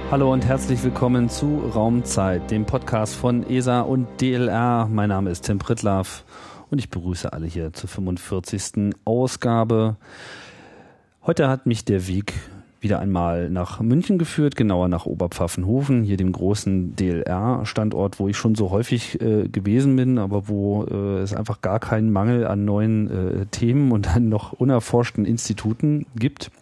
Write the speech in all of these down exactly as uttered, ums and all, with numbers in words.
Hallo und herzlich willkommen zu Raumzeit, dem Podcast von E S A und D L R. Mein Name ist Tim Pritlove und ich begrüße alle hier zur fünfundvierzigsten Ausgabe. Heute hat mich der Weg wieder einmal nach München geführt, genauer nach Oberpfaffenhofen, hier dem großen D L R-Standort, wo ich schon so häufig äh, gewesen bin, aber wo äh, es einfach gar keinen Mangel an neuen äh, Themen und an noch unerforschten Instituten gibt.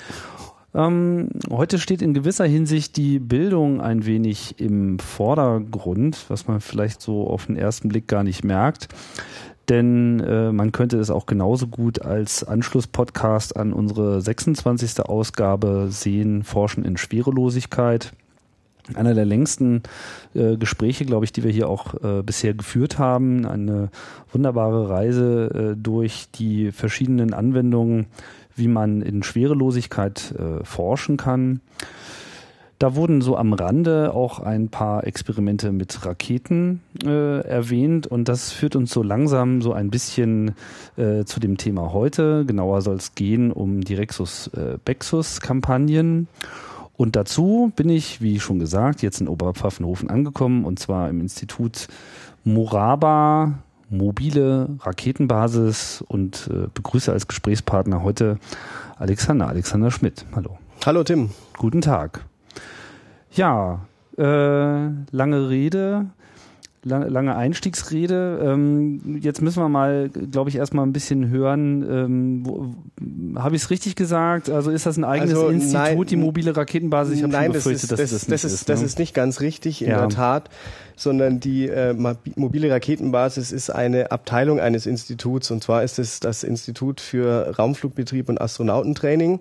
Ähm, heute steht in gewisser Hinsicht die Bildung ein wenig im Vordergrund, was man vielleicht so auf den ersten Blick gar nicht merkt. Denn äh, man könnte es auch genauso gut als Anschlusspodcast an unsere sechsundzwanzigste Ausgabe sehen, Forschen in Schwerelosigkeit. Einer der längsten äh, Gespräche, glaube ich, die wir hier auch äh, bisher geführt haben. Eine wunderbare Reise äh, durch die verschiedenen Anwendungen, wie man in Schwerelosigkeit äh, forschen kann. Da wurden so am Rande auch ein paar Experimente mit Raketen äh, erwähnt und das führt uns so langsam so ein bisschen äh, zu dem Thema heute. Genauer soll es gehen um die Rexus-Bexus-Kampagnen. Und dazu bin ich, wie schon gesagt, jetzt in Oberpfaffenhofen angekommen und zwar im Institut Moraba, mobile Raketenbasis und äh, begrüße als Gesprächspartner heute Alexander, Alexander Schmidt. Hallo. Hallo Tim. Guten Tag. Ja, äh, lange Rede, lang, lange Einstiegsrede. Ähm, jetzt müssen wir mal, glaube ich, erstmal ein bisschen hören. Ähm, habe ich es richtig gesagt? Also ist das ein eigenes also, Institut, nein, die mobile Raketenbasis? Ich habe schon befürchtet, das ist, dass das, das, das ist, nicht das ist. ist nicht ganz richtig, in ja. der Tat, sondern die äh, mobile Raketenbasis ist eine Abteilung eines Instituts, und zwar ist es das Institut für Raumflugbetrieb und Astronautentraining.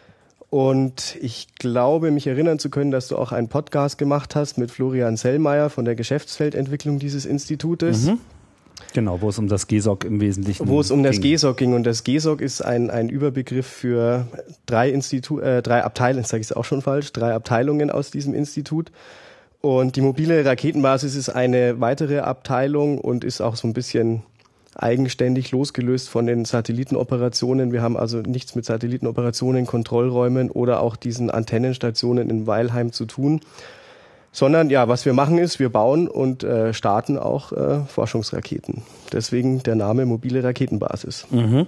Und ich glaube, mich erinnern zu können, dass du auch einen Podcast gemacht hast mit Florian Sellmeier von der Geschäftsfeldentwicklung dieses Institutes. Mhm. Genau, wo es um das G S O C im Wesentlichen ging. Wo es um das G S O C ging. Und das G S O C ist ein, ein Überbegriff für drei Institu äh, drei Abteilungen, sage ich es auch schon falsch, drei Abteilungen aus diesem Institut. Und die mobile Raketenbasis ist eine weitere Abteilung und ist auch so ein bisschen eigenständig losgelöst von den Satellitenoperationen. Wir haben also nichts mit Satellitenoperationen, Kontrollräumen oder auch diesen Antennenstationen in Weilheim zu tun, sondern ja, was wir machen ist, wir bauen und äh, starten auch äh, Forschungsraketen. Deswegen der Name mobile Raketenbasis. Mhm.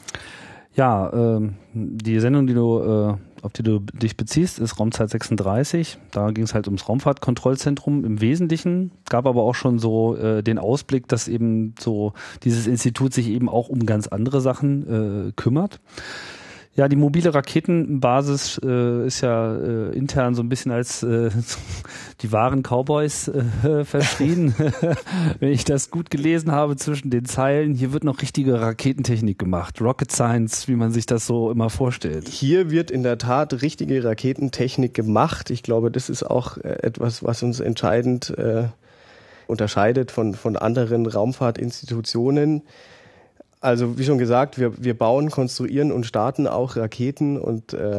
Ja, äh, die Sendung, die du, äh, auf die du dich beziehst, ist Raumzeit sechsunddreißig. Da ging es halt ums Raumfahrtkontrollzentrum im Wesentlichen. Gab aber auch schon so äh, den Ausblick, dass eben so dieses Institut sich eben auch um ganz andere Sachen äh, kümmert. Ja, die mobile Raketenbasis äh, ist ja äh, intern so ein bisschen als äh, die wahren Cowboys äh, verschrien. Wenn ich das gut gelesen habe zwischen den Zeilen, hier wird noch richtige Raketentechnik gemacht. Rocket Science, wie man sich das so immer vorstellt. Hier wird in der Tat richtige Raketentechnik gemacht. Ich glaube, das ist auch äh, etwas, was uns entscheidend äh, unterscheidet von, von anderen Raumfahrtinstitutionen. Also wie schon gesagt, wir, wir bauen, konstruieren und starten auch Raketen und äh,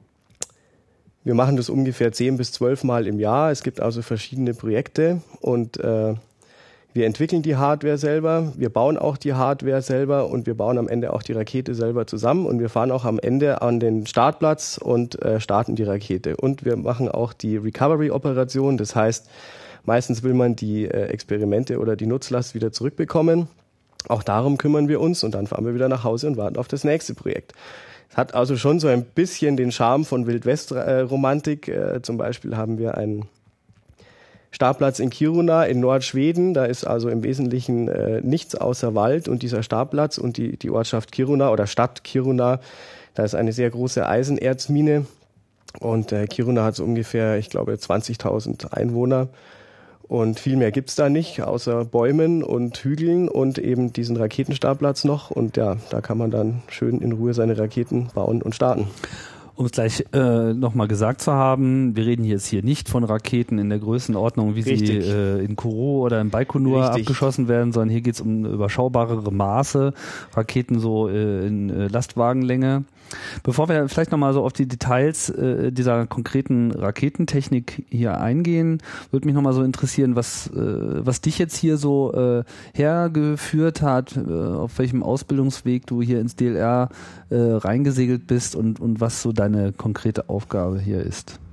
wir machen das ungefähr zehn bis zwölf Mal im Jahr. Es gibt also verschiedene Projekte und äh, wir entwickeln die Hardware selber, wir bauen auch die Hardware selber und wir bauen am Ende auch die Rakete selber zusammen und wir fahren auch am Ende an den Startplatz und äh, starten die Rakete. Und wir machen auch die Recovery-Operation, das heißt, meistens will man die äh, Experimente oder die Nutzlast wieder zurückbekommen. Auch darum kümmern wir uns und dann fahren wir wieder nach Hause und warten auf das nächste Projekt. Es hat also schon so ein bisschen den Charme von Wildwest-Romantik. Äh, zum Beispiel haben wir einen Startplatz in Kiruna in Nordschweden. Da ist also im Wesentlichen äh, nichts außer Wald und dieser Startplatz und die, die Ortschaft Kiruna oder Stadt Kiruna, da ist eine sehr große Eisenerzmine und äh, Kiruna hat so ungefähr, ich glaube, zwanzigtausend Einwohner. Und viel mehr gibt's da nicht, außer Bäumen und Hügeln und eben diesen Raketenstartplatz noch. Und ja, da kann man dann schön in Ruhe seine Raketen bauen und starten. Um es gleich äh, nochmal gesagt zu haben, wir reden jetzt hier nicht von Raketen in der Größenordnung, wie Richtig. sie äh, in Kourou oder in Baikonur Richtig. abgeschossen werden, sondern hier geht es um überschaubarere Maße, Raketen so äh, in äh, Lastwagenlänge. Bevor wir vielleicht nochmal so auf die Details äh, dieser konkreten Raketentechnik hier eingehen, würde mich nochmal so interessieren, was äh, was dich jetzt hier so äh, hergeführt hat, äh, auf welchem Ausbildungsweg du hier ins D L R äh, reingesegelt bist und und was so deine konkrete Aufgabe hier ist.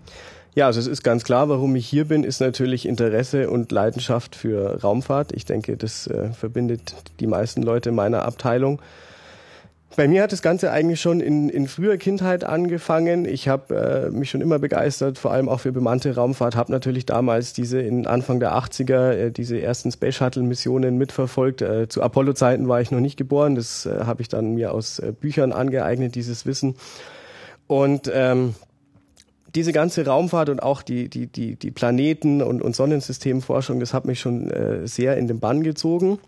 Ja, also es ist ganz klar, warum ich hier bin, ist natürlich Interesse und Leidenschaft für Raumfahrt. Ich denke, das äh, verbindet die meisten Leute meiner Abteilung. Bei mir hat das Ganze eigentlich schon in, in früher Kindheit angefangen. Ich habe äh, mich schon immer begeistert, vor allem auch für bemannte Raumfahrt. Habe natürlich damals diese in Anfang der achtziger äh, diese ersten Space Shuttle Missionen mitverfolgt. Äh, zu Apollo-Zeiten war ich noch nicht geboren. Das äh, habe ich dann mir aus äh, Büchern angeeignet, dieses Wissen. Und ähm, diese ganze Raumfahrt und auch die die die die Planeten und, und Sonnensystemforschung, das hat mich schon äh, sehr in den Bann gezogen.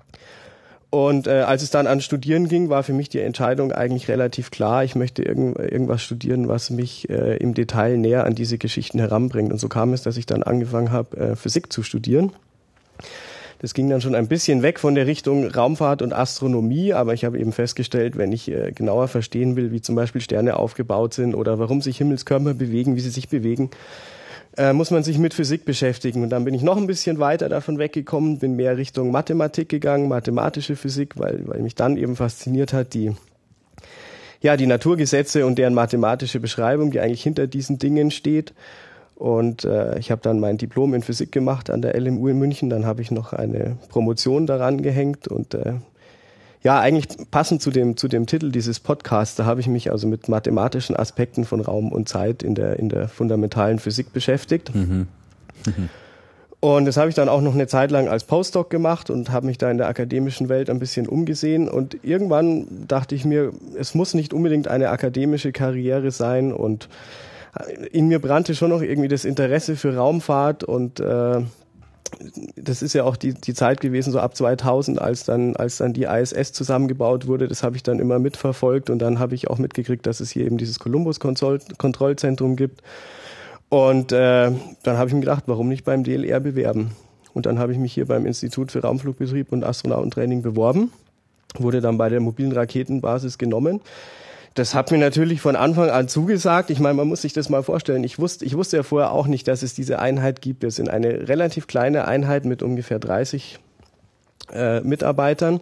Und äh, als es dann an Studieren ging, war für mich die Entscheidung eigentlich relativ klar. Ich möchte irgend, irgendwas studieren, was mich äh, im Detail näher an diese Geschichten heranbringt. Und so kam es, dass ich dann angefangen habe, äh, Physik zu studieren. Das ging dann schon ein bisschen weg von der Richtung Raumfahrt und Astronomie, aber ich habe eben festgestellt, wenn ich äh, genauer verstehen will, wie zum Beispiel Sterne aufgebaut sind oder warum sich Himmelskörper bewegen, wie sie sich bewegen, äh, muss man sich mit Physik beschäftigen. Und dann bin ich noch ein bisschen weiter davon weggekommen, bin mehr Richtung Mathematik gegangen, mathematische Physik, weil, weil mich dann eben fasziniert hat, die, ja, die Naturgesetze und deren mathematische Beschreibung, die eigentlich hinter diesen Dingen steht. Und äh, ich habe dann mein Diplom in Physik gemacht an der L M U in München. Dann habe ich noch eine Promotion daran gehängt. Und äh, ja, eigentlich passend zu dem zu dem Titel dieses Podcasts, da habe ich mich also mit mathematischen Aspekten von Raum und Zeit in der in der fundamentalen Physik beschäftigt. Mhm. Mhm. Und das habe ich dann auch noch eine Zeit lang als Postdoc gemacht und habe mich da in der akademischen Welt ein bisschen umgesehen. Und irgendwann dachte ich mir, es muss nicht unbedingt eine akademische Karriere sein. Und in mir brannte schon noch irgendwie das Interesse für Raumfahrt und äh, das ist ja auch die die Zeit gewesen, so ab zweitausend, als dann als dann die I S S zusammengebaut wurde. Das habe ich dann immer mitverfolgt und dann habe ich auch mitgekriegt, dass es hier eben dieses Columbus-Kontrollzentrum gibt. Und äh, dann habe ich mir gedacht, warum nicht beim D L R bewerben? Und dann habe ich mich hier beim Institut für Raumflugbetrieb und Astronautentraining beworben, wurde dann bei der mobilen Raketenbasis genommen. Das hat mir natürlich von Anfang an zugesagt. Ich meine, man muss sich das mal vorstellen. Ich wusste, ich wusste ja vorher auch nicht, dass es diese Einheit gibt. Wir sind eine relativ kleine Einheit mit ungefähr dreißig äh, Mitarbeitern.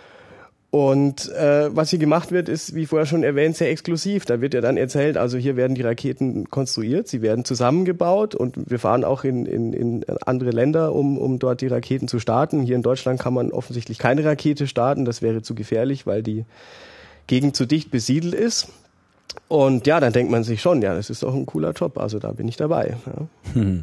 Und äh, was hier gemacht wird, ist, wie vorher schon erwähnt, sehr exklusiv. Da wird ja dann erzählt, also hier werden die Raketen konstruiert, sie werden zusammengebaut und wir fahren auch in, in, in andere Länder, um, um dort die Raketen zu starten. Hier in Deutschland kann man offensichtlich keine Rakete starten. Das wäre zu gefährlich, weil die Gegend zu dicht besiedelt ist. Und ja, dann denkt man sich schon, ja, das ist doch ein cooler Job, also da bin ich dabei. Ja. Hm.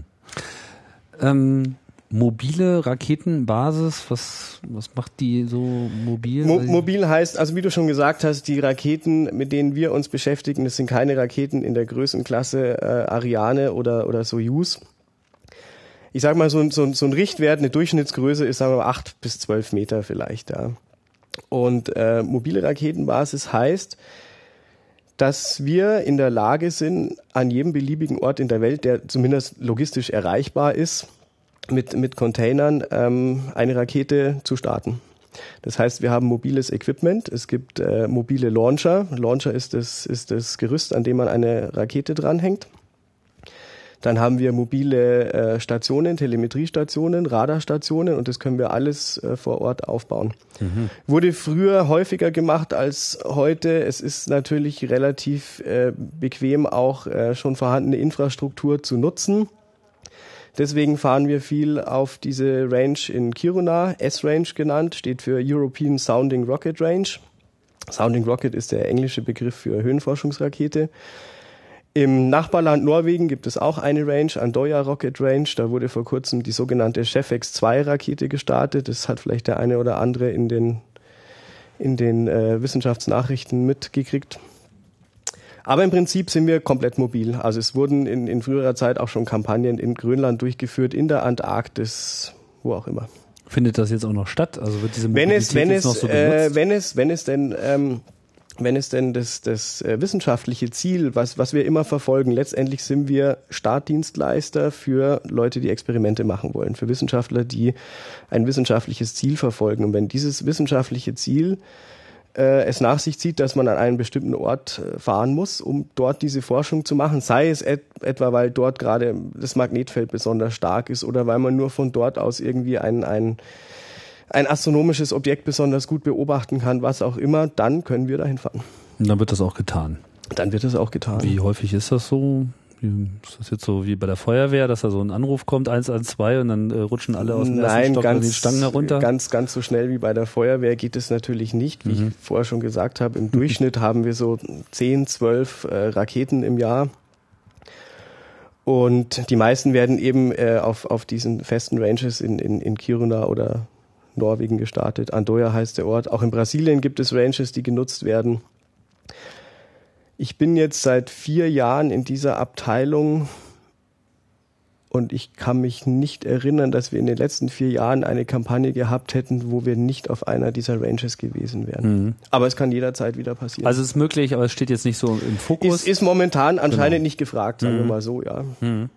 Ähm, mobile Raketenbasis, was, was macht die so mobil? Mo- mobil heißt, also wie du schon gesagt hast, die Raketen, mit denen wir uns beschäftigen, das sind keine Raketen in der Größenklasse äh, Ariane oder, oder Soyuz. Ich sag mal, so, ein so, so ein Richtwert, eine Durchschnittsgröße ist, sagen wir mal, acht bis zwölf Meter vielleicht, ja. Und äh, mobile Raketenbasis heißt, dass wir in der Lage sind, an jedem beliebigen Ort in der Welt, der zumindest logistisch erreichbar ist, mit, mit Containern ähm, eine Rakete zu starten. Das heißt, wir haben mobiles Equipment, es gibt äh, mobile Launcher. Launcher ist das, ist das Gerüst, an dem man eine Rakete dranhängt. Dann haben wir mobile äh, Stationen, Telemetriestationen, Radarstationen und das können wir alles äh, vor Ort aufbauen. Mhm. Wurde früher häufiger gemacht als heute. Es ist natürlich relativ äh, bequem, auch äh, schon vorhandene Infrastruktur zu nutzen. Deswegen fahren wir viel auf diese Range in Kiruna, S-Range genannt, steht für European Sounding Rocket Range. Sounding Rocket ist der englische Begriff für Höhenforschungsrakete. Im Nachbarland Norwegen gibt es auch eine Range, Andøya Rocket Range. Da wurde vor kurzem die sogenannte Chef-X zwei Rakete gestartet. Das hat vielleicht der eine oder andere in den, in den äh, Wissenschaftsnachrichten mitgekriegt. Aber im Prinzip sind wir komplett mobil. Also es wurden in, in früherer Zeit auch schon Kampagnen in Grönland durchgeführt, in der Antarktis, wo auch immer. Findet das jetzt auch noch statt? Also wird diese Mobilität wenn es, wenn jetzt es, noch so benutzt? benutzt? Äh, wenn es, wenn es denn... Ähm, Wenn es denn das, das äh, wissenschaftliche Ziel, was, was wir immer verfolgen, letztendlich sind wir Startdienstleister für Leute, die Experimente machen wollen, für Wissenschaftler, die ein wissenschaftliches Ziel verfolgen. Und wenn dieses wissenschaftliche Ziel äh, es nach sich zieht, dass man an einen bestimmten Ort äh, fahren muss, um dort diese Forschung zu machen, sei es et- etwa, weil dort gerade das Magnetfeld besonders stark ist oder weil man nur von dort aus irgendwie ein, ein ein astronomisches Objekt besonders gut beobachten kann, was auch immer, dann können wir dahin fahren. Und dann wird das auch getan. Dann wird das auch getan. Wie häufig ist das so? Ist das jetzt so wie bei der Feuerwehr, dass da so ein Anruf kommt, eins eins zwei und dann äh, rutschen alle aus dem Nein, ersten Stock ganz, die Stangen herunter? Ganz, ganz so schnell wie bei der Feuerwehr geht es natürlich nicht. Wie mhm. ich vorher schon gesagt habe, im Durchschnitt haben wir so zehn, zwölf äh, Raketen im Jahr. Und die meisten werden eben äh, auf, auf diesen festen Ranges in, in, in Kiruna oder Norwegen gestartet. Andoya heißt der Ort. Auch in Brasilien gibt es Ranges, die genutzt werden. Ich bin jetzt seit vier Jahren in dieser Abteilung und ich kann mich nicht erinnern, dass wir in den letzten vier Jahren eine Kampagne gehabt hätten, wo wir nicht auf einer dieser Ranges gewesen wären. Mhm. Aber es kann jederzeit wieder passieren. Also es ist möglich, aber es steht jetzt nicht so im Fokus. Es ist momentan anscheinend genau. nicht gefragt, sagen mhm. wir mal so, ja. Mhm.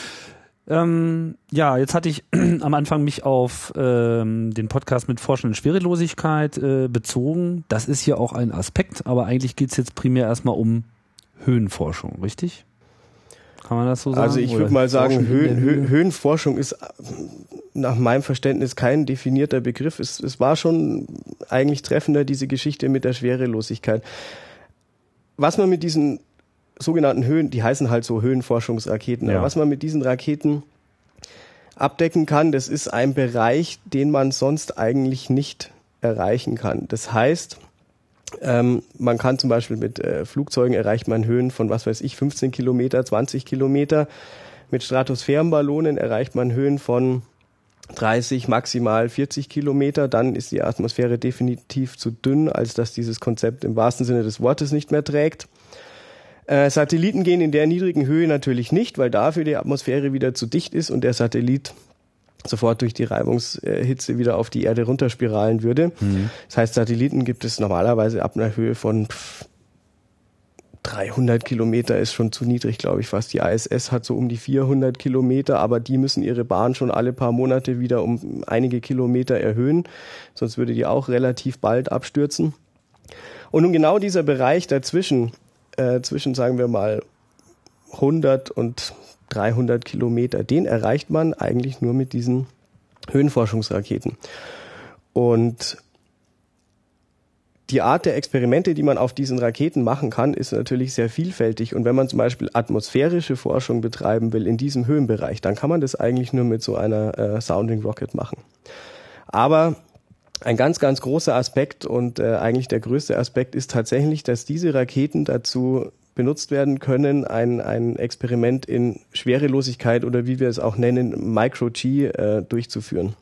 Ähm, ja, jetzt hatte ich am Anfang mich auf ähm, den Podcast mit Forschen in Schwerelosigkeit äh, bezogen. Das ist hier auch ein Aspekt, aber eigentlich geht es jetzt primär erstmal um Höhenforschung, richtig? Kann man das so sagen? Also ich würde mal sagen, Höhen, Höhe? Höhenforschung ist nach meinem Verständnis kein definierter Begriff. Es, es war schon eigentlich treffender, diese Geschichte mit der Schwerelosigkeit. Was man mit diesen sogenannten Höhen, die heißen halt so Höhenforschungsraketen, ja. aber was man mit diesen Raketen abdecken kann, das ist ein Bereich, den man sonst eigentlich nicht erreichen kann. Das heißt, ähm, man kann zum Beispiel mit äh, Flugzeugen erreicht man Höhen von, was weiß ich, fünfzehn Kilometer, zwanzig Kilometer. Mit Stratosphärenballonen erreicht man Höhen von dreißig, maximal vierzig Kilometer. Dann ist die Atmosphäre definitiv zu dünn, als dass dieses Konzept im wahrsten Sinne des Wortes nicht mehr trägt. Äh, Satelliten gehen in der niedrigen Höhe natürlich nicht, weil dafür die Atmosphäre wieder zu dicht ist und der Satellit sofort durch die Reibungshitze wieder auf die Erde runterspiralen würde. Mhm. Das heißt, Satelliten gibt es normalerweise ab einer Höhe von dreihundert Kilometer, ist schon zu niedrig, glaube ich fast. Die I S S hat so um die vierhundert Kilometer, aber die müssen ihre Bahn schon alle paar Monate wieder um einige Kilometer erhöhen, sonst würde die auch relativ bald abstürzen. Und nun genau dieser Bereich dazwischen, äh, zwischen sagen wir mal hundert und dreihundert Kilometer, den erreicht man eigentlich nur mit diesen Höhenforschungsraketen. Und die Art der Experimente, die man auf diesen Raketen machen kann, ist natürlich sehr vielfältig. Und wenn man zum Beispiel atmosphärische Forschung betreiben will in diesem Höhenbereich, dann kann man das eigentlich nur mit so einer äh, Sounding Rocket machen. Aber ein ganz, ganz großer Aspekt und äh, eigentlich der größte Aspekt ist tatsächlich, dass diese Raketen dazu benutzt werden können, ein, ein Experiment in Schwerelosigkeit oder wie wir es auch nennen, Micro-G äh, durchzuführen.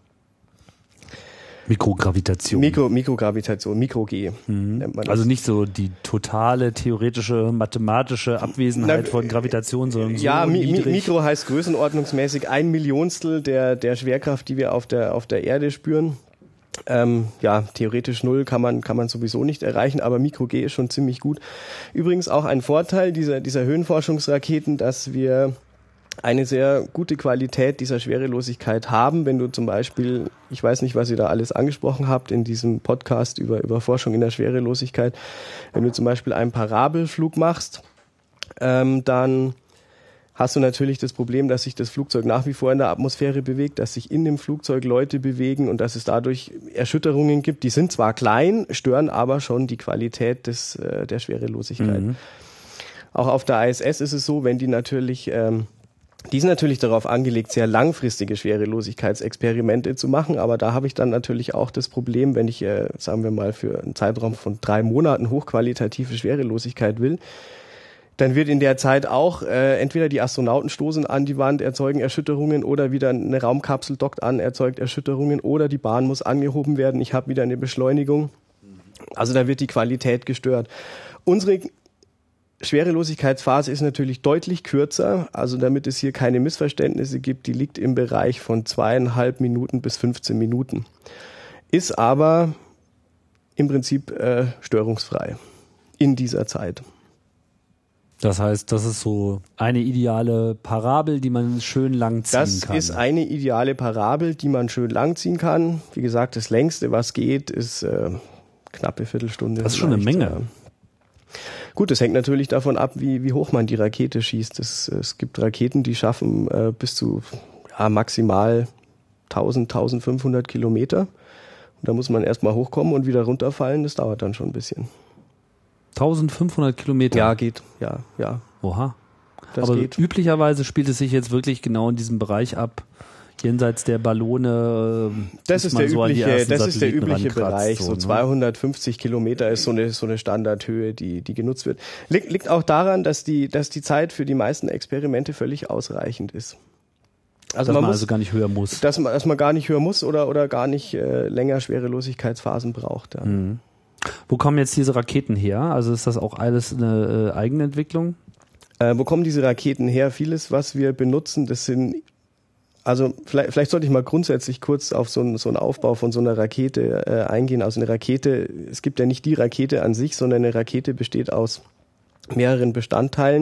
Mikrogravitation. Mikro, Mikrogravitation, Mikro-G. Mhm. Nennt man das. Also nicht so die totale theoretische, mathematische Abwesenheit Na, von Gravitation, sondern so ja, mi, niedrig. Mikro heißt größenordnungsmäßig ein Millionstel der, der Schwerkraft, die wir auf der, auf der Erde spüren. Ähm, ja, theoretisch null kann man, kann man sowieso nicht erreichen, aber Mikro-G ist schon ziemlich gut. Übrigens auch ein Vorteil dieser, dieser Höhenforschungsraketen, dass wir eine sehr gute Qualität dieser Schwerelosigkeit haben. Wenn du zum Beispiel, ich weiß nicht, was ihr da alles angesprochen habt in diesem Podcast über, über Forschung in der Schwerelosigkeit, wenn du zum Beispiel einen Parabelflug machst, ähm, dann hast du natürlich das Problem, dass sich das Flugzeug nach wie vor in der Atmosphäre bewegt, dass sich in dem Flugzeug Leute bewegen und dass es dadurch Erschütterungen gibt. Die sind zwar klein, stören aber schon die Qualität des, äh, der Schwerelosigkeit. Mhm. Auch auf der I S S ist es so, wenn die natürlich, ähm, die sind natürlich darauf angelegt, sehr langfristige Schwerelosigkeitsexperimente zu machen, aber da habe ich dann natürlich auch das Problem, wenn ich, äh, sagen wir mal, für einen Zeitraum von drei Monaten hochqualitative Schwerelosigkeit will, dann wird in der Zeit auch äh, entweder die Astronauten stoßen an die Wand, erzeugen Erschütterungen oder wieder eine Raumkapsel dockt an, erzeugt Erschütterungen oder die Bahn muss angehoben werden, ich habe wieder eine Beschleunigung. Also da wird die Qualität gestört. Unsere Schwerelosigkeitsphase ist natürlich deutlich kürzer, also damit es hier keine Missverständnisse gibt, die liegt im Bereich von zweieinhalb Minuten bis fünfzehn Minuten. Ist aber im Prinzip äh, störungsfrei in dieser Zeit. Das heißt, das ist so eine ideale Parabel, die man schön lang ziehen das kann. Das ist eine ideale Parabel, die man schön lang ziehen kann. Wie gesagt, das längste, was geht, ist äh, knappe Viertelstunde. Das ist schon eine Menge. Ja. Gut, das hängt natürlich davon ab, wie, wie hoch man die Rakete schießt. Es, es gibt Raketen, die schaffen äh, bis zu ja, maximal tausend, eintausendfünfhundert Kilometer. Und da muss man erstmal hochkommen und wieder runterfallen. Das dauert dann schon ein bisschen. eintausendfünfhundert Kilometer? Ja, geht. Ja, ja. Oha. das Aber geht. Üblicherweise spielt es sich jetzt wirklich genau in diesem Bereich ab, jenseits der Ballone. Das ist der so übliche, das ist der übliche Bereich. So, so ne? zweihundertfünfzig Kilometer ist so eine, so eine Standardhöhe, die, die genutzt wird. Liegt, liegt auch daran, dass die, dass die Zeit für die meisten Experimente völlig ausreichend ist. Also dass man, man muss, also gar nicht höher muss. Dass man, dass man gar nicht höher muss oder, oder gar nicht äh, länger Schwerelosigkeitsphasen braucht. Ja. Mhm. Wo kommen jetzt diese Raketen her? Also ist das auch alles eine äh, Eigenentwicklung? Äh, wo kommen diese Raketen her? Vieles, was wir benutzen, das sind Also vielleicht, vielleicht sollte ich mal grundsätzlich kurz auf so einen, so einen Aufbau von so einer Rakete äh, eingehen. Also eine Rakete, es gibt ja nicht die Rakete an sich, sondern eine Rakete besteht aus mehreren Bestandteilen.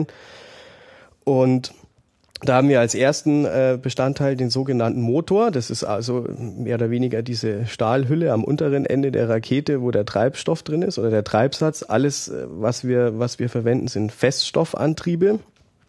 Und da haben wir als ersten äh, Bestandteil den sogenannten Motor. Das ist also mehr oder weniger diese Stahlhülle am unteren Ende der Rakete, wo der Treibstoff drin ist oder der Treibsatz. Alles, was wir, was wir verwenden, sind Feststoffantriebe.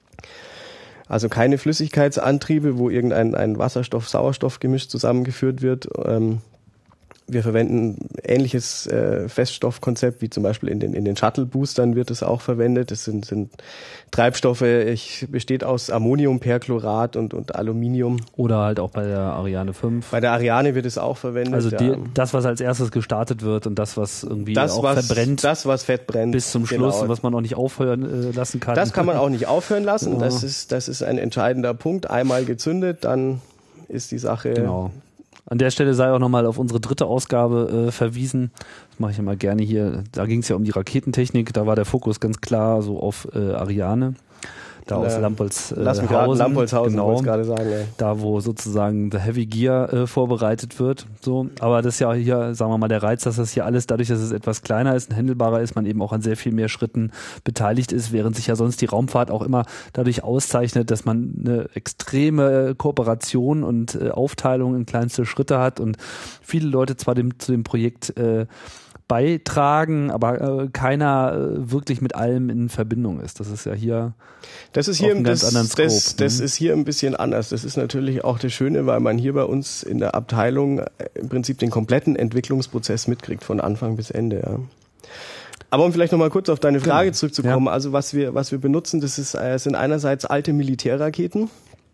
Also keine Flüssigkeitsantriebe, wo irgendein ein Wasserstoff-Sauerstoff-Gemisch zusammengeführt wird. Ähm, wir verwenden ähnliches äh, Feststoffkonzept, wie zum Beispiel in den, in den Shuttle-Boostern wird es auch verwendet. Das sind, sind Treibstoffe, ich, besteht aus Ammoniumperchlorat und, und Aluminium. Oder halt auch bei der Ariane fünf. Bei der Ariane wird es auch verwendet. Also die, ja. das, was als erstes gestartet wird und das, was irgendwie das, auch was, verbrennt. Das, was Fett brennt. Bis zum Schluss genau. Und was man auch nicht aufhören äh, lassen kann. Das kann man auch nicht aufhören lassen. Ja. Das ist, das ist ein entscheidender Punkt. Einmal gezündet, dann ist die Sache... Genau. An der Stelle sei auch nochmal auf unsere dritte Ausgabe äh, verwiesen. Das mache ich immer gerne hier. Da ging es ja um die Raketentechnik. Da war der Fokus ganz klar so auf äh, Ariane. Da aus äh, Lampolz, äh, Lass mich gerade Lampolzhausen, genau, wollte ich gerade sagen. Ey. Da, wo sozusagen the Heavy Gear äh, vorbereitet wird. So. Aber das ist ja hier, sagen wir mal, der Reiz, dass das hier alles, dadurch, dass es etwas kleiner ist, handelbarer ist, man eben auch an sehr viel mehr Schritten beteiligt ist, während sich ja sonst die Raumfahrt auch immer dadurch auszeichnet, dass man eine extreme Kooperation und äh, Aufteilung in kleinste Schritte hat und viele Leute zwar dem, zu dem Projekt äh, beitragen, aber äh, keiner äh, wirklich mit allem in Verbindung ist. Das ist ja hier das ist hier einen das, ganz anderen Scope. Das, das ne? ist hier ein bisschen anders. Das ist natürlich auch das Schöne, weil man hier bei uns in der Abteilung im Prinzip den kompletten Entwicklungsprozess mitkriegt, von Anfang bis Ende. Ja. Aber um vielleicht nochmal kurz auf deine Frage genau. zurückzukommen, ja. also was wir, was wir benutzen, das ist, äh, sind einerseits alte Militärraketen,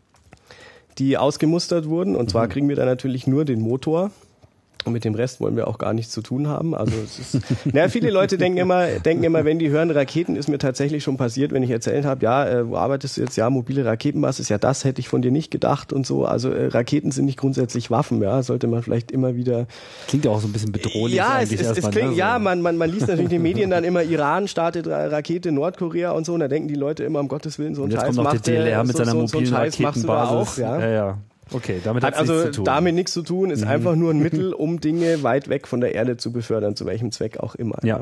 die ausgemustert wurden. Und zwar mhm. kriegen wir da natürlich nur den Motor. Und mit dem Rest wollen wir auch gar nichts zu tun haben. Also es ist, naja, viele Leute denken immer, denken immer, wenn die hören Raketen, ist mir tatsächlich schon passiert, wenn ich erzählt habe, ja, äh, wo arbeitest du jetzt? Ja, mobile Raketenbasis, ja, das hätte ich von dir nicht gedacht und so. Also äh, Raketen sind nicht grundsätzlich Waffen, ja, sollte man vielleicht immer wieder. Klingt ja auch so ein bisschen bedrohlich. Ja, eigentlich es, es, es klingt, ne? ja, man, man, man liest natürlich in den Medien dann immer, Iran startet Rakete, Nordkorea und so, und da denken die Leute immer, um Gottes Willen, so ein und jetzt Scheiß kommt noch macht der D L R mit so, seiner so, mobilen so Raketenbasis. Auch, ja. ja, ja. Okay, damit hat also nichts zu tun. damit nichts zu tun, ist mhm. einfach nur ein Mittel, um Dinge weit weg von der Erde zu befördern, zu welchem Zweck auch immer. Ja.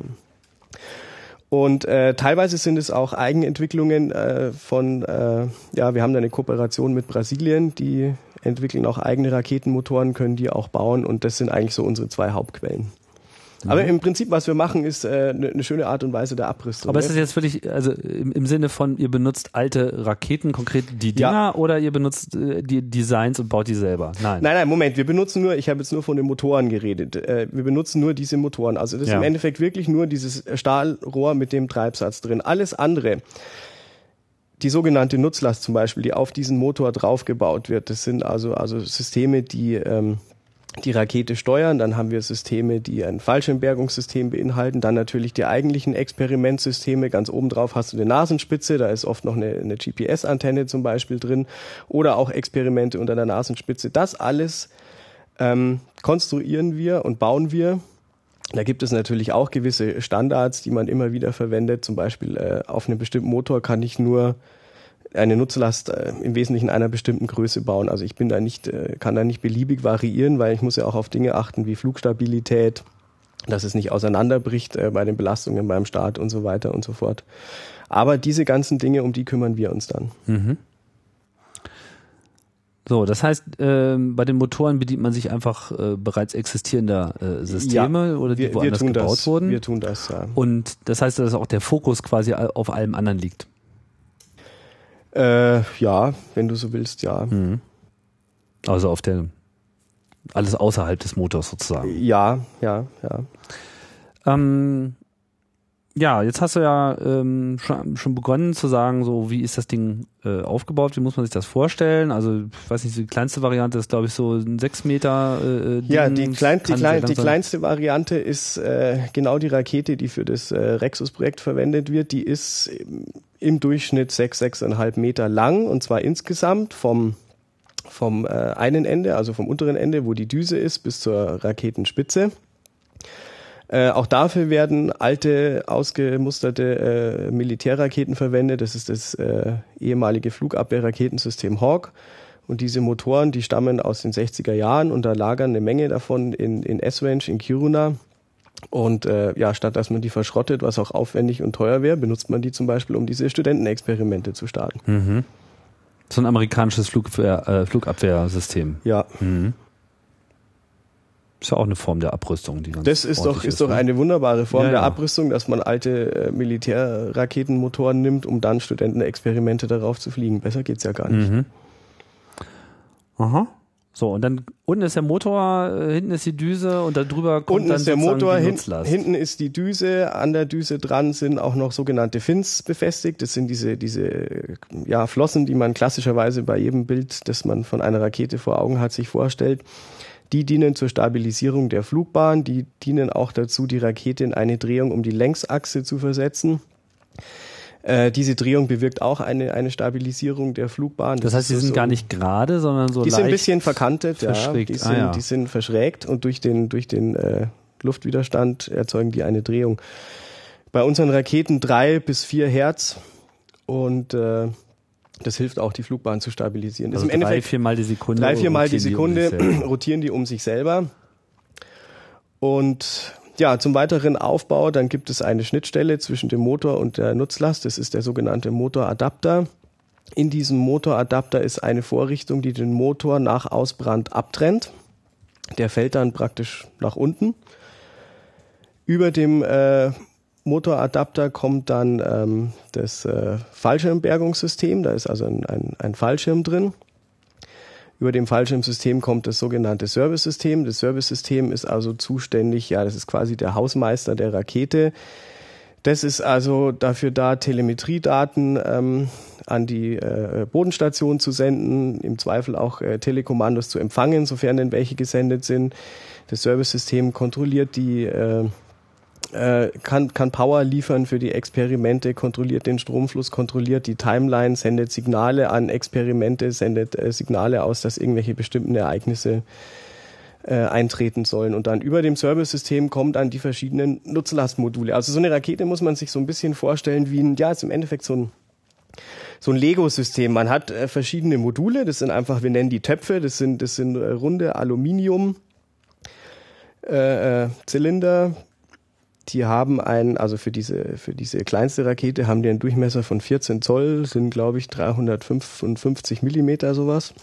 Und äh, teilweise sind es auch Eigenentwicklungen äh, von, äh, ja, wir haben da eine Kooperation mit Brasilien, die entwickeln auch eigene Raketenmotoren, können die auch bauen, und das sind eigentlich so unsere zwei Hauptquellen. Aber im Prinzip, was wir machen, ist äh, eine, eine schöne Art und Weise der Abrüstung. Aber ist das jetzt wirklich, also im, im Sinne von, ihr benutzt alte Raketen, konkret die Dinger, ja. oder ihr benutzt äh, die Designs und baut die selber? Nein. Nein, nein, Moment, wir benutzen nur, ich habe jetzt nur von den Motoren geredet, äh, wir benutzen nur diese Motoren. Also das ja. ist im Endeffekt wirklich nur dieses Stahlrohr mit dem Treibsatz drin. Alles andere, die sogenannte Nutzlast zum Beispiel, die auf diesen Motor draufgebaut wird, das sind also, also Systeme, die... Ähm, die Rakete steuern, dann haben wir Systeme, die ein Fallschirmbergungssystem beinhalten, dann natürlich die eigentlichen Experimentsysteme, ganz oben drauf hast du eine Nasenspitze, da ist oft noch eine, eine G P S-Antenne zum Beispiel drin, oder auch Experimente unter der Nasenspitze. Das alles ähm, konstruieren wir und bauen wir. Da gibt es natürlich auch gewisse Standards, die man immer wieder verwendet, zum Beispiel äh, auf einem bestimmten Motor kann ich nur eine Nutzlast äh, im Wesentlichen einer bestimmten Größe bauen. Also ich bin da nicht, äh, kann da nicht beliebig variieren, weil ich muss ja auch auf Dinge achten wie Flugstabilität, dass es nicht auseinanderbricht äh, bei den Belastungen beim Start und so weiter und so fort. Aber diese ganzen Dinge, um die kümmern wir uns dann. Mhm. So, das heißt, äh, bei den Motoren bedient man sich einfach äh, bereits existierender äh, Systeme, ja, oder die wir, woanders wir tun gebaut das, wurden? Wir tun das, ja. Und das heißt, dass auch der Fokus quasi auf allem anderen liegt? Äh, ja, wenn du so willst, ja. Mhm. Also auf der, alles außerhalb des Motors sozusagen. Ja, ja, ja. Ähm, Ja, jetzt hast du ja ähm, schon, schon begonnen zu sagen, so wie ist das Ding äh, aufgebaut, wie muss man sich das vorstellen? Also ich weiß nicht, die kleinste Variante ist, glaube ich, so ein sechs Meter äh, Ding. Ja, die, klein, die, klein, die kleinste Variante ist äh, genau die Rakete, die für das äh, Rexus-Projekt verwendet wird. Die ist im Durchschnitt sechs, sechseinhalb Meter lang, und zwar insgesamt vom vom äh, einen Ende, also vom unteren Ende, wo die Düse ist, bis zur Raketenspitze. Äh, auch dafür werden alte, ausgemusterte äh, Militärraketen verwendet. Das ist das äh, ehemalige Flugabwehrraketensystem Hawk. Und diese Motoren, die stammen aus den sechziger Jahren, und da lagern eine Menge davon in, in S-Range in Kiruna. Und äh, ja, statt dass man die verschrottet, was auch aufwendig und teuer wäre, benutzt man die zum Beispiel, um diese Studentenexperimente zu starten. Mhm. So ein amerikanisches Flugabwehr, äh, Flugabwehrsystem. Ja. Mhm. Ist ja auch eine Form der Abrüstung. Die ganz das ist doch, ist, ist doch ne? eine wunderbare Form ja, der ja. Abrüstung, dass man alte äh, Militärraketenmotoren nimmt, um dann Studentenexperimente darauf zu fliegen. Besser geht's ja gar nicht. Mhm. Aha. So, und dann unten ist der Motor, äh, hinten ist die Düse, und da drüber kommt unten dann ist der Motor, die hin, Nutzlast. Hinten ist die Düse, an der Düse dran sind auch noch sogenannte Fins befestigt. Das sind diese, diese ja, Flossen, die man klassischerweise bei jedem Bild, das man von einer Rakete vor Augen hat, sich vorstellt. Die dienen zur Stabilisierung der Flugbahn, die dienen auch dazu, die Rakete in eine Drehung um die Längsachse zu versetzen. Äh, diese Drehung bewirkt auch eine, eine Stabilisierung der Flugbahn. Das, das heißt, die sind so, gar nicht gerade, sondern so die leicht sind ein bisschen verkantet, verschrägt. Ja, die, ah, sind, ja. die sind verschrägt, und durch den, durch den äh, Luftwiderstand erzeugen die eine Drehung. Bei unseren Raketen drei bis vier Hertz, und äh, das hilft auch, die Flugbahn zu stabilisieren. Also ist im drei, Endeffekt viermal die Sekunde. Drei, viermal die Sekunde die um rotieren die um sich selber. Und ja, zum weiteren Aufbau, dann gibt es eine Schnittstelle zwischen dem Motor und der Nutzlast. Das ist der sogenannte Motoradapter. In diesem Motoradapter ist eine Vorrichtung, die den Motor nach Ausbrand abtrennt. Der fällt dann praktisch nach unten. Über dem äh, Motoradapter kommt dann ähm, das äh, Fallschirmbergungssystem. Da ist also ein, ein, ein Fallschirm drin. Über dem Fallschirmsystem kommt das sogenannte Servicesystem. Das Servicesystem ist also zuständig, ja, das ist quasi der Hausmeister der Rakete. Das ist also dafür da, Telemetriedaten ähm, an die äh, Bodenstation zu senden, im Zweifel auch äh, Telekommandos zu empfangen, sofern denn welche gesendet sind. Das Servicesystem kontrolliert die äh, kann, kann Power liefern für die Experimente, kontrolliert den Stromfluss, kontrolliert die Timeline, sendet Signale an Experimente, sendet äh, Signale aus, dass irgendwelche bestimmten Ereignisse äh, eintreten sollen. Und dann über dem Servicesystem kommen dann die verschiedenen Nutzlastmodule. Also so eine Rakete muss man sich so ein bisschen vorstellen wie ein, ja, ist im Endeffekt so ein so ein Lego-System. Man hat äh, verschiedene Module, das sind einfach, wir nennen die Töpfe, das sind, das sind äh, runde Aluminium äh, äh, Zylinder. Die haben einen, also für diese, für diese kleinste Rakete haben die einen Durchmesser von vierzehn Zoll, sind glaube ich dreihundertfünfundfünfzig Millimeter sowas.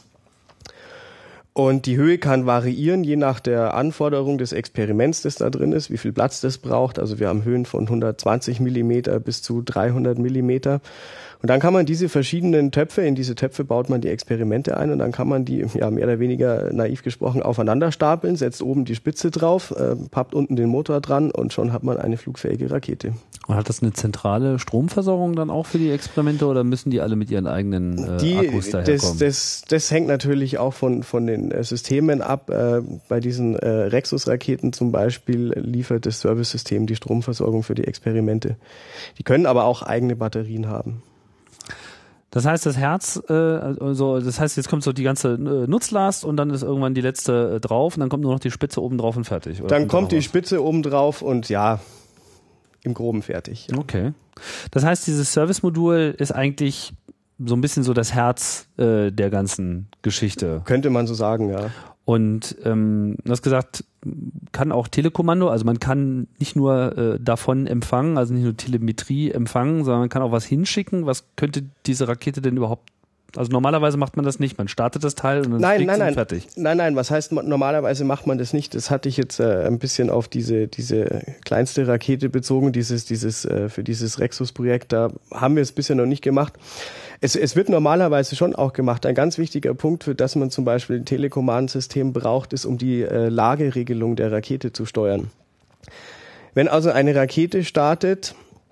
Und die Höhe kann variieren, je nach der Anforderung des Experiments, das da drin ist, wie viel Platz das braucht. Also wir haben Höhen von hundertzwanzig Millimeter bis zu dreihundert Millimeter. Und dann kann man diese verschiedenen Töpfe, in diese Töpfe baut man die Experimente ein, und dann kann man die, ja, mehr oder weniger naiv gesprochen, aufeinander stapeln, setzt oben die Spitze drauf, äh, pappt unten den Motor dran, und schon hat man eine flugfähige Rakete. Und hat das eine zentrale Stromversorgung dann auch für die Experimente, oder müssen die alle mit ihren eigenen äh, die, Akkus daherkommen? Das, das, das hängt natürlich auch von, von den äh, Systemen ab. Äh, bei diesen äh, Rexus-Raketen zum Beispiel liefert das Servicesystem die Stromversorgung für die Experimente. Die können aber auch eigene Batterien haben. Das heißt, das Herz, äh, also das heißt, jetzt kommt so die ganze äh, Nutzlast, und dann ist irgendwann die letzte äh, drauf, und dann kommt nur noch die Spitze oben drauf und fertig. Oder dann kommt, kommt die was? Spitze oben drauf und ja, im Groben fertig. Ja. Okay. Das heißt, dieses Service-Modul ist eigentlich so ein bisschen so das Herz äh, der ganzen Geschichte. Könnte man so sagen, ja. Und ähm, du hast gesagt, kann auch Telekommando, also man kann nicht nur äh, davon empfangen, also nicht nur Telemetrie empfangen, sondern man kann auch was hinschicken. Was könnte diese Rakete denn überhaupt, also normalerweise macht man das nicht, man startet das Teil und dann nein, fliegt nein, sie nein. fertig. Nein, nein, was heißt, normalerweise macht man das nicht? Das hatte ich jetzt äh, ein bisschen auf diese diese kleinste Rakete bezogen, dieses dieses äh, für dieses Rexus-Projekt, da haben wir es bisher noch nicht gemacht. Es, es wird normalerweise schon auch gemacht. Ein ganz wichtiger Punkt, für das man zum Beispiel ein Telekommandensystem braucht, ist, um die äh, Lageregelung der Rakete zu steuern. Wenn also eine Rakete startet,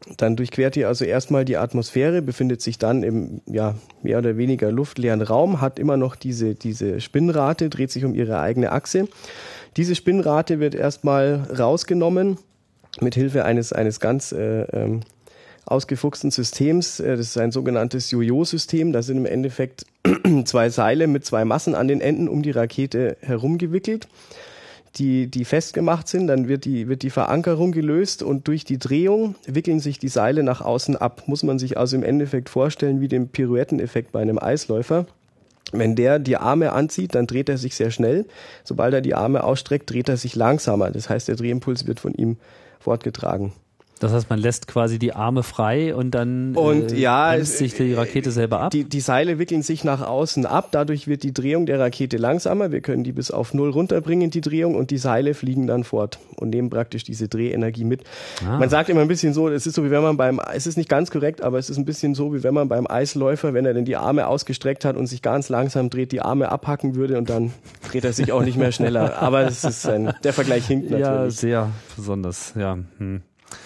Dann durchquert die also erstmal die Atmosphäre, befindet sich dann im ja, mehr oder weniger luftleeren Raum, hat immer noch diese, diese Spinnrate, dreht sich um ihre eigene Achse. Diese Spinnrate wird erstmal rausgenommen mit Hilfe eines, eines ganz äh, ähm, ausgefuchsten Systems. Das ist ein sogenanntes Jojo-System. Da sind im Endeffekt zwei Seile mit zwei Massen an den Enden um die Rakete herumgewickelt, die, die festgemacht sind. Dann wird die, wird die Verankerung gelöst und durch die Drehung wickeln sich die Seile nach außen ab. Muss man sich also im Endeffekt vorstellen wie den Pirouetteneffekt bei einem Eisläufer. Wenn der die Arme anzieht, dann dreht er sich sehr schnell. Sobald er die Arme ausstreckt, dreht er sich langsamer. Das heißt, der Drehimpuls wird von ihm fortgetragen. Das heißt, man lässt quasi die Arme frei und dann und, äh, ja, bremst sich die Rakete selber ab? Die, die Seile wickeln sich nach außen ab, dadurch wird die Drehung der Rakete langsamer. Wir können die bis auf null runterbringen, die Drehung, und die Seile fliegen dann fort und nehmen praktisch diese Drehenergie mit. Ah. Man sagt immer ein bisschen so, es ist so, wie wenn man beim, es ist nicht ganz korrekt, aber es ist ein bisschen so, wie wenn man beim Eisläufer, wenn er denn die Arme ausgestreckt hat und sich ganz langsam dreht, die Arme abhacken würde und dann dreht er sich auch nicht mehr schneller. Aber es ist ein, der Vergleich hinkt natürlich. Ja, sehr besonders, ja. Hm.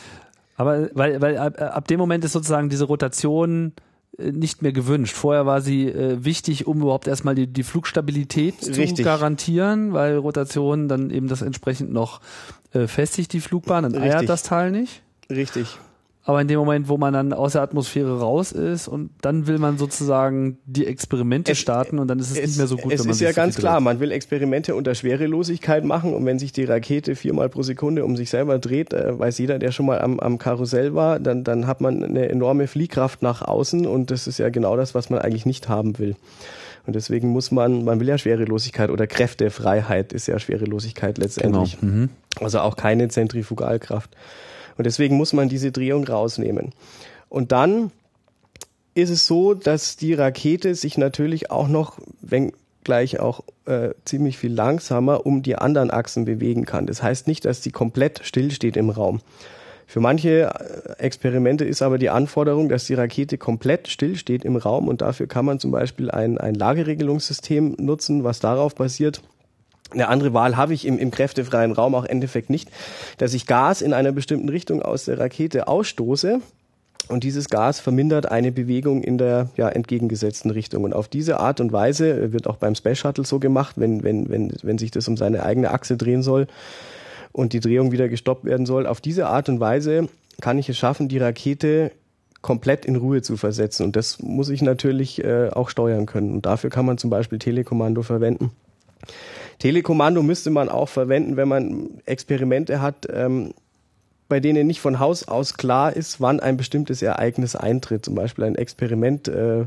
Aber weil, weil ab, ab dem Moment ist sozusagen diese Rotation äh, nicht mehr gewünscht. Vorher war sie äh, wichtig, um überhaupt erstmal die, die Flugstabilität Richtig. zu garantieren, weil Rotation dann eben das entsprechend noch äh, festigt, die Flugbahn, dann eiert das Teil nicht. Richtig. Aber in dem Moment, wo man dann aus der Atmosphäre raus ist und dann will man sozusagen die Experimente es, starten und dann ist es, es nicht mehr so gut. Es wenn man ist ja sich ganz so klar, dreht. Man will Experimente unter Schwerelosigkeit machen und wenn sich die Rakete viermal pro Sekunde um sich selber dreht, äh, weiß jeder, der schon mal am, am Karussell war, dann, dann hat man eine enorme Fliehkraft nach außen und das ist ja genau das, was man eigentlich nicht haben will. Und deswegen muss man, man will ja Schwerelosigkeit oder Kräftefreiheit ist ja Schwerelosigkeit letztendlich. Genau. Mhm. Also auch keine Zentrifugalkraft. Und deswegen muss man diese Drehung rausnehmen. Und dann ist es so, dass die Rakete sich natürlich auch noch, wenn gleich auch äh, ziemlich viel langsamer, um die anderen Achsen bewegen kann. Das heißt nicht, dass die komplett stillsteht im Raum. Für manche Experimente ist aber die Anforderung, dass die Rakete komplett stillsteht im Raum und dafür kann man zum Beispiel ein, ein Lageregelungssystem nutzen, was darauf basiert. Eine andere Wahl habe ich im, im kräftefreien Raum auch im Endeffekt nicht, dass ich Gas in einer bestimmten Richtung aus der Rakete ausstoße und dieses Gas vermindert eine Bewegung in der ja, entgegengesetzten Richtung. Und auf diese Art und Weise wird auch beim Space Shuttle so gemacht, wenn, wenn, wenn, wenn sich das um seine eigene Achse drehen soll und die Drehung wieder gestoppt werden soll. Auf diese Art und Weise kann ich es schaffen, die Rakete komplett in Ruhe zu versetzen. Und das muss ich natürlich äh, auch steuern können. Und dafür kann man zum Beispiel Telekommando verwenden. Telekommando müsste man auch verwenden, wenn man Experimente hat, ähm, bei denen nicht von Haus aus klar ist, wann ein bestimmtes Ereignis eintritt. Zum Beispiel ein Experiment, äh,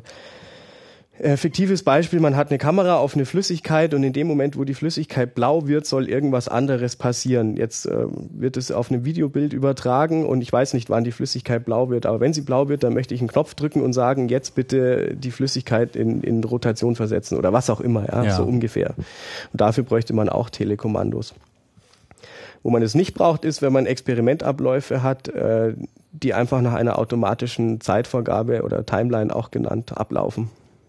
äh, fiktives Beispiel, man hat eine Kamera auf eine Flüssigkeit und in dem Moment, wo die Flüssigkeit blau wird, soll irgendwas anderes passieren. Jetzt äh, wird es auf einem Videobild übertragen und ich weiß nicht, wann die Flüssigkeit blau wird, aber wenn sie blau wird, dann möchte ich einen Knopf drücken und sagen, jetzt bitte die Flüssigkeit in, in Rotation versetzen oder was auch immer, ja, ja. So ungefähr. Und dafür bräuchte man auch Telekommandos. Wo man es nicht braucht, ist, wenn man Experimentabläufe hat, äh, die einfach nach einer automatischen Zeitvorgabe oder Timeline auch genannt ablaufen.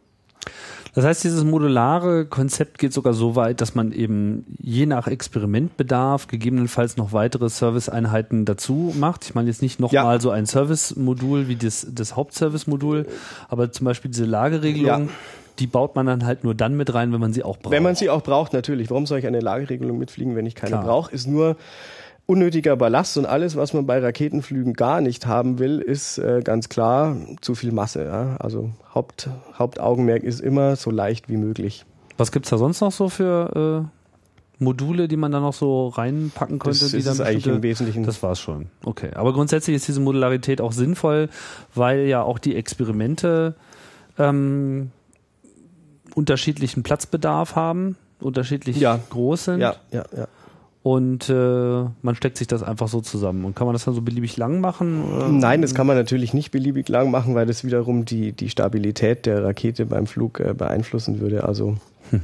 Das heißt, dieses modulare Konzept geht sogar so weit, dass man eben je nach Experimentbedarf gegebenenfalls noch weitere Serviceeinheiten dazu macht. Ich meine jetzt nicht nochmal ja. so ein Service-Modul wie das, das Hauptservice-Modul, aber zum Beispiel diese Lageregelung, ja. die baut man dann halt nur dann mit rein, wenn man sie auch braucht. Wenn man sie auch braucht, natürlich. Warum soll ich eine Lageregelung mitfliegen, wenn ich keine brauche? Ist nur unnötiger Ballast und alles, was man bei Raketenflügen gar nicht haben will, ist äh, ganz klar zu viel Masse. Ja? Also Haupt, Hauptaugenmerk ist immer so leicht wie möglich. Was gibt's da sonst noch so für äh, Module, die man da noch so reinpacken könnte? Das die ist dann eigentlich im Wesentlichen. Das war's schon. Okay. Aber grundsätzlich ist diese Modularität auch sinnvoll, weil ja auch die Experimente ähm, unterschiedlichen Platzbedarf haben, unterschiedlich ja. groß sind. Ja, ja, ja. Und äh, man steckt sich das einfach so zusammen. Und kann man das dann so beliebig lang machen? Oder? Nein, das kann man natürlich nicht beliebig lang machen, weil das wiederum die, die Stabilität der Rakete beim Flug äh, beeinflussen würde. Also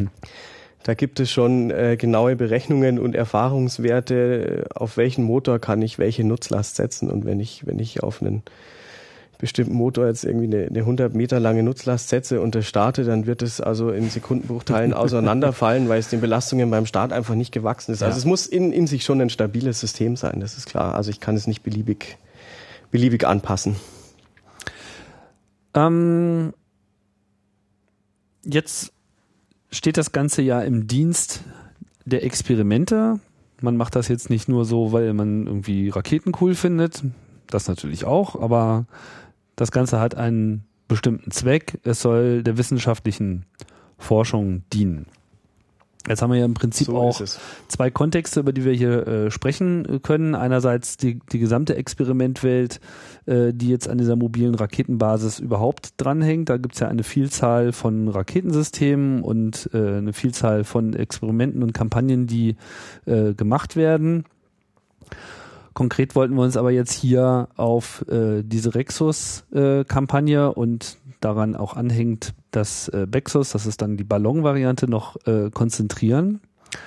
da gibt es schon äh, genaue Berechnungen und Erfahrungswerte, auf welchen Motor kann ich welche Nutzlast setzen. Und wenn ich, wenn ich auf einen bestimmten Motor jetzt irgendwie eine, eine hundert Meter lange Nutzlast setze und das starte, dann wird es also in Sekundenbruchteilen auseinanderfallen, weil es den Belastungen beim Start einfach nicht gewachsen ist. Ja. Also es muss in, in sich schon ein stabiles System sein, das ist klar. Also ich kann es nicht beliebig beliebig anpassen. Ähm, jetzt steht das Ganze ja im Dienst der Experimente. Man macht das jetzt nicht nur so, weil man irgendwie Raketen cool findet, das natürlich auch, aber das Ganze hat einen bestimmten Zweck. Es soll der wissenschaftlichen Forschung dienen. Jetzt haben wir ja im Prinzip so auch zwei Kontexte, über die wir hier äh, sprechen können. Einerseits die, die gesamte Experimentwelt, äh, die jetzt an dieser mobilen Raketenbasis überhaupt dranhängt. Da gibt es ja eine Vielzahl von Raketensystemen und äh, eine Vielzahl von Experimenten und Kampagnen, die äh, gemacht werden. Konkret wollten wir uns aber jetzt hier auf äh, diese Rexus-Kampagne äh, und daran auch anhängt das äh, Bexus, das ist dann die Ballon-Variante, noch äh, konzentrieren.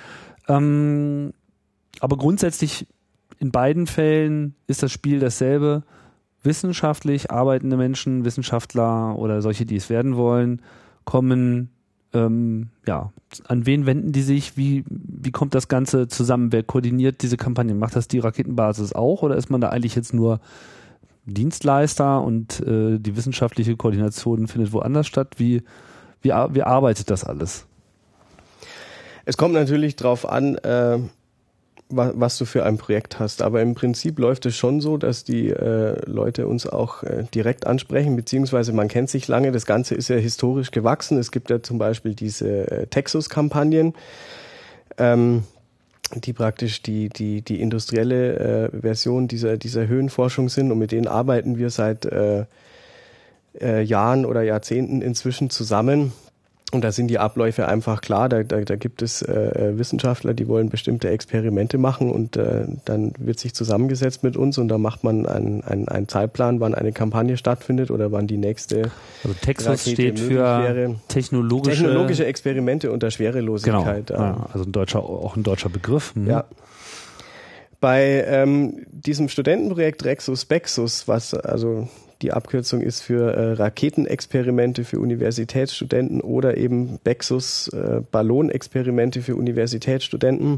Ähm, aber grundsätzlich in beiden Fällen ist das Spiel dasselbe. Wissenschaftlich arbeitende Menschen, Wissenschaftler oder solche, die es werden wollen, kommen, ähm, ja, an wen wenden die sich? Wie, wie kommt das Ganze zusammen? Wer koordiniert diese Kampagne? Macht das die Raketenbasis auch oder ist man da eigentlich jetzt nur Dienstleister und äh, die wissenschaftliche Koordination findet woanders statt? Wie, wie, wie arbeitet das alles? Es kommt natürlich drauf an, äh, was, was du für ein Projekt hast. Aber im Prinzip läuft es schon so, dass die äh, Leute uns auch äh, direkt ansprechen, beziehungsweise man kennt sich lange. Das Ganze ist ja historisch gewachsen. Es gibt ja zum Beispiel diese äh, Texus-Kampagnen, ähm, die praktisch die die die industrielle äh, Version dieser dieser Höhenforschung sind, und mit denen arbeiten wir seit äh, äh, Jahren oder Jahrzehnten inzwischen zusammen. Und da sind die Abläufe einfach klar. Da, da, da gibt es äh, Wissenschaftler, die wollen bestimmte Experimente machen, und äh, dann wird sich zusammengesetzt mit uns und da macht man einen, einen, einen Zeitplan, wann eine Kampagne stattfindet oder wann die nächste. Also Texas steht für wäre. technologische technologische Experimente unter Schwerelosigkeit. Genau. Ja, also ein deutscher, auch ein deutscher Begriff. Mhm. Ja. Bei ähm, diesem Studentenprojekt Rexus Bexus, was also die Abkürzung ist für äh, Raketenexperimente für Universitätsstudenten oder eben Bexus äh, Ballonexperimente für Universitätsstudenten.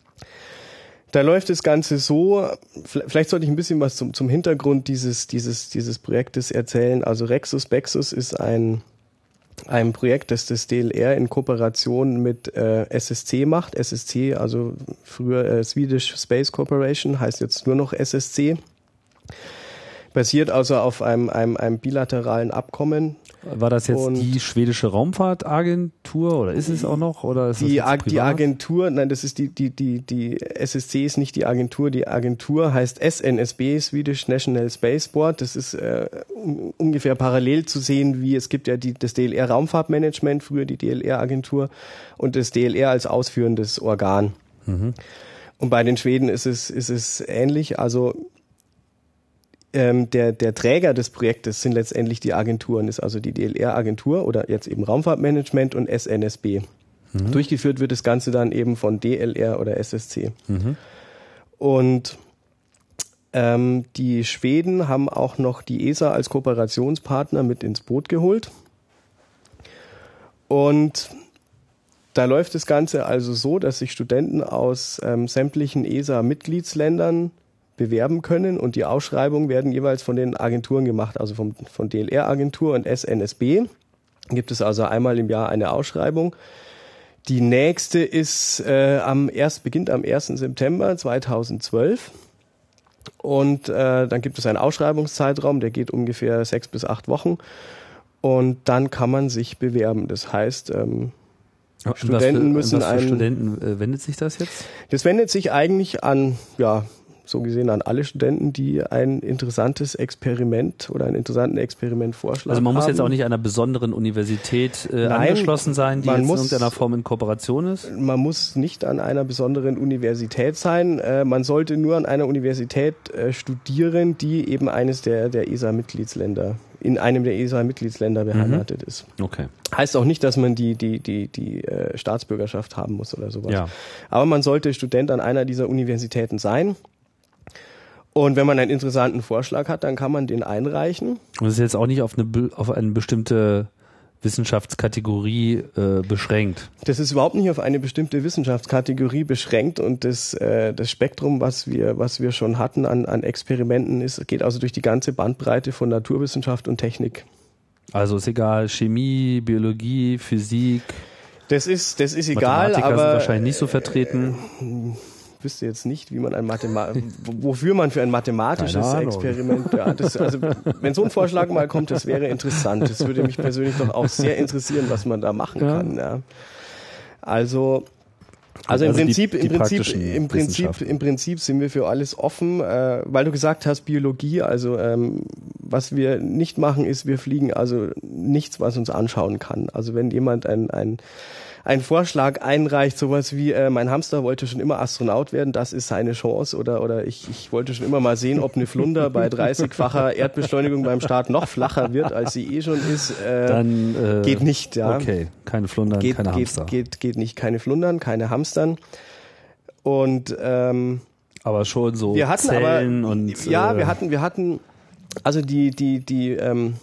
Da läuft das Ganze so, vielleicht sollte ich ein bisschen was zum, zum Hintergrund dieses, dieses, dieses Projektes erzählen. Also Rexus Bexus ist ein, ein Projekt, das das D L R in Kooperation mit äh, S S C macht. S S C, also früher äh, Swedish Space Corporation, heißt jetzt nur noch S S C. Basiert also auf einem, einem, einem bilateralen Abkommen. War das jetzt und die schwedische Raumfahrtagentur oder ist es auch noch? Oder ist die, das Ag- die Agentur, nein, das ist die, die, die, die S S C ist nicht die Agentur. Die Agentur heißt S N S B, Swedish National Space Board. Das ist äh, um, ungefähr parallel zu sehen, wie es gibt ja die, das D L R Raumfahrtmanagement, früher die D L R Agentur, und das D L R als ausführendes Organ. Mhm. Und bei den Schweden ist es, ist es ähnlich. Also Ähm, der, der Träger des Projektes sind letztendlich die Agenturen, ist also die D L R-Agentur oder jetzt eben Raumfahrtmanagement und S N S B. Mhm. Durchgeführt wird das Ganze dann eben von D L R oder S S C. Mhm. Und ähm, die Schweden haben auch noch die E S A als Kooperationspartner mit ins Boot geholt. Und da läuft das Ganze also so, dass sich Studenten aus ähm, sämtlichen E S A-Mitgliedsländern bewerben können, und die Ausschreibungen werden jeweils von den Agenturen gemacht, also vom, von D L R-Agentur und S N S B. Gibt es also einmal im Jahr eine Ausschreibung. Die nächste ist äh, am erst beginnt am ersten September zweitausendzwölf, und äh, dann gibt es einen Ausschreibungszeitraum, der geht ungefähr sechs bis acht Wochen, und dann kann man sich bewerben. Das heißt, ähm, an Studenten für, müssen an was für einen. Studenten äh, wendet sich das jetzt? Das wendet sich eigentlich an, ja, so gesehen an alle Studenten, die ein interessantes Experiment oder einen interessanten Experimentvorschlag haben. Also man muss haben. jetzt auch nicht einer besonderen Universität äh, Nein, angeschlossen sein, die man jetzt muss, in irgendeiner Form in Kooperation ist? Man muss nicht an einer besonderen Universität sein. Äh, man sollte nur an einer Universität äh, studieren, die eben eines der, der E S A-Mitgliedsländer, in einem der E S A-Mitgliedsländer beheimatet mhm. ist. Okay. Heißt auch nicht, dass man die, die, die, die äh, Staatsbürgerschaft haben muss oder sowas. Ja. Aber man sollte Student an einer dieser Universitäten sein. Und wenn man einen interessanten Vorschlag hat, dann kann man den einreichen. Und es ist jetzt auch nicht auf eine, auf eine bestimmte Wissenschaftskategorie äh, beschränkt. Das ist überhaupt nicht auf eine bestimmte Wissenschaftskategorie beschränkt und das, äh, das Spektrum, was wir, was wir schon hatten an, an Experimenten, ist, geht also durch die ganze Bandbreite von Naturwissenschaft und Technik. Also ist egal, Chemie, Biologie, Physik. Das ist, das ist egal, Mathematiker aber sind wahrscheinlich nicht so vertreten. Äh, ich wüsste jetzt nicht, wie man ein Mathema- wofür man für ein mathematisches Experiment, ja, das, also wenn so ein Vorschlag mal kommt, das wäre interessant. Das würde mich persönlich doch auch sehr interessieren, was man da machen ja. kann. Ja. Also Also, also im Prinzip, die, die im Prinzip, im Prinzip, im Prinzip sind wir für alles offen, äh, weil du gesagt hast Biologie. Also ähm, was wir nicht machen, ist, wir fliegen also nichts, was uns anschauen kann. Also wenn jemand ein ein ein Vorschlag einreicht, sowas wie äh, mein Hamster wollte schon immer Astronaut werden, das ist seine Chance, oder oder ich ich wollte schon immer mal sehen, ob eine Flunder bei dreißigfacher Erdbeschleunigung beim Start noch flacher wird, als sie eh schon ist. Äh, Dann äh, geht nicht, ja. Okay, keine Flundern, geht, keine geht, Hamster. Geht, geht nicht, keine Flundern, keine Hamstern. Und ähm, aber schon so wir hatten Zellen aber, und ja, äh, wir hatten, wir hatten also die die die ähm,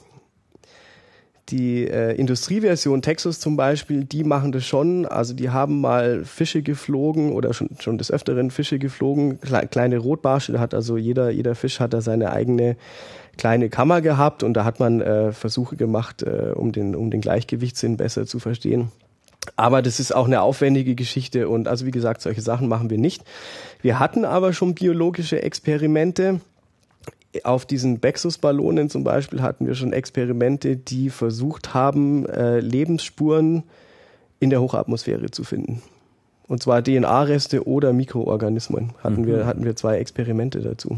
die äh, Industrieversion Texas zum Beispiel, die machen das schon. Also die haben mal Fische geflogen oder schon schon des Öfteren Fische geflogen, Kle- kleine Rotbarsche. Da hat also jeder jeder Fisch hat da seine eigene kleine Kammer gehabt und da hat man äh, Versuche gemacht, äh, um den um den Gleichgewichtssinn besser zu verstehen. Aber das ist auch eine aufwendige Geschichte und also wie gesagt, solche Sachen machen wir nicht. Wir hatten aber schon biologische Experimente. Auf diesen Bexus-Ballonen zum Beispiel hatten wir schon Experimente, die versucht haben, äh, Lebensspuren in der Hochatmosphäre zu finden. Und zwar D N A-Reste oder Mikroorganismen. Hatten, mhm. wir, hatten wir zwei Experimente dazu.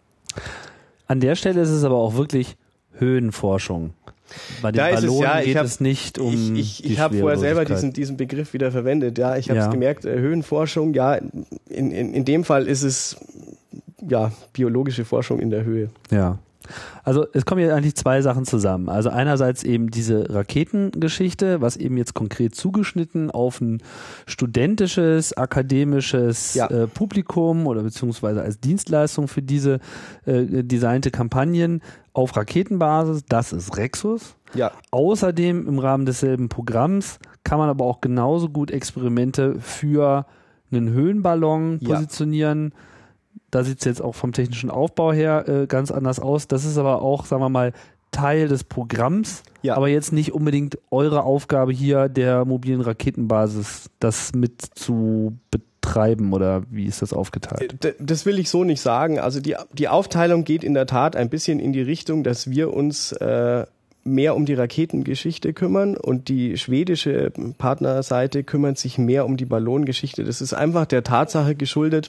An der Stelle ist es aber auch wirklich Höhenforschung. Bei den da Ballonen ist es, ja, geht hab, es nicht um Ich, ich, die ich habe vorher selber Schwerelosigkeit. diesen, diesen Begriff wieder verwendet. Ja, ich habe es Ja. gemerkt, äh, Höhenforschung, ja, in, in, in dem Fall ist es ja biologische Forschung in der Höhe. Ja. Also es kommen ja eigentlich zwei Sachen zusammen. Also einerseits eben diese Raketengeschichte, was eben jetzt konkret zugeschnitten auf ein studentisches, akademisches Ja. äh, Publikum oder beziehungsweise als Dienstleistung für diese äh, designte Kampagnen auf Raketenbasis, das ist Rexus. Ja. Außerdem im Rahmen desselben Programms kann man aber auch genauso gut Experimente für einen Höhenballon Ja. positionieren. Da sieht es jetzt auch vom technischen Aufbau her äh, ganz anders aus. Das ist aber auch, sagen wir mal, Teil des Programms, Ja. aber jetzt nicht unbedingt eure Aufgabe hier der mobilen Raketenbasis, das mit zu betreiben, oder wie ist das aufgeteilt? D- Das will ich so nicht sagen. Also die, die Aufteilung geht in der Tat ein bisschen in die Richtung, dass wir uns äh, mehr um die Raketengeschichte kümmern und die schwedische Partnerseite kümmert sich mehr um die Ballongeschichte. Das ist einfach der Tatsache geschuldet,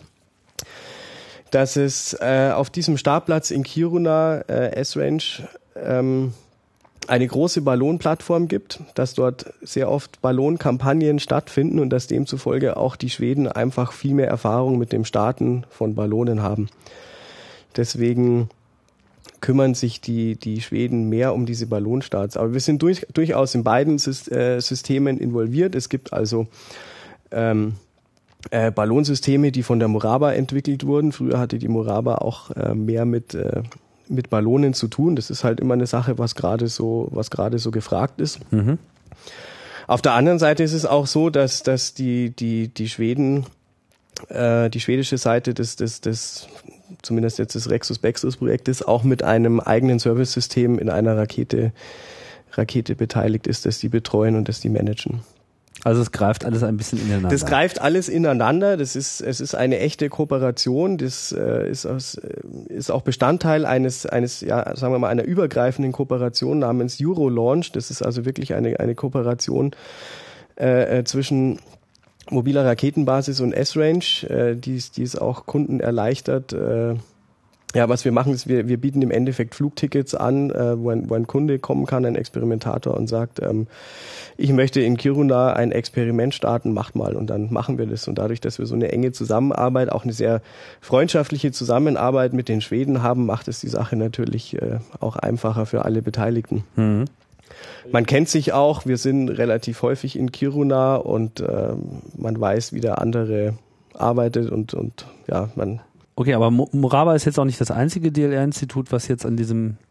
dass es äh, auf diesem Startplatz in Kiruna, äh, S-Range, ähm, eine große Ballonplattform gibt, dass dort sehr oft Ballonkampagnen stattfinden und dass demzufolge auch die Schweden einfach viel mehr Erfahrung mit dem Starten von Ballonen haben. Deswegen kümmern sich die, die Schweden mehr um diese Ballonstarts. Aber wir sind durch, durchaus in beiden Sy- äh, Systemen involviert. Es gibt also ähm, Äh, Ballonsysteme, die von der Moraba entwickelt wurden. Früher hatte die Moraba auch äh, mehr mit äh, mit Ballonen zu tun. Das ist halt immer eine Sache, was gerade so was gerade so gefragt ist. Mhm. Auf der anderen Seite ist es auch so, dass dass die die die Schweden äh, die schwedische Seite des des des zumindest jetzt des Rexus Bexus Projektes auch mit einem eigenen Service-System in einer Rakete Rakete beteiligt ist, das die betreuen und das die managen. Also es greift alles ein bisschen ineinander. Das greift alles ineinander. Das ist, es ist eine echte Kooperation. Das äh, ist, aus, äh, ist auch Bestandteil eines, eines, ja, sagen wir mal, einer übergreifenden Kooperation namens Eurolaunch. Das ist also wirklich eine, eine Kooperation äh, zwischen mobiler Raketenbasis und S-Range, äh, die, die es auch Kunden erleichtert. Äh, ja, was wir machen, ist, wir, wir bieten im Endeffekt Flugtickets an, äh, wo, ein, wo ein Kunde kommen kann, ein Experimentator, und sagt, ähm, ich möchte in Kiruna ein Experiment starten, macht mal. Und dann machen wir das. Und dadurch, dass wir so eine enge Zusammenarbeit, auch eine sehr freundschaftliche Zusammenarbeit mit den Schweden haben, macht es die Sache natürlich äh, auch einfacher für alle Beteiligten. Mhm. Man kennt sich auch, wir sind relativ häufig in Kiruna und äh, man weiß, wie der andere arbeitet und, und ja, man... Okay, aber Mo- Moraba ist jetzt auch nicht das einzige D L R-Institut, was jetzt an diesem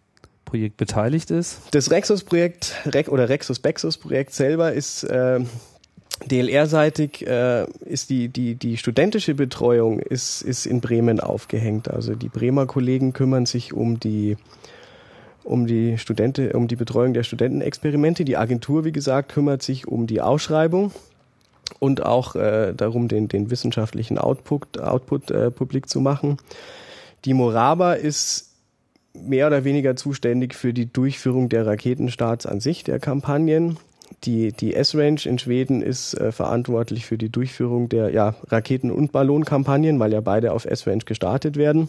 Projekt beteiligt ist? Das Rexus-Projekt oder Rexus-Bexus-Projekt selber ist äh, D L R-seitig, äh, ist die, die, die studentische Betreuung ist, ist in Bremen aufgehängt. Also die Bremer Kollegen kümmern sich um die, um die Studenten, um die Betreuung der Studentenexperimente. Die Agentur, wie gesagt, kümmert sich um die Ausschreibung und auch äh, darum, den, den wissenschaftlichen Output, Output äh, publik zu machen. Die Moraba ist mehr oder weniger zuständig für die Durchführung der Raketenstarts an sich, der Kampagnen. Die, die S-Range in Schweden ist äh, verantwortlich für die Durchführung der ja, Raketen- und Ballonkampagnen, weil ja beide auf S-Range gestartet werden.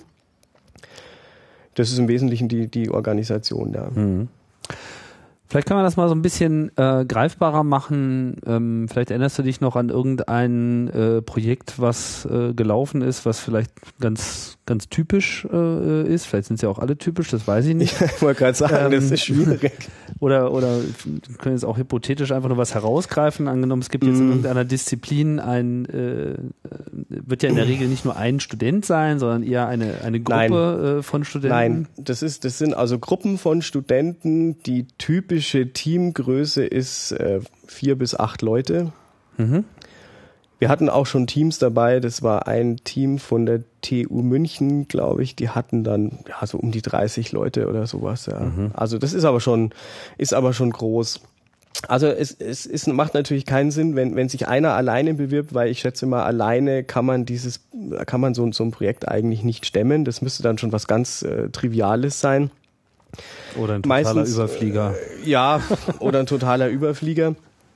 Das ist im Wesentlichen die, die Organisation da. Mhm. Vielleicht kann man das mal so ein bisschen äh, greifbarer machen. Ähm, vielleicht erinnerst du dich noch an irgendein äh, Projekt, was äh, gelaufen ist, was vielleicht ganz ganz typisch äh, ist. Vielleicht sind es ja auch alle typisch, das weiß ich nicht. Ich wollte gerade sagen, ähm, das ist schwierig. Oder oder wir können jetzt auch hypothetisch einfach nur was herausgreifen. Angenommen, es gibt jetzt mm. in irgendeiner Disziplin ein, äh, wird ja in der Regel nicht nur ein Student sein, sondern eher eine eine Gruppe äh, von Studenten. Nein, das ist das sind also Gruppen von Studenten, die typische Teamgröße ist äh, vier bis acht Leute. Mhm. Wir hatten auch schon Teams dabei, das war ein Team von der T U München, glaube ich, die hatten dann ja so um die dreißig Leute oder sowas. Ja. Mhm. Also das ist aber schon, ist aber schon groß. Also es, es, es macht natürlich keinen Sinn, wenn, wenn sich einer alleine bewirbt, weil ich schätze mal, alleine kann man dieses, kann man so, so ein Projekt eigentlich nicht stemmen. Das müsste dann schon was ganz äh, Triviales sein. Oder ein totaler Meistens, Überflieger. Äh, ja, oder ein totaler Überflieger.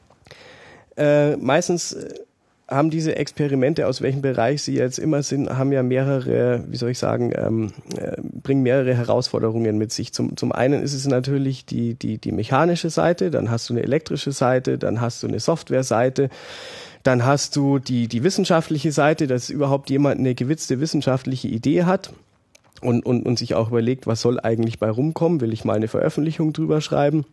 Äh, meistens haben diese Experimente, aus welchem Bereich sie jetzt immer sind, haben ja mehrere, wie soll ich sagen, ähm, äh, bringen mehrere Herausforderungen mit sich. Zum, zum einen ist es natürlich die, die, die mechanische Seite, dann hast du eine elektrische Seite, dann hast du eine Software-Seite, dann hast du die, die wissenschaftliche Seite, dass überhaupt jemand eine gewitzte wissenschaftliche Idee hat und, und, und sich auch überlegt, was soll eigentlich bei rumkommen, will ich mal eine Veröffentlichung drüber schreiben.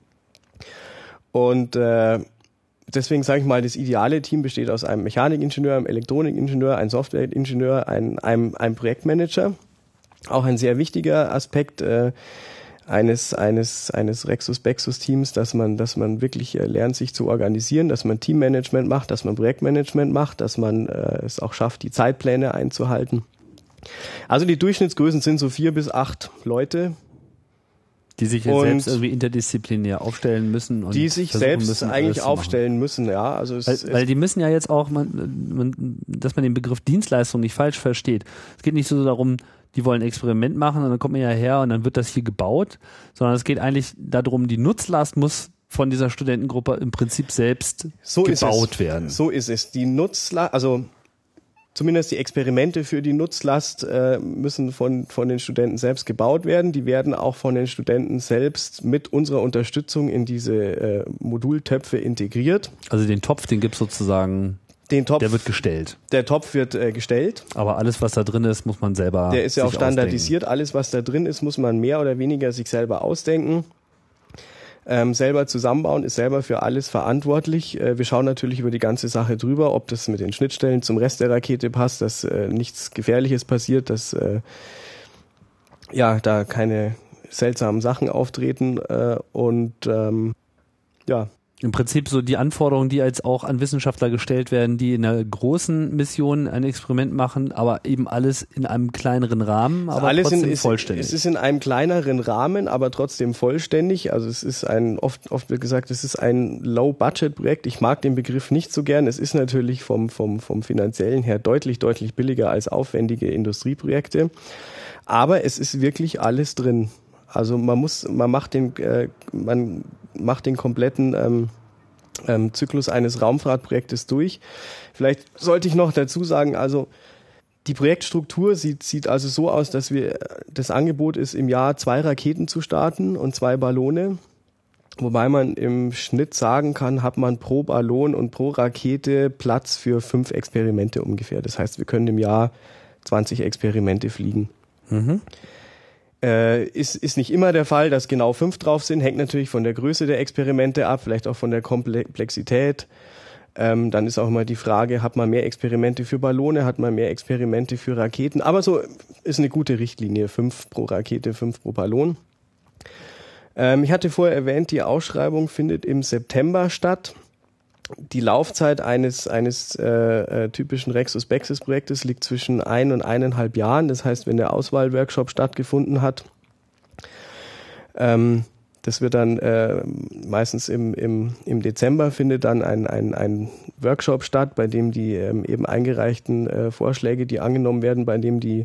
Und äh, deswegen sage ich mal, das ideale Team besteht aus einem Mechanikingenieur, einem Elektronikingenieur, einem Softwareingenieur, einem, einem, einem Projektmanager. Auch ein sehr wichtiger Aspekt äh, eines eines eines Rexus-Bexus-Teams, dass man dass man wirklich äh, lernt, sich zu organisieren, dass man Teammanagement macht, dass man Projektmanagement macht, dass man äh, es auch schafft, die Zeitpläne einzuhalten. Also die Durchschnittsgrößen sind so vier bis acht Leute. Die sich jetzt selbst irgendwie interdisziplinär aufstellen müssen. Und die sich selbst müssen, eigentlich aufstellen müssen, ja. Also es, weil, es weil die müssen ja jetzt auch, man, man, dass man den Begriff Dienstleistung nicht falsch versteht. Es geht nicht so darum, die wollen ein Experiment machen und dann kommt man ja her und dann wird das hier gebaut, sondern es geht eigentlich darum, die Nutzlast muss von dieser Studentengruppe im Prinzip selbst so gebaut ist es. werden. So ist es. Die Nutzlast, also zumindest die Experimente für die Nutzlast äh, müssen von von den Studenten selbst gebaut werden. Die werden auch von den Studenten selbst mit unserer Unterstützung in diese äh, Modultöpfe integriert. Also den Topf, den gibt's sozusagen, den Topf, der wird gestellt. Der Topf wird äh, gestellt. Aber alles, was da drin ist, muss man selber Der ist ja auch standardisiert. Ausdenken. Alles, was da drin ist, muss man mehr oder weniger sich selber ausdenken. Ähm, selber zusammenbauen, ist selber für alles verantwortlich. Äh, wir schauen natürlich über die ganze Sache drüber, ob das mit den Schnittstellen zum Rest der Rakete passt, dass äh, nichts Gefährliches passiert, dass äh, ja da keine seltsamen Sachen auftreten äh, und ähm, ja. Im Prinzip so die Anforderungen, die jetzt auch an Wissenschaftler gestellt werden, die in einer großen Mission ein Experiment machen, aber eben alles in einem kleineren Rahmen, aber alles trotzdem in, ist, vollständig. Es ist in einem kleineren Rahmen, aber trotzdem vollständig. Also es ist ein, oft, oft wird gesagt, es ist ein Low-Budget-Projekt. Ich mag den Begriff nicht so gern. Es ist natürlich vom, vom, vom finanziellen her deutlich, deutlich billiger als aufwendige Industrieprojekte. Aber es ist wirklich alles drin. Also man muss, man macht den, äh, man macht den kompletten ähm, ähm, Zyklus eines Raumfahrtprojektes durch. Vielleicht sollte ich noch dazu sagen, also die Projektstruktur sieht, sieht also so aus, dass wir, das Angebot ist, im Jahr zwei Raketen zu starten und zwei Ballone. Wobei man im Schnitt sagen kann, hat man pro Ballon und pro Rakete Platz für fünf Experimente ungefähr. Das heißt, wir können im Jahr zwanzig Experimente fliegen. Mhm. Äh, ist, ist nicht immer der Fall, dass genau fünf drauf sind, hängt natürlich von der Größe der Experimente ab, vielleicht auch von der Komplexität. Ähm, dann ist auch immer die Frage, hat man mehr Experimente für Ballone, hat man mehr Experimente für Raketen? Aber so ist eine gute Richtlinie, fünf pro Rakete, fünf pro Ballon. Ähm, ich hatte vorher erwähnt, die Ausschreibung findet im September statt. Die Laufzeit eines eines äh, äh, typischen Rexus-Bexus-Projektes liegt zwischen ein und eineinhalb Jahren. Das heißt, wenn der Auswahlworkshop stattgefunden hat, ähm, das wird dann äh, meistens im, im, im Dezember findet dann ein, ein, ein Workshop statt, bei dem die ähm, eben eingereichten äh, Vorschläge, die angenommen werden, bei dem die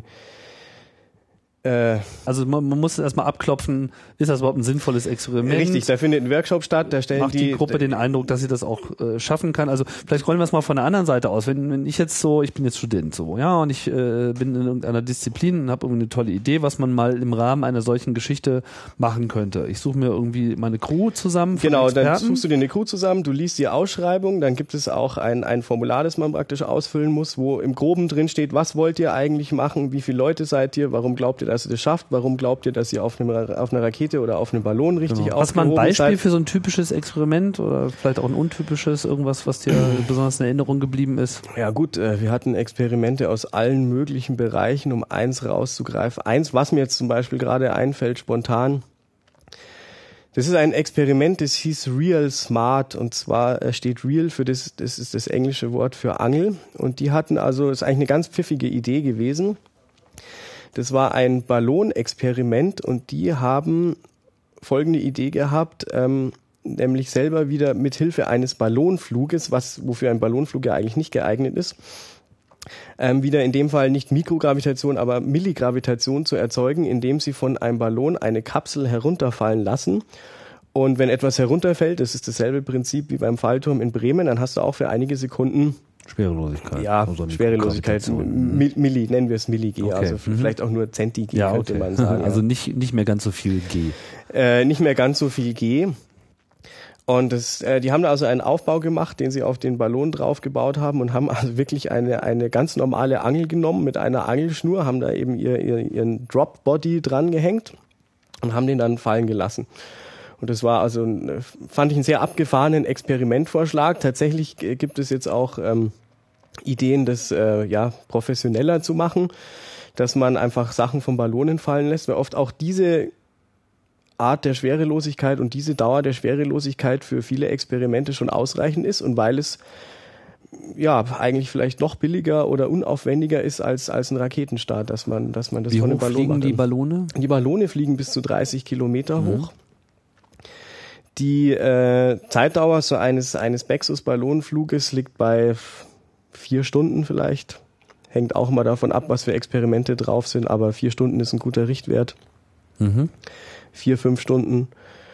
Also man, man muss erstmal abklopfen, ist das überhaupt ein sinnvolles Experiment? Richtig, da findet ein Workshop statt, da stellen Macht die, die Gruppe den Eindruck, dass sie das auch äh, schaffen kann. Also vielleicht rollen wir es mal von der anderen Seite aus. Wenn, wenn ich jetzt so, ich bin jetzt Student so, ja, und ich äh, bin in irgendeiner Disziplin und habe irgendwie eine tolle Idee, was man mal im Rahmen einer solchen Geschichte machen könnte. Ich suche mir irgendwie meine Crew zusammen. Genau, dann suchst du dir eine Crew zusammen, du liest die Ausschreibung, dann gibt es auch ein, ein Formular, das man praktisch ausfüllen muss, wo im Groben drin steht, was wollt ihr eigentlich machen, wie viele Leute seid ihr, warum glaubt ihr, dass ihr das schafft, warum glaubt ihr, dass ihr auf, einem, auf einer Rakete oder auf einem Ballon richtig genau. aufgehoben seid. Hast du mal ein Beispiel seid? Für so ein typisches Experiment oder vielleicht auch ein untypisches, irgendwas, was dir besonders in Erinnerung geblieben ist? Ja gut, wir hatten Experimente aus allen möglichen Bereichen, um eins rauszugreifen. Eins, was mir jetzt zum Beispiel gerade einfällt, spontan, das ist ein Experiment, das hieß Real Smart, und zwar steht Real für das, das ist das englische Wort für Angel, und die hatten also, das ist eigentlich eine ganz pfiffige Idee gewesen. Das war ein Ballonexperiment, und die haben folgende Idee gehabt, ähm, nämlich selber wieder mit Hilfe eines Ballonfluges, was wofür ein Ballonflug ja eigentlich nicht geeignet ist, ähm, wieder in dem Fall nicht Mikrogravitation, aber Milligravitation zu erzeugen, indem sie von einem Ballon eine Kapsel herunterfallen lassen. Und wenn etwas herunterfällt, das ist dasselbe Prinzip wie beim Fallturm in Bremen, dann hast du auch für einige Sekunden Schwerelosigkeit. Ja, also Schwerelosigkeit, Milli, nennen wir es Milli-G, okay. also mhm. vielleicht auch nur Centi-G, ja, könnte okay. man sagen. Also nicht, nicht mehr ganz so viel G. Äh, nicht mehr ganz so viel G. Und das, äh, die haben da also einen Aufbau gemacht, den sie auf den Ballon drauf gebaut haben, und haben also wirklich eine, eine ganz normale Angel genommen mit einer Angelschnur, haben da eben ihr, ihr, ihren Drop-Body dran gehängt und haben den dann fallen gelassen. Und das war also, fand ich einen sehr abgefahrenen Experimentvorschlag. Tatsächlich gibt es jetzt auch ähm, Ideen, das äh, ja professioneller zu machen, dass man einfach Sachen vom Ballonen fallen lässt, weil oft auch diese Art der Schwerelosigkeit und diese Dauer der Schwerelosigkeit für viele Experimente schon ausreichend ist, und weil es ja eigentlich vielleicht noch billiger oder unaufwendiger ist als als ein Raketenstart, dass man dass man das Wie von einem hoch Ballon fliegen macht. die Ballone? Die Ballone fliegen bis zu dreißig Kilometer mhm. hoch. Die äh, Zeitdauer so eines eines Bexus-Ballonfluges liegt bei vier Stunden vielleicht. Hängt auch mal davon ab, was für Experimente drauf sind, aber vier Stunden ist ein guter Richtwert. Mhm. Vier, fünf Stunden.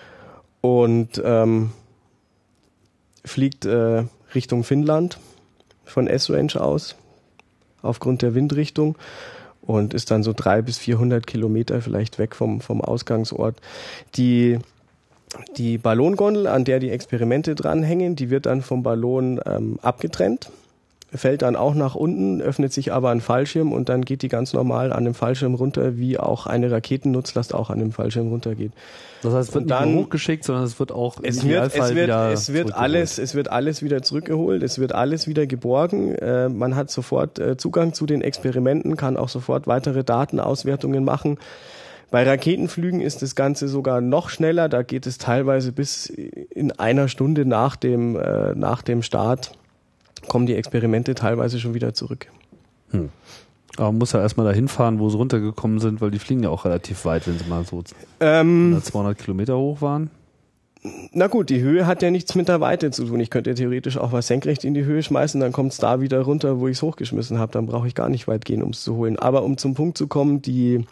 Und ähm, fliegt äh, Richtung Finnland von S-Range aus, aufgrund der Windrichtung, und ist dann so drei bis vierhundert Kilometer vielleicht weg vom, vom Ausgangsort. Die Die Ballongondel, an der die Experimente dranhängen, die wird dann vom Ballon ähm, abgetrennt, fällt dann auch nach unten, öffnet sich aber ein Fallschirm, und dann geht die ganz normal an dem Fallschirm runter, wie auch eine Raketennutzlast auch an dem Fallschirm runtergeht. Das heißt, es wird dann, nicht nur hochgeschickt, sondern es wird auch es im wird, Idealfall es wird, wieder es wird alles, es wird alles wieder zurückgeholt, es wird alles wieder geborgen. Äh, man hat sofort äh, Zugang zu den Experimenten, kann auch sofort weitere Datenauswertungen machen. Bei Raketenflügen ist das Ganze sogar noch schneller. Da geht es teilweise bis in einer Stunde nach dem, äh, nach dem Start kommen die Experimente teilweise schon wieder zurück. Hm. Aber man muss ja erstmal dahin fahren, wo sie runtergekommen sind, weil die fliegen ja auch relativ weit, wenn sie mal so ähm, zweihundert Kilometer hoch waren. Na gut, die Höhe hat ja nichts mit der Weite zu tun. Ich könnte ja theoretisch auch was senkrecht in die Höhe schmeißen, dann kommt es da wieder runter, wo ich es hochgeschmissen habe. Dann brauche ich gar nicht weit gehen, um es zu holen. Aber um zum Punkt zu kommen, die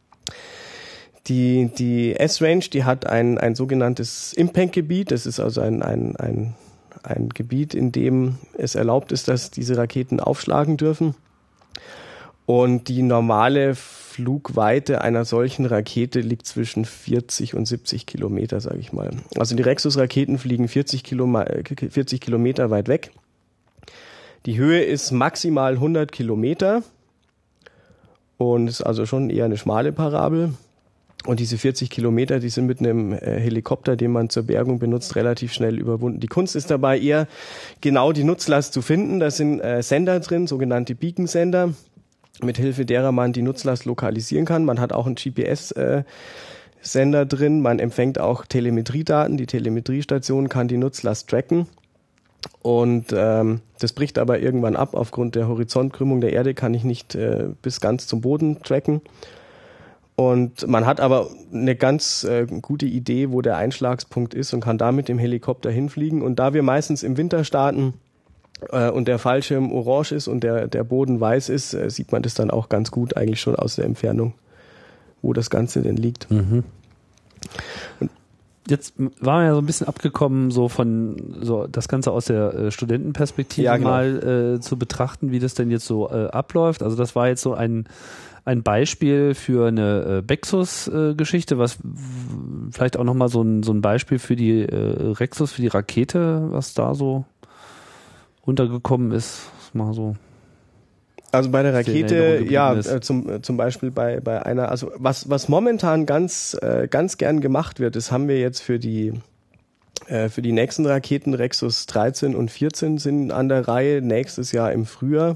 Die, die S-Range, die hat ein, ein sogenanntes Impact-Gebiet. Das ist also ein, ein, ein, ein Gebiet, in dem es erlaubt ist, dass diese Raketen aufschlagen dürfen. Und die normale Flugweite einer solchen Rakete liegt zwischen vierzig und siebzig Kilometer, sage ich mal. Also die Rexus-Raketen fliegen vierzig Kilometer weit weg. Die Höhe ist maximal hundert Kilometer und ist also schon eher eine schmale Parabel. Und diese vierzig Kilometer, die sind mit einem äh, Helikopter, den man zur Bergung benutzt, relativ schnell überwunden. Die Kunst ist dabei eher, genau die Nutzlast zu finden. Da sind äh, Sender drin, sogenannte Beacon-Sender, mit Hilfe derer man die Nutzlast lokalisieren kann. Man hat auch ein G P S, äh, Sender drin. Man empfängt auch Telemetriedaten. Die Telemetriestation kann die Nutzlast tracken. Und ähm, das bricht aber irgendwann ab. Aufgrund der Horizontkrümmung der Erde kann ich nicht äh, bis ganz zum Boden tracken. Und man hat aber eine ganz äh, gute Idee, wo der Einschlagspunkt ist und kann da mit dem Helikopter hinfliegen. Und da wir meistens im Winter starten äh, und der Fallschirm orange ist und der, der Boden weiß ist, äh, sieht man das dann auch ganz gut eigentlich schon aus der Entfernung, wo das Ganze denn liegt. Mhm. Und jetzt waren wir ja so ein bisschen abgekommen, so von so das Ganze aus der äh, Studentenperspektive ja, genau. mal äh, zu betrachten, wie das denn jetzt so äh, abläuft. Also das war jetzt so ein ein Beispiel für eine äh, Bexus-Geschichte, äh, was w- vielleicht auch nochmal so ein, so ein Beispiel für die äh, Rexus, für die Rakete, was da so runtergekommen ist. Mal so. Also bei der Rakete, ja, äh, zum, äh, zum Beispiel bei, bei einer, also was, was momentan ganz, äh, ganz gern gemacht wird, das haben wir jetzt für die, äh, für die nächsten Raketen, Rexus dreizehn und vierzehn sind an der Reihe, nächstes Jahr im Frühjahr.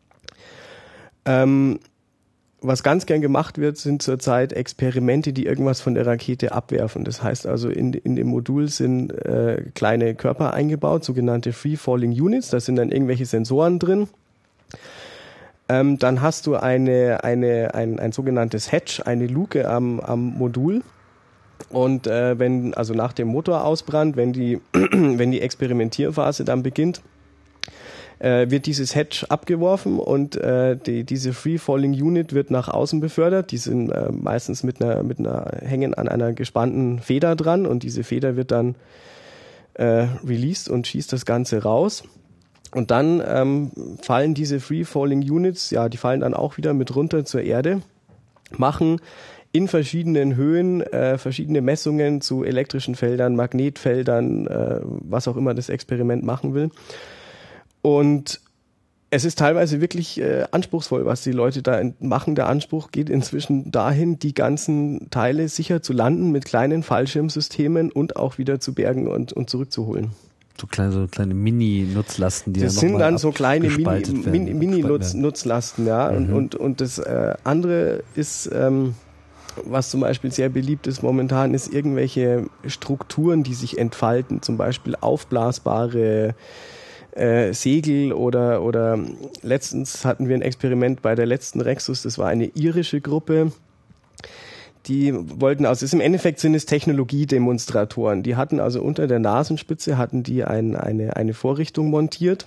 Ähm, Was ganz gern gemacht wird, sind zurzeit Experimente, die irgendwas von der Rakete abwerfen. Das heißt also, in, in dem Modul sind äh, kleine Körper eingebaut, sogenannte Free Falling Units. Da sind dann irgendwelche Sensoren drin. Ähm, dann hast du eine, eine, ein, ein sogenanntes Hatch, eine Luke am, am Modul. Und äh, wenn, also nach dem Motorausbrand, wenn die, wenn die Experimentierphase dann beginnt, Äh, wird dieses Hatch abgeworfen und äh, die, diese Free Falling Unit wird nach außen befördert. Die sind äh, meistens mit einer, mit einer, hängen an einer gespannten Feder dran und diese Feder wird dann äh, released und schießt das Ganze raus. Und dann ähm, fallen diese Free Falling Units, ja, die fallen dann auch wieder mit runter zur Erde, machen in verschiedenen Höhen äh, verschiedene Messungen zu elektrischen Feldern, Magnetfeldern, äh, was auch immer das Experiment machen will. Und es ist teilweise wirklich äh, anspruchsvoll, was die Leute da machen. Der Anspruch geht inzwischen dahin, die ganzen Teile sicher zu landen mit kleinen Fallschirmsystemen und auch wieder zu bergen und, und zurückzuholen. So kleine, so kleine Mini-Nutzlasten, die das ja sind dann so kleine Mini-Nutzlasten, ja. Mhm. Und, und, und das äh, andere ist, ähm, was zum Beispiel sehr beliebt ist momentan, ist irgendwelche Strukturen, die sich entfalten. Zum Beispiel aufblasbare Äh, Segel oder, oder letztens hatten wir ein Experiment bei der letzten Rexus, das war eine irische Gruppe, die wollten, also ist im Endeffekt sind es Technologiedemonstratoren, die hatten also unter der Nasenspitze hatten die ein, eine, eine Vorrichtung montiert,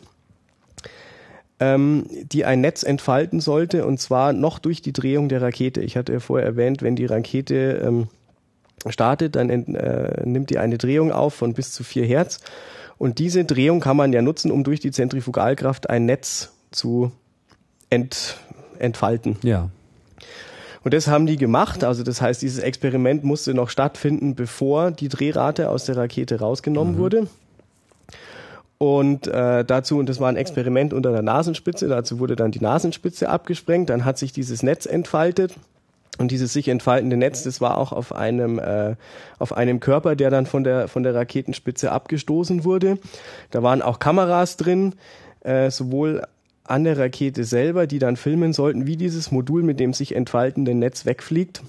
ähm, die ein Netz entfalten sollte und zwar noch durch die Drehung der Rakete. Ich hatte ja vorher erwähnt, wenn die Rakete ähm, startet, dann äh, nimmt die eine Drehung auf von bis zu vier Hertz. Und diese Drehung kann man ja nutzen, um durch die Zentrifugalkraft ein Netz zu ent, entfalten. Ja. Und das haben die gemacht. Also das heißt, dieses Experiment musste noch stattfinden, bevor die Drehrate aus der Rakete rausgenommen mhm. wurde. Und äh, dazu, und das war ein Experiment unter der Nasenspitze, dazu wurde dann die Nasenspitze abgesprengt, dann hat sich dieses Netz entfaltet. Und dieses sich entfaltende Netz, das war auch auf einem äh, auf einem Körper, der dann von der von der Raketenspitze abgestoßen wurde. Da waren auch Kameras drin, äh, sowohl an der Rakete selber, die dann filmen sollten, wie dieses Modul mit dem sich entfaltenden Netz wegfliegt.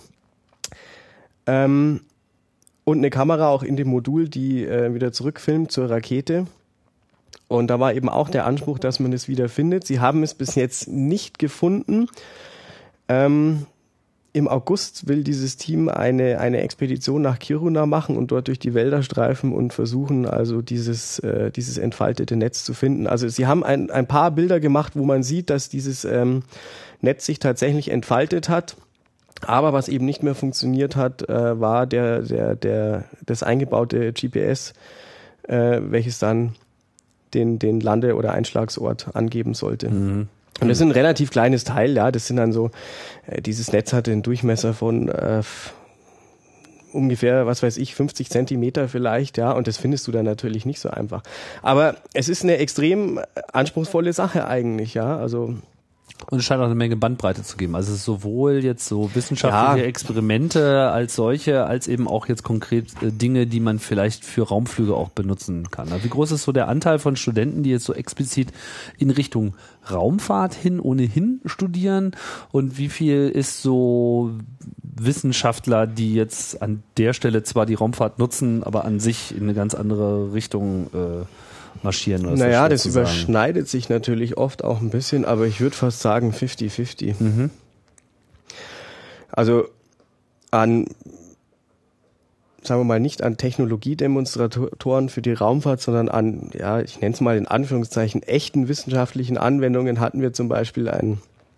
Ähm, und eine Kamera auch in dem Modul, die äh, wieder zurückfilmt zur Rakete. Und da war eben auch der Anspruch, dass man es wieder findet. Sie haben es bis jetzt nicht gefunden. Ähm, Im August will dieses Team eine, eine Expedition nach Kiruna machen und dort durch die Wälder streifen und versuchen also dieses, äh, dieses entfaltete Netz zu finden. Also sie haben ein, ein paar Bilder gemacht, wo man sieht, dass dieses ähm, Netz sich tatsächlich entfaltet hat. Aber was eben nicht mehr funktioniert hat, äh, war der, der, der, das eingebaute G P S, äh, welches dann den, den Lande- oder Einschlagsort angeben sollte. Mhm. Und das ist ein relativ kleines Teil, ja, das sind dann so, äh, dieses Netz hatte einen Durchmesser von äh, ungefähr, was weiß ich, fünfzig Zentimeter vielleicht, ja, und das findest du dann natürlich nicht so einfach. Aber es ist eine extrem anspruchsvolle Sache eigentlich, ja, also. Und es scheint auch eine Menge Bandbreite zu geben. Also es ist sowohl jetzt so wissenschaftliche ja. Experimente als solche, als eben auch jetzt konkret äh, Dinge, die man vielleicht für Raumflüge auch benutzen kann. Also wie groß ist so der Anteil von Studenten, die jetzt so explizit in Richtung Raumfahrt hin ohnehin studieren? Und wie viel ist so Wissenschaftler, die jetzt an der Stelle zwar die Raumfahrt nutzen, aber an sich in eine ganz andere Richtung äh, marschieren. Oder naja, das überschneidet sich natürlich oft auch ein bisschen, aber ich würde fast sagen fifty fifty. Mhm. Also an, sagen wir mal, nicht an Technologiedemonstratoren für die Raumfahrt, sondern an, ja, ich nenne es mal in Anführungszeichen, echten wissenschaftlichen Anwendungen hatten wir zum Beispiel ein,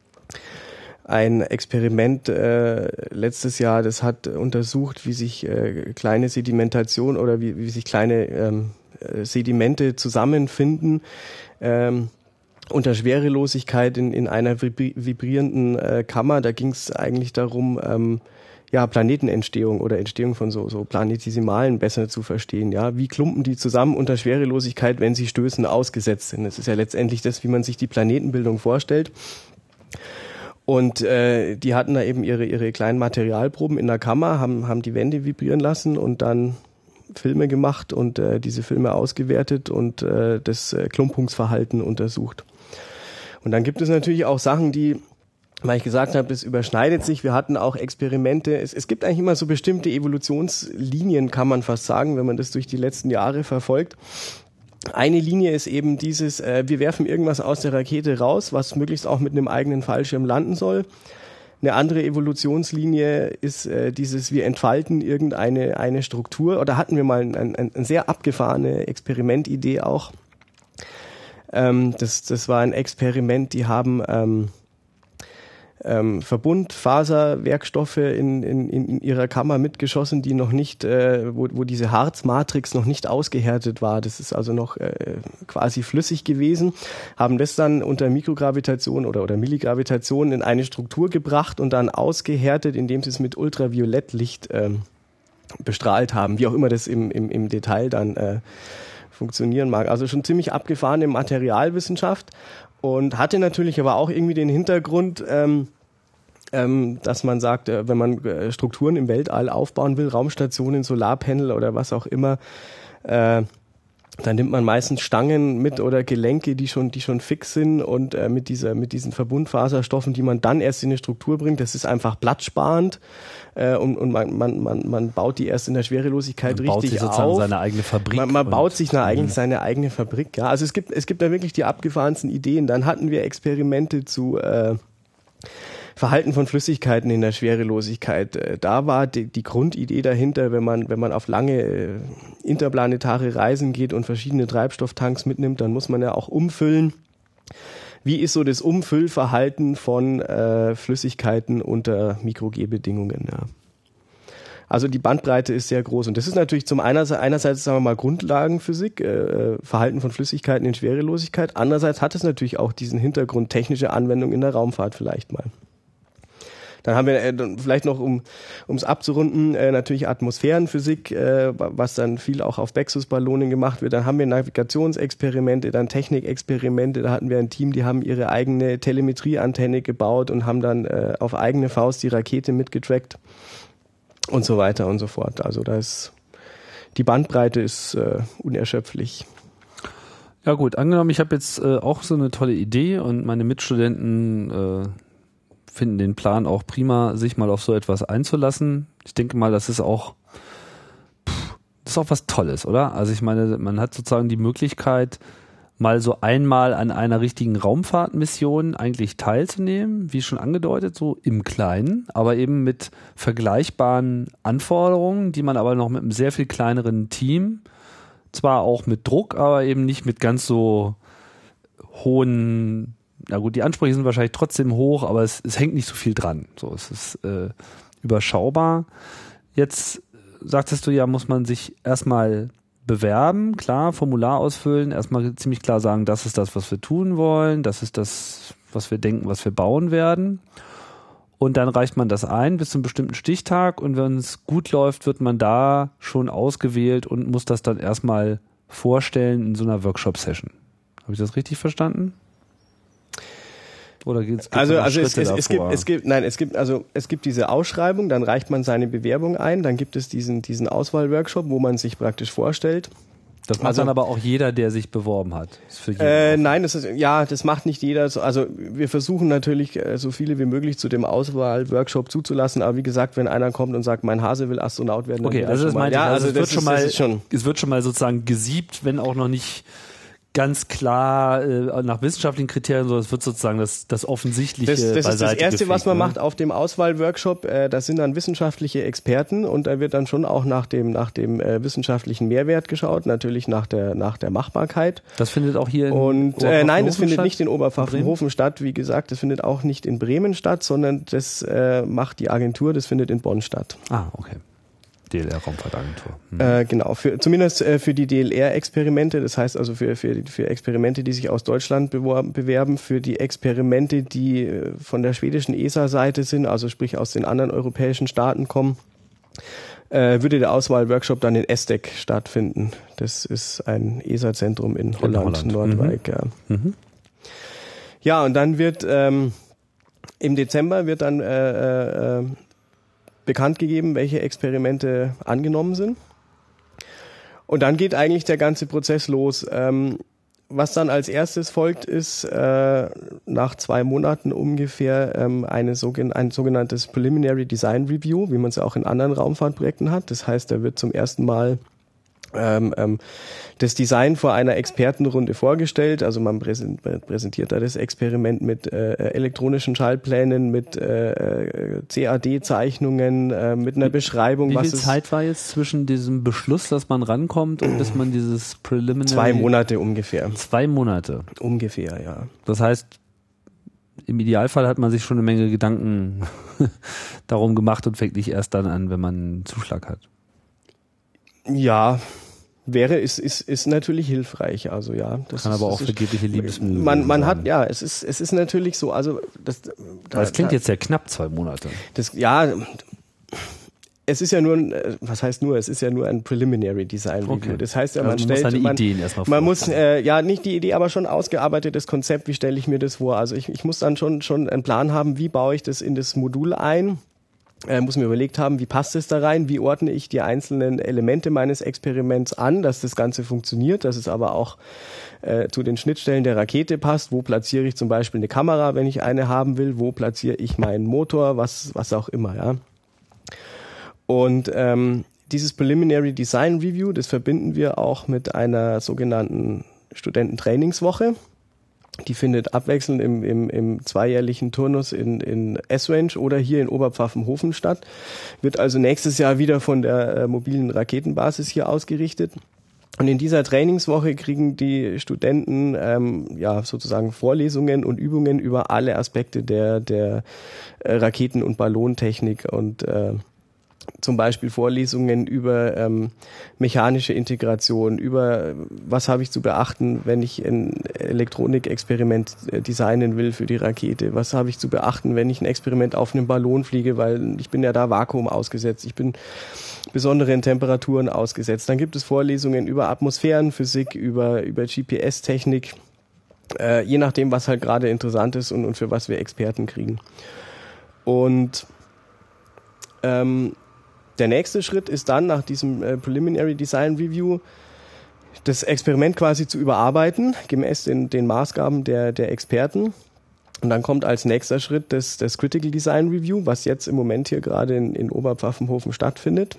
ein Experiment äh, letztes Jahr, das hat untersucht, wie sich äh, kleine Sedimentation oder wie, wie sich kleine ähm, Sedimente zusammenfinden ähm, unter Schwerelosigkeit in, in einer vibrierenden äh, Kammer. Da ging es eigentlich darum, ähm, ja, Planetenentstehung oder Entstehung von so, so Planetesimalen besser zu verstehen. Ja, wie klumpen die zusammen unter Schwerelosigkeit, wenn sie Stößen ausgesetzt sind? Das ist ja letztendlich das, wie man sich die Planetenbildung vorstellt. Und äh, die hatten da eben ihre ihre kleinen Materialproben in der Kammer, haben haben die Wände vibrieren lassen und dann Filme gemacht und äh, diese Filme ausgewertet und äh, das äh, Klumpungsverhalten untersucht. Und dann gibt es natürlich auch Sachen, die, weil ich gesagt habe, das überschneidet sich. Wir hatten auch Experimente. Es, es gibt eigentlich immer so bestimmte Evolutionslinien, kann man fast sagen, wenn man das durch die letzten Jahre verfolgt. Eine Linie ist eben dieses, äh, wir werfen irgendwas aus der Rakete raus, was möglichst auch mit einem eigenen Fallschirm landen soll. Eine andere Evolutionslinie ist äh, dieses, wir entfalten irgendeine eine Struktur. Oder hatten wir mal ein, ein, ein sehr abgefahrene Experimentidee auch. Ähm, das, das war ein Experiment, die haben ähm, ähm, Verbundfaserwerkstoffe in, in, in ihrer Kammer mitgeschossen, die noch nicht, äh, wo, wo diese Harzmatrix noch nicht ausgehärtet war. Das ist also noch äh, quasi flüssig gewesen. Haben das dann unter Mikrogravitation oder, oder Milligravitation in eine Struktur gebracht und dann ausgehärtet, indem sie es mit Ultraviolettlicht ähm, bestrahlt haben. Wie auch immer das im, im, im Detail dann äh, funktionieren mag. Also schon ziemlich abgefahrene Materialwissenschaft. Und hatte natürlich aber auch irgendwie den Hintergrund, ähm, ähm, dass man sagt, äh, wenn man äh, Strukturen im Weltall aufbauen will, Raumstationen, Solarpanel oder was auch immer, äh, dann nimmt man meistens Stangen mit oder Gelenke, die schon, die schon fix sind und äh, mit dieser, mit diesen Verbundfaserstoffen, die man dann erst in eine Struktur bringt. Das ist einfach platzsparend äh, und, und man, man, man, man baut die erst in der Schwerelosigkeit man richtig baut sich auf. Seine eigene Fabrik. Man, man baut sich eine, eigentlich seine eigene Fabrik. Ja, also es gibt, es gibt da wirklich die abgefahrensten Ideen. Dann hatten wir Experimente zu äh, Verhalten von Flüssigkeiten in der Schwerelosigkeit. Da war die, die Grundidee dahinter, wenn man, wenn man auf lange äh, interplanetare Reisen geht und verschiedene Treibstofftanks mitnimmt, dann muss man ja auch umfüllen. Wie ist so das Umfüllverhalten von äh, Flüssigkeiten unter Mikro-G-Bedingungen? Ja. Also die Bandbreite ist sehr groß und das ist natürlich zum einerseits, einerseits sagen wir mal Grundlagenphysik, äh, Verhalten von Flüssigkeiten in Schwerelosigkeit. Andererseits hat es natürlich auch diesen Hintergrund technische Anwendung in der Raumfahrt vielleicht mal. Dann haben wir äh, vielleicht noch, um ums abzurunden, äh, natürlich Atmosphärenphysik, äh, was dann viel auch auf Bexus-Ballonen gemacht wird. Dann haben wir Navigationsexperimente, dann Technikexperimente. Da hatten wir ein Team, die haben ihre eigene Telemetrieantenne gebaut und haben dann äh, auf eigene Faust die Rakete mitgetrackt und so weiter und so fort. Also da ist die Bandbreite ist äh, unerschöpflich. Ja gut, angenommen, ich habe jetzt äh, auch so eine tolle Idee und meine Mitstudenten äh, finden den Plan auch prima, sich mal auf so etwas einzulassen. Ich denke mal, das ist auch pff, das ist auch was Tolles, oder? Also ich meine, man hat sozusagen die Möglichkeit, mal so einmal an einer richtigen Raumfahrtmission eigentlich teilzunehmen, wie schon angedeutet, so im Kleinen, aber eben mit vergleichbaren Anforderungen, die man aber noch mit einem sehr viel kleineren Team, zwar auch mit Druck, aber eben nicht mit ganz so hohen, na gut, die Ansprüche sind wahrscheinlich trotzdem hoch, aber es, es hängt nicht so viel dran. So, es ist äh, überschaubar. Jetzt sagtest du ja, muss man sich erstmal bewerben, klar, Formular ausfüllen, erstmal ziemlich klar sagen, das ist das, was wir tun wollen, das ist das, was wir denken, was wir bauen werden. Und dann reicht man das ein bis zu einem bestimmten Stichtag und wenn es gut läuft, wird man da schon ausgewählt und muss das dann erstmal vorstellen in so einer Workshop-Session. Habe ich das richtig verstanden? Oder geht's, geht's also also es, es, es gibt es gibt nein es gibt also es gibt diese Ausschreibung, dann reicht man seine Bewerbung ein, dann gibt es diesen diesen Auswahlworkshop, wo man sich praktisch vorstellt Das macht also, dann aber auch jeder, der sich beworben hat. Das für äh, nein, das ist, ja, das macht nicht jeder. Also wir versuchen natürlich, so viele wie möglich zu dem Auswahlworkshop zuzulassen. Aber wie gesagt, wenn einer kommt und sagt, mein Hase will Astronaut werden, dann okay, also das meinte ich. Ja, also, also es wird schon ist, mal, schon es wird schon mal sozusagen gesiebt, wenn auch noch nicht ganz klar äh, nach wissenschaftlichen Kriterien, sondern es wird sozusagen das, das Offensichtliche Das, das ist das Erste, gefegt, was man ne? macht auf dem Auswahlworkshop. Äh, das sind dann wissenschaftliche Experten und da wird dann schon auch nach dem nach dem äh, wissenschaftlichen Mehrwert geschaut, natürlich nach der nach der Machbarkeit. Das findet auch hier in und äh, nein, das findet statt? nicht in Oberpfaffenhofen statt. Wie gesagt, das findet auch nicht in Bremen statt, sondern das äh, macht die Agentur. Das findet in Bonn statt. Ah, okay. D L R-Raumfahrtagentur. Hm. Äh, genau, für, zumindest äh, für die D L R-Experimente, das heißt also für, für, für Experimente, die sich aus Deutschland beworben, bewerben, für die Experimente, die äh, von der schwedischen E S A-Seite sind, also sprich aus den anderen europäischen Staaten kommen, äh, würde der Auswahlworkshop dann in ESTEC stattfinden. Das ist ein E S A-Zentrum in Holland, in Holland. Noordwijk. Mhm. Ja. Mhm. ja, und dann wird ähm, im Dezember wird dann äh, äh, bekannt gegeben, welche Experimente angenommen sind. Und dann geht eigentlich der ganze Prozess los. Ähm, was dann als erstes folgt, ist äh, nach zwei Monaten ungefähr ähm, eine sogen- ein sogenanntes Preliminary Design Review, wie man es auch in anderen Raumfahrtprojekten hat. Das heißt, da wird zum ersten Mal Ähm, ähm, das Design vor einer Expertenrunde vorgestellt. Also man präsentiert da das Experiment mit äh, elektronischen Schallplänen, mit äh, C A D-Zeichnungen, äh, mit einer Beschreibung. Wie was viel es Zeit war jetzt zwischen diesem Beschluss, dass man rankommt und bis man dieses Preliminary... Zwei Monate ungefähr. Zwei Monate? Ungefähr, ja. Das heißt, im Idealfall hat man sich schon eine Menge Gedanken darum gemacht und fängt nicht erst dann an, wenn man einen Zuschlag hat. Ja, wäre, ist, ist, ist natürlich hilfreich, also ja. Das Kann ist, aber auch ist, vergebliche Liebesmühe Man, man sein. hat, ja, es ist, es ist natürlich so, also das, da, das klingt da, jetzt sehr knapp, zwei Monate. Das, ja, es ist ja nur, ein, was heißt nur, es ist ja nur ein Preliminary Design Review. Okay. Das heißt ja, man, also stellt, muss seine man, Ideen erstmal man muss, äh, ja, nicht die Idee, aber schon ausgearbeitetes Konzept, wie stelle ich mir das vor? Also ich, ich muss dann schon, schon einen Plan haben, wie baue ich das in das Modul ein? Äh, muss mir überlegt haben, wie passt es da rein, wie ordne ich die einzelnen Elemente meines Experiments an, dass das Ganze funktioniert, dass es aber auch äh, zu den Schnittstellen der Rakete passt, wo platziere ich zum Beispiel eine Kamera, wenn ich eine haben will, wo platziere ich meinen Motor, was, was auch immer, ja. Und ähm, dieses Preliminary Design Review, das verbinden wir auch mit einer sogenannten Studententrainingswoche. Die findet abwechselnd im, im, im zweijährlichen Turnus in, in Esrange oder hier in Oberpfaffenhofen statt. Wird also nächstes Jahr wieder von der äh, mobilen Raketenbasis hier ausgerichtet. Und in dieser Trainingswoche kriegen die Studenten ähm, ja sozusagen Vorlesungen und Übungen über alle Aspekte der, der äh, Raketen- und Ballontechnik und äh, zum Beispiel Vorlesungen über ähm, mechanische Integration, über was habe ich zu beachten, wenn ich ein Elektronikexperiment äh, designen will für die Rakete, was habe ich zu beachten, wenn ich ein Experiment auf einem Ballon fliege, weil ich bin ja da Vakuum ausgesetzt, ich bin besonderen Temperaturen ausgesetzt. Dann gibt es Vorlesungen über Atmosphärenphysik, über, über G P S-Technik, äh, je nachdem, was halt gerade interessant ist und, und für was wir Experten kriegen. Und ähm, der nächste Schritt ist dann nach diesem äh, Preliminary Design Review das Experiment quasi zu überarbeiten, gemäß den, den Maßgaben der, der Experten. Und dann kommt als nächster Schritt das, das Critical Design Review, was jetzt im Moment hier gerade in, in Oberpfaffenhofen stattfindet.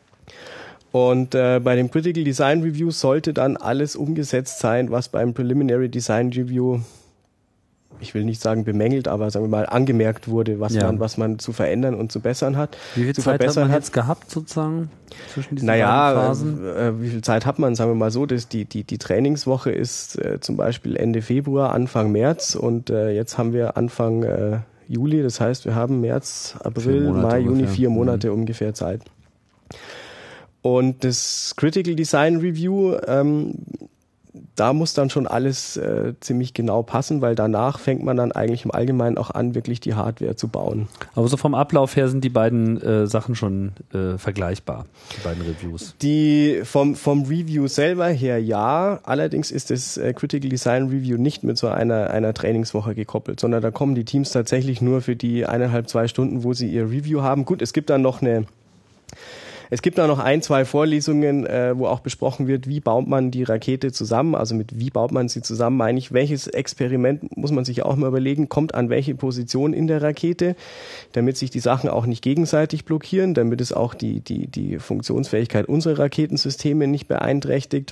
Und äh, bei dem Critical Design Review sollte dann alles umgesetzt sein, was beim Preliminary Design Review, ich will nicht sagen bemängelt, aber sagen wir mal angemerkt wurde, was ja. man was man zu verändern und zu bessern hat. Wie viel zu Zeit hat man hat. jetzt gehabt sozusagen zwischen diesen naja, beiden Phasen? Äh, wie viel Zeit hat man? Sagen wir mal so, dass die die die Trainingswoche ist äh, zum Beispiel Ende Februar, Anfang März und äh, jetzt haben wir Anfang äh, Juli. Das heißt, wir haben März, April, Mai, Juni, ungefähr. vier Monate mhm. ungefähr Zeit. Und das Critical Design Review, ähm, da muss dann schon alles äh, ziemlich genau passen, weil danach fängt man dann eigentlich im Allgemeinen auch an, wirklich die Hardware zu bauen. Aber so vom Ablauf her sind die beiden äh, Sachen schon äh, vergleichbar, die beiden Reviews. Die vom vom Review selber her ja, allerdings ist das äh, Critical Design Review nicht mit so einer einer Trainingswoche gekoppelt, sondern da kommen die Teams tatsächlich nur für die eineinhalb, zwei Stunden, wo sie ihr Review haben. Gut, es gibt dann noch eine Es gibt da noch ein, zwei Vorlesungen, äh, wo auch besprochen wird, wie baut man die Rakete zusammen, also mit wie baut man sie zusammen, meine ich, welches Experiment, muss man sich auch mal überlegen, kommt an welche Position in der Rakete, damit sich die Sachen auch nicht gegenseitig blockieren, damit es auch die, die, die Funktionsfähigkeit unserer Raketensysteme nicht beeinträchtigt.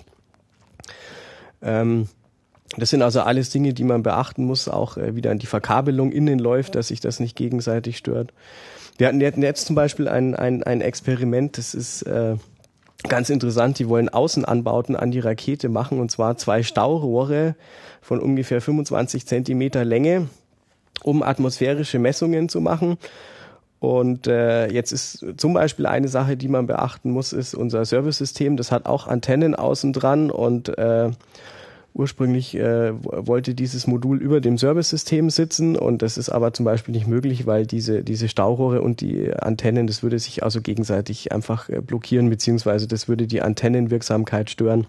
Ähm, Das sind also alles Dinge, die man beachten muss, auch äh, wieder an die Verkabelung innen läuft, dass sich das nicht gegenseitig stört. Wir hatten jetzt zum Beispiel ein, ein, ein Experiment, das ist äh, ganz interessant, die wollen Außenanbauten an die Rakete machen, und zwar zwei Staurohre von ungefähr fünfundzwanzig Zentimeter Länge, um atmosphärische Messungen zu machen. Und äh, jetzt ist zum Beispiel eine Sache, die man beachten muss, ist unser Servicesystem, das hat auch Antennen außen dran, und äh, Ursprünglich äh, wollte dieses Modul über dem Servicesystem sitzen, und das ist aber zum Beispiel nicht möglich, weil diese diese Staurohre und die Antennen, das würde sich also gegenseitig einfach äh, blockieren, beziehungsweise das würde die Antennenwirksamkeit stören.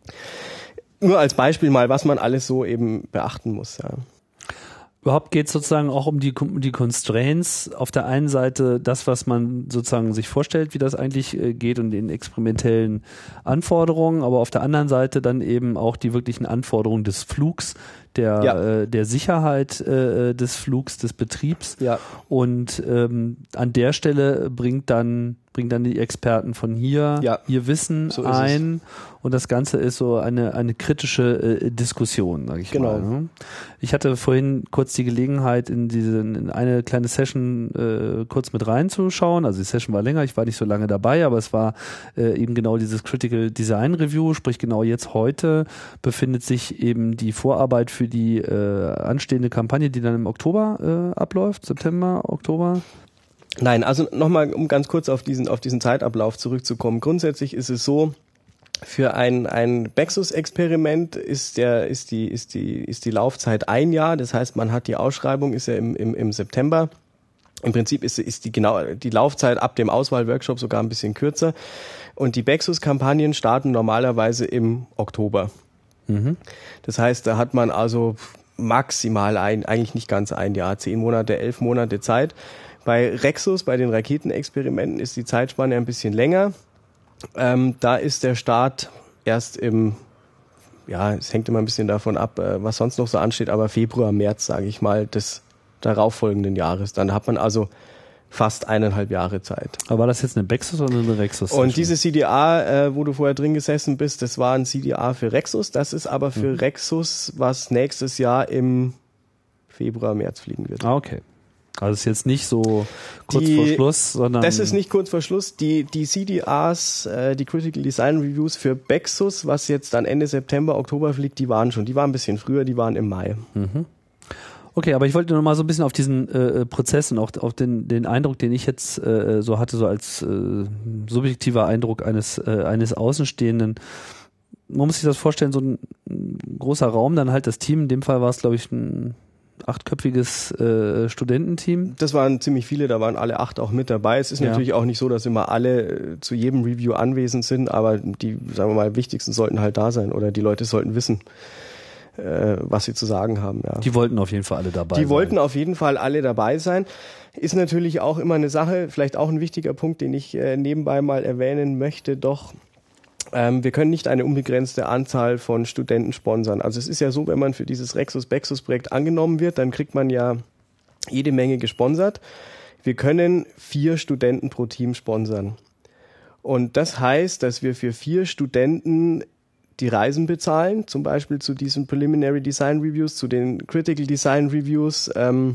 Nur als Beispiel mal, was man alles so eben beachten muss. Ja. Überhaupt geht es sozusagen auch um die, um die Constraints. Auf der einen Seite das, was man sozusagen sich vorstellt, wie das eigentlich äh, geht, und den experimentellen Anforderungen, aber auf der anderen Seite dann eben auch die wirklichen Anforderungen des Flugs, der, ja. äh, der Sicherheit äh, des Flugs, des Betriebs. Ja. Und ähm, an der Stelle bringt dann bringen dann die Experten von hier ja. ihr Wissen so ein, und das Ganze ist so eine eine kritische äh, Diskussion, sage ich genau. mal. Ne? Ich hatte vorhin kurz die Gelegenheit, in diese in eine kleine Session äh, kurz mit reinzuschauen. Also die Session war länger, ich war nicht so lange dabei, aber es war äh, eben genau dieses Critical Design Review, sprich genau jetzt heute befindet sich eben die Vorarbeit für die äh, anstehende Kampagne, die dann im Oktober äh, abläuft, September, Oktober. Nein, also nochmal, um ganz kurz auf diesen, auf diesen Zeitablauf zurückzukommen. Grundsätzlich ist es so, für ein, ein Bexus-Experiment ist der, ist die, ist die, ist die Laufzeit ein Jahr. Das heißt, man hat die Ausschreibung, ist ja im, im, im September. Im Prinzip ist, ist die genau, die Laufzeit ab dem Auswahlworkshop sogar ein bisschen kürzer. Und die Bexus-Kampagnen starten normalerweise im Oktober. Mhm. Das heißt, da hat man also maximal ein, eigentlich nicht ganz ein Jahr, zehn Monate, elf Monate Zeit. Bei Rexus, bei den Raketenexperimenten, ist die Zeitspanne ein bisschen länger. Ähm, da ist der Start erst im, ja, es hängt immer ein bisschen davon ab, äh, was sonst noch so ansteht, aber Februar, März, sage ich mal, des darauffolgenden Jahres. Dann hat man also fast eineinhalb Jahre Zeit. Aber war das jetzt eine Bexus oder eine Rexus? Und diese C D A, äh, wo du vorher drin gesessen bist, das war ein C D A für Rexus. Das ist aber für mhm. Rexus, was nächstes Jahr im Februar, März fliegen wird. Ah, okay. Also es ist jetzt nicht so kurz die, vor Schluss, sondern... Das ist nicht kurz vor Schluss. Die, die C D As, äh, die Critical Design Reviews für Bexus, was jetzt dann Ende September, Oktober fliegt, die waren schon. Die waren ein bisschen früher, die waren im Mai. Mhm. Okay, aber ich wollte noch mal so ein bisschen auf diesen äh, Prozess und auch auf den, den Eindruck, den ich jetzt äh, so hatte, so als äh, subjektiver Eindruck eines, äh, eines Außenstehenden. Man muss sich das vorstellen, so ein, ein großer Raum, dann halt das Team, in dem Fall war es, glaube ich, ein achtköpfiges äh, Studententeam. Das waren ziemlich viele, da waren alle acht auch mit dabei. Es ist ja. natürlich auch nicht so, dass immer alle äh, zu jedem Review anwesend sind, aber die, sagen wir mal, wichtigsten sollten halt da sein oder die Leute sollten wissen, äh, was sie zu sagen haben. Ja. Die wollten auf jeden Fall alle dabei die sein. Die wollten auf jeden Fall alle dabei sein. Ist natürlich auch immer eine Sache, vielleicht auch ein wichtiger Punkt, den ich äh, nebenbei mal erwähnen möchte, doch Ähm, wir können nicht eine unbegrenzte Anzahl von Studenten sponsern. Also es ist ja so, wenn man für dieses Rexus-Bexus-Projekt angenommen wird, dann kriegt man ja jede Menge gesponsert. Wir können vier Studenten pro Team sponsern. Und das heißt, dass wir für vier Studenten die Reisen bezahlen, zum Beispiel zu diesen Preliminary Design Reviews, zu den Critical Design Reviews, ähm,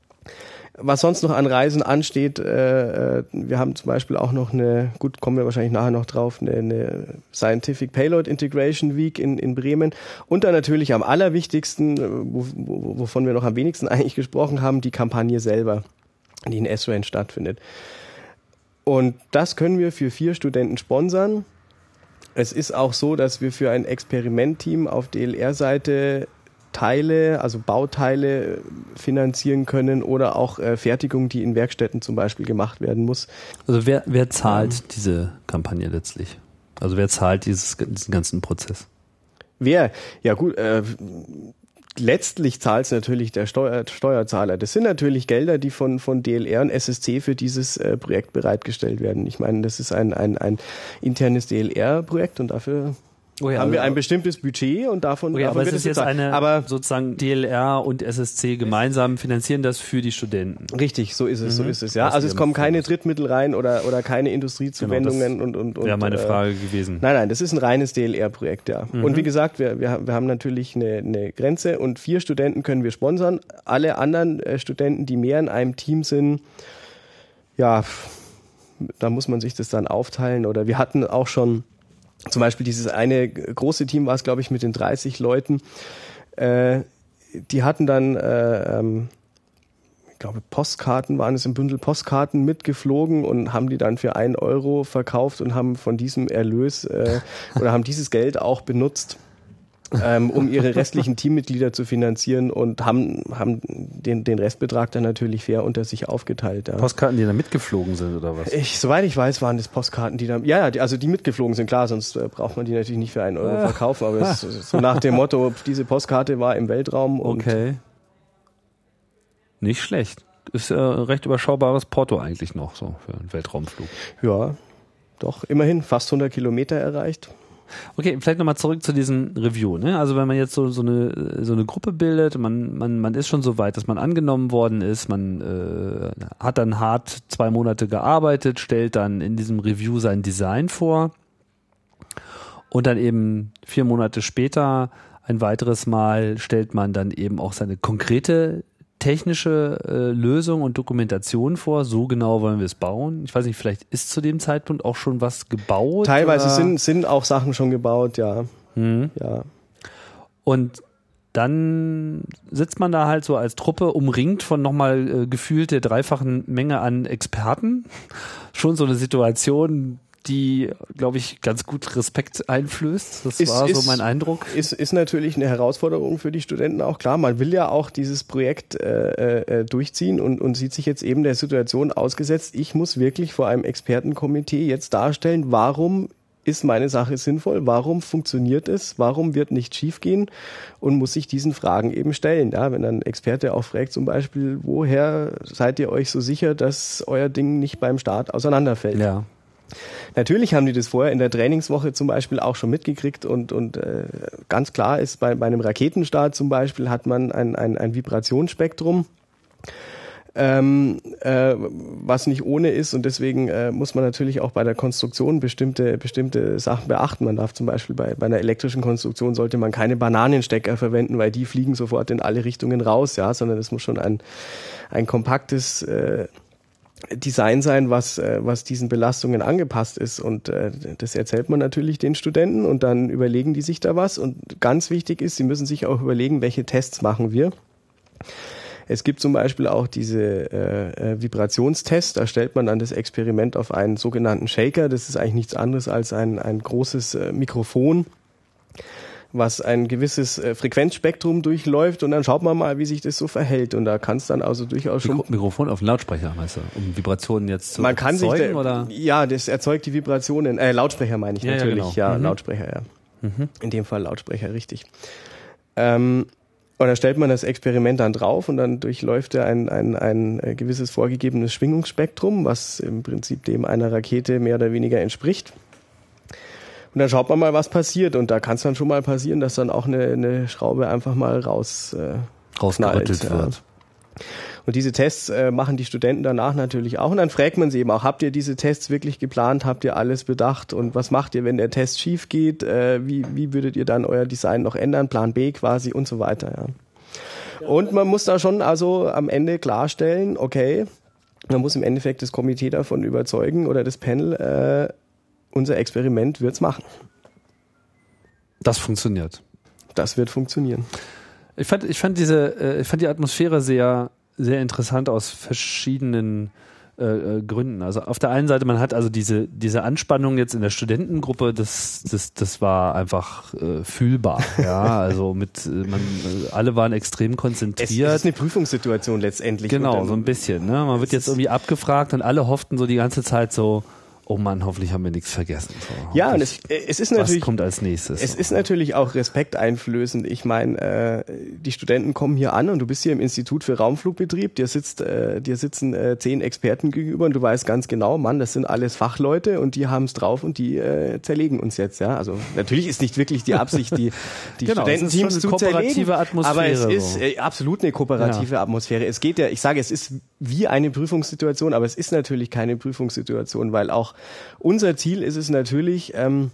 was sonst noch an Reisen ansteht, äh, wir haben zum Beispiel auch noch eine, gut, kommen wir wahrscheinlich nachher noch drauf, eine, eine Scientific Payload Integration Week in, in Bremen. Und dann natürlich am allerwichtigsten, wo, wo, wovon wir noch am wenigsten eigentlich gesprochen haben, die Kampagne selber, die in S-R A N stattfindet. Und das können wir für vier Studenten sponsern. Es ist auch so, dass wir für ein Experimentteam auf D L R-Seite Teile, also Bauteile finanzieren können oder auch äh, Fertigung, die in Werkstätten zum Beispiel gemacht werden muss. Also wer, wer zahlt ähm, diese Kampagne letztlich? Also wer zahlt dieses, diesen ganzen Prozess? Wer? Ja gut, äh, letztlich zahlt es natürlich der Steuer, Steuerzahler. Das sind natürlich Gelder, die von, von D L R und S S C für dieses äh, Projekt bereitgestellt werden. Ich meine, das ist ein, ein, ein internes D L R-Projekt und dafür oh ja, haben wir ein bestimmtes Budget und davon, oh ja, davon aber wird es ist es jetzt eine, aber sozusagen D L R und S S C gemeinsam finanzieren das für die Studenten. Richtig, so ist es, mhm. so ist es, ja. Was also es kommen keine Drittmittel rein oder, oder keine Industriezuwendungen genau, und, und, und. Wäre meine äh, Frage gewesen. Nein, nein, das ist ein reines D L R-Projekt, ja. Mhm. Und wie gesagt, wir, wir, wir haben natürlich eine, eine Grenze und vier Studenten können wir sponsern. Alle anderen äh, Studenten, die mehr in einem Team sind, ja, da muss man sich das dann aufteilen oder wir hatten auch schon zum Beispiel dieses eine große Team war es, glaube ich, mit den dreißig Leuten. Äh, die hatten dann, äh, ähm, ich glaube, Postkarten waren es im Bündel Postkarten mitgeflogen und haben die dann für einen Euro verkauft und haben von diesem Erlös äh, oder haben dieses Geld auch benutzt, ähm, um ihre restlichen Teammitglieder zu finanzieren und haben, haben den, den Restbetrag dann natürlich fair unter sich aufgeteilt. Ja. Postkarten, die da mitgeflogen sind oder was? Ich, soweit ich weiß, waren das Postkarten, die da, ja, ja, die, also die mitgeflogen sind, klar, sonst äh, braucht man die natürlich nicht für einen Euro verkaufen, aber es ist so nach dem Motto, diese Postkarte war im Weltraum. Und okay. Nicht schlecht. Ist äh, recht überschaubares Porto eigentlich noch so für einen Weltraumflug. Ja, doch, immerhin fast hundert Kilometer erreicht. Okay, vielleicht nochmal zurück zu diesem Review. Ne? Also wenn man jetzt so, so, eine, so eine Gruppe bildet, man, man, man ist schon so weit, dass man angenommen worden ist, man äh, hat dann hart zwei Monate gearbeitet, stellt dann in diesem Review sein Design vor und dann eben vier Monate später ein weiteres Mal stellt man dann eben auch seine konkrete technische äh, Lösung und Dokumentation vor. So genau wollen wir es bauen. Ich weiß nicht, vielleicht ist zu dem Zeitpunkt auch schon was gebaut? Teilweise oder? sind, sind auch Sachen schon gebaut, ja. Mhm. ja. Und dann sitzt man da halt so als Truppe umringt von nochmal äh, gefühlt der dreifachen Menge an Experten. Schon so eine Situation, die, glaube ich, ganz gut Respekt einflößt. Das ist, war so mein Eindruck. Ist, ist natürlich eine Herausforderung für die Studenten auch, klar. Man will ja auch dieses Projekt äh, äh, durchziehen und, und sieht sich jetzt eben der Situation ausgesetzt. Ich muss wirklich vor einem Expertenkomitee jetzt darstellen, warum ist meine Sache sinnvoll, warum funktioniert es, warum wird nicht schiefgehen und muss sich diesen Fragen eben stellen. Ja, wenn ein Experte auch fragt zum Beispiel, woher seid ihr euch so sicher, dass euer Ding nicht beim Start auseinanderfällt? Ja. Natürlich haben die das vorher in der Trainingswoche zum Beispiel auch schon mitgekriegt und, und äh, ganz klar ist, bei, bei einem Raketenstart zum Beispiel hat man ein, ein, ein Vibrationsspektrum, ähm, äh, was nicht ohne ist und deswegen äh, muss man natürlich auch bei der Konstruktion bestimmte, bestimmte Sachen beachten. Man darf zum Beispiel bei, bei einer elektrischen Konstruktion sollte man keine Bananenstecker verwenden, weil die fliegen sofort in alle Richtungen raus, ja, sondern es muss schon ein, ein kompaktes äh, Design sein, was äh, was diesen Belastungen angepasst ist und äh, das erzählt man natürlich den Studenten und dann überlegen die sich da was und ganz wichtig ist, sie müssen sich auch überlegen, welche Tests machen wir. Es gibt zum Beispiel auch diese äh, Vibrationstests, da stellt man dann das Experiment auf einen sogenannten Shaker, das ist eigentlich nichts anderes als ein ein großes äh, Mikrofon, was ein gewisses äh, Frequenzspektrum durchläuft und dann schaut man mal, wie sich das so verhält und da kann es dann also durchaus schon... Mikro- Mikrofon auf den Lautsprecher, meinst du, um Vibrationen jetzt zu man kann erzeugen, sich da, oder? Ja, das erzeugt die Vibrationen, äh, Lautsprecher meine ich ja, natürlich, ja, genau. ja, mhm. Lautsprecher, ja. Mhm. In dem Fall Lautsprecher, richtig. Ähm, und da stellt man das Experiment dann drauf und dann durchläuft er ein, ein, ein, ein gewisses vorgegebenes Schwingungsspektrum, was im Prinzip dem einer Rakete mehr oder weniger entspricht. Und dann schaut man mal, was passiert. Und da kann es dann schon mal passieren, dass dann auch eine, eine Schraube einfach mal raus äh, rausgerüttelt knallt, wird. Ja. Und diese Tests äh, machen die Studenten danach natürlich auch. Und dann fragt man sie eben auch, habt ihr diese Tests wirklich geplant? Habt ihr alles bedacht? Und was macht ihr, wenn der Test schief geht? Äh, wie, wie würdet ihr dann euer Design noch ändern? Plan B quasi und so weiter. Ja. Und man muss da schon also am Ende klarstellen, okay, man muss im Endeffekt das Komitee davon überzeugen oder das Panel, äh, unser Experiment wird's machen. Das funktioniert. Das wird funktionieren. Ich fand, ich fand diese, ich fand die Atmosphäre sehr, sehr interessant aus verschiedenen äh, Gründen. Also auf der einen Seite, man hat also diese, diese Anspannung jetzt in der Studentengruppe, das, das, das war einfach äh, fühlbar. Ja, also mit, man, alle waren extrem konzentriert. Es, es ist eine Prüfungssituation letztendlich. Genau, so ein bisschen. Ne? Man wird jetzt irgendwie abgefragt und alle hofften so die ganze Zeit so, oh Mann, hoffentlich haben wir nichts vergessen. So, ja, und es, es ist natürlich, was kommt als nächstes? Es ist natürlich auch respekteinflößend. Ich meine, äh, die Studenten kommen hier an und du bist hier im Institut für Raumflugbetrieb, dir sitzt, äh, dir sitzen äh, zehn Experten gegenüber und du weißt ganz genau, Mann, das sind alles Fachleute und die haben es drauf und die äh, zerlegen uns jetzt. Ja, also natürlich ist nicht wirklich die Absicht, die, die genau, Studententeams zu zerlegen, Atmosphäre, aber es ist so. äh, absolut eine kooperative ja. Atmosphäre. Es geht ja, ich sage, es ist wie eine Prüfungssituation, aber es ist natürlich keine Prüfungssituation, weil auch unser Ziel ist es natürlich, ähm,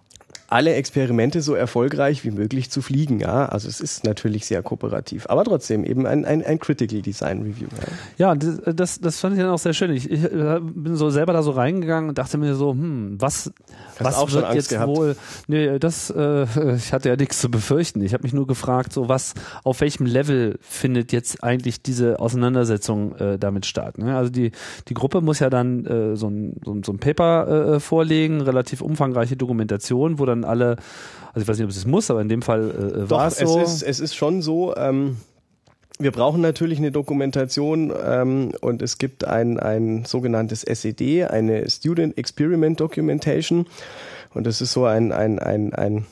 alle Experimente so erfolgreich wie möglich zu fliegen. Ja, also es ist natürlich sehr kooperativ, aber trotzdem eben ein, ein, ein Critical Design Review. Ja, ja das, das fand ich dann auch sehr schön. Ich, ich bin so selber da so reingegangen und dachte mir so, hm, was, Hast was auch schon wird Angst jetzt gehabt? wohl? Nee, das, äh, ich hatte ja nichts zu befürchten. Ich habe mich nur gefragt, so was, auf welchem Level findet jetzt eigentlich diese Auseinandersetzung äh, damit statt? Ne? Also die die Gruppe muss ja dann äh, so ein so ein, so ein Paper äh, vorlegen, relativ umfangreiche Dokumentation, wo dann alle, also ich weiß nicht, ob es muss, aber in dem Fall äh, war es so. Es ist, es ist schon so, ähm, wir brauchen natürlich eine Dokumentation ähm, und es gibt ein, ein sogenanntes S E D, eine Student Experiment Documentation, und das ist so ein, ein, ein, ein,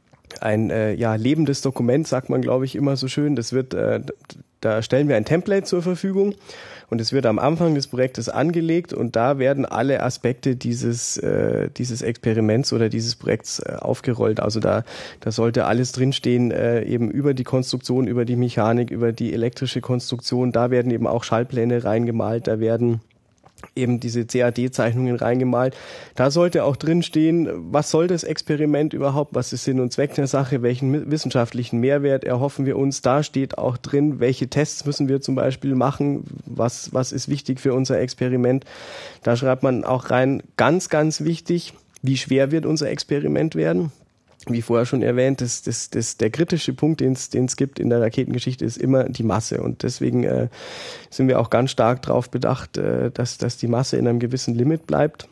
ein äh, ja, lebendes Dokument, sagt man, glaube ich, immer so schön. Das wird, äh, da stellen wir ein Template zur Verfügung. Und es wird am Anfang des Projektes angelegt und da werden alle Aspekte dieses äh, dieses Experiments oder dieses Projekts äh, aufgerollt. Also da da sollte alles drinstehen, äh, eben über die Konstruktion, über die Mechanik, über die elektrische Konstruktion. Da werden eben auch Schallpläne reingemalt, da werden eben diese C A D-Zeichnungen reingemalt. Da sollte auch drinstehen, was soll das Experiment überhaupt, was ist Sinn und Zweck der Sache, welchen wissenschaftlichen Mehrwert erhoffen wir uns. Da steht auch drin, welche Tests müssen wir zum Beispiel machen, was, was ist wichtig für unser Experiment. Da schreibt man auch rein, ganz, ganz wichtig, wie schwer wird unser Experiment werden. Wie vorher schon erwähnt, das, das, das, der kritische Punkt, den es gibt in der Raketengeschichte, ist immer die Masse. Und deswegen äh, sind wir auch ganz stark darauf bedacht, äh, dass, dass die Masse in einem gewissen Limit bleibt.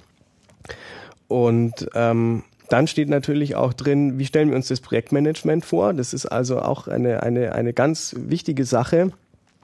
Und ähm, dann steht natürlich auch drin, wie stellen wir uns das Projektmanagement vor? Das ist also auch eine, eine, eine ganz wichtige Sache.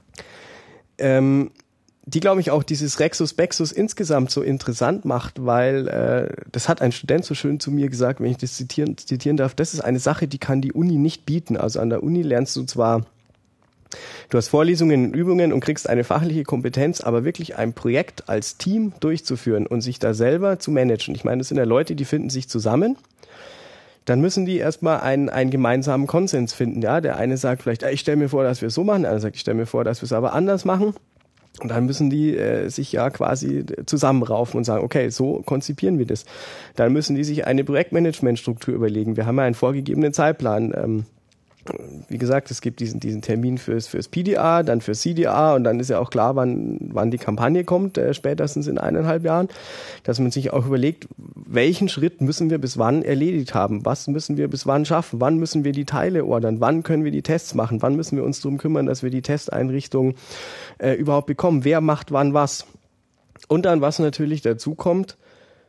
Ähm, die, glaube ich, auch dieses Rexus Bexus insgesamt so interessant macht, weil äh, das hat ein Student so schön zu mir gesagt, wenn ich das zitieren, zitieren darf, das ist eine Sache, die kann die Uni nicht bieten. Also an der Uni lernst du zwar, du hast Vorlesungen und Übungen und kriegst eine fachliche Kompetenz, aber wirklich ein Projekt als Team durchzuführen und sich da selber zu managen. Ich meine, das sind ja Leute, die finden sich zusammen. Dann müssen die erstmal einen, einen gemeinsamen Konsens finden. Ja, der eine sagt vielleicht, ich stelle mir vor, dass wir es so machen, der andere sagt, ich stelle mir vor, dass wir es aber anders machen. Und dann müssen die äh, sich ja quasi zusammenraufen und sagen, okay, so konzipieren wir das. Dann müssen die sich eine Projektmanagementstruktur überlegen. Wir haben ja einen vorgegebenen Zeitplan. Ähm, wie gesagt, es gibt diesen diesen Termin fürs fürs P D A, dann fürs C D A und dann ist ja auch klar, wann wann die Kampagne kommt, äh, spätestens in eineinhalb Jahren, dass man sich auch überlegt, welchen Schritt müssen wir bis wann erledigt haben, was müssen wir bis wann schaffen, wann müssen wir die Teile ordern, wann können wir die Tests machen, wann müssen wir uns darum kümmern, dass wir die Testeinrichtung äh, überhaupt bekommen, wer macht wann was. Und dann, was natürlich dazu kommt,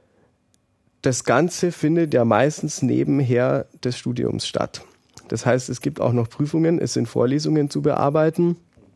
das Ganze findet ja meistens nebenher des Studiums statt. Das heißt, es gibt auch noch Prüfungen, es sind Vorlesungen zu bearbeiten.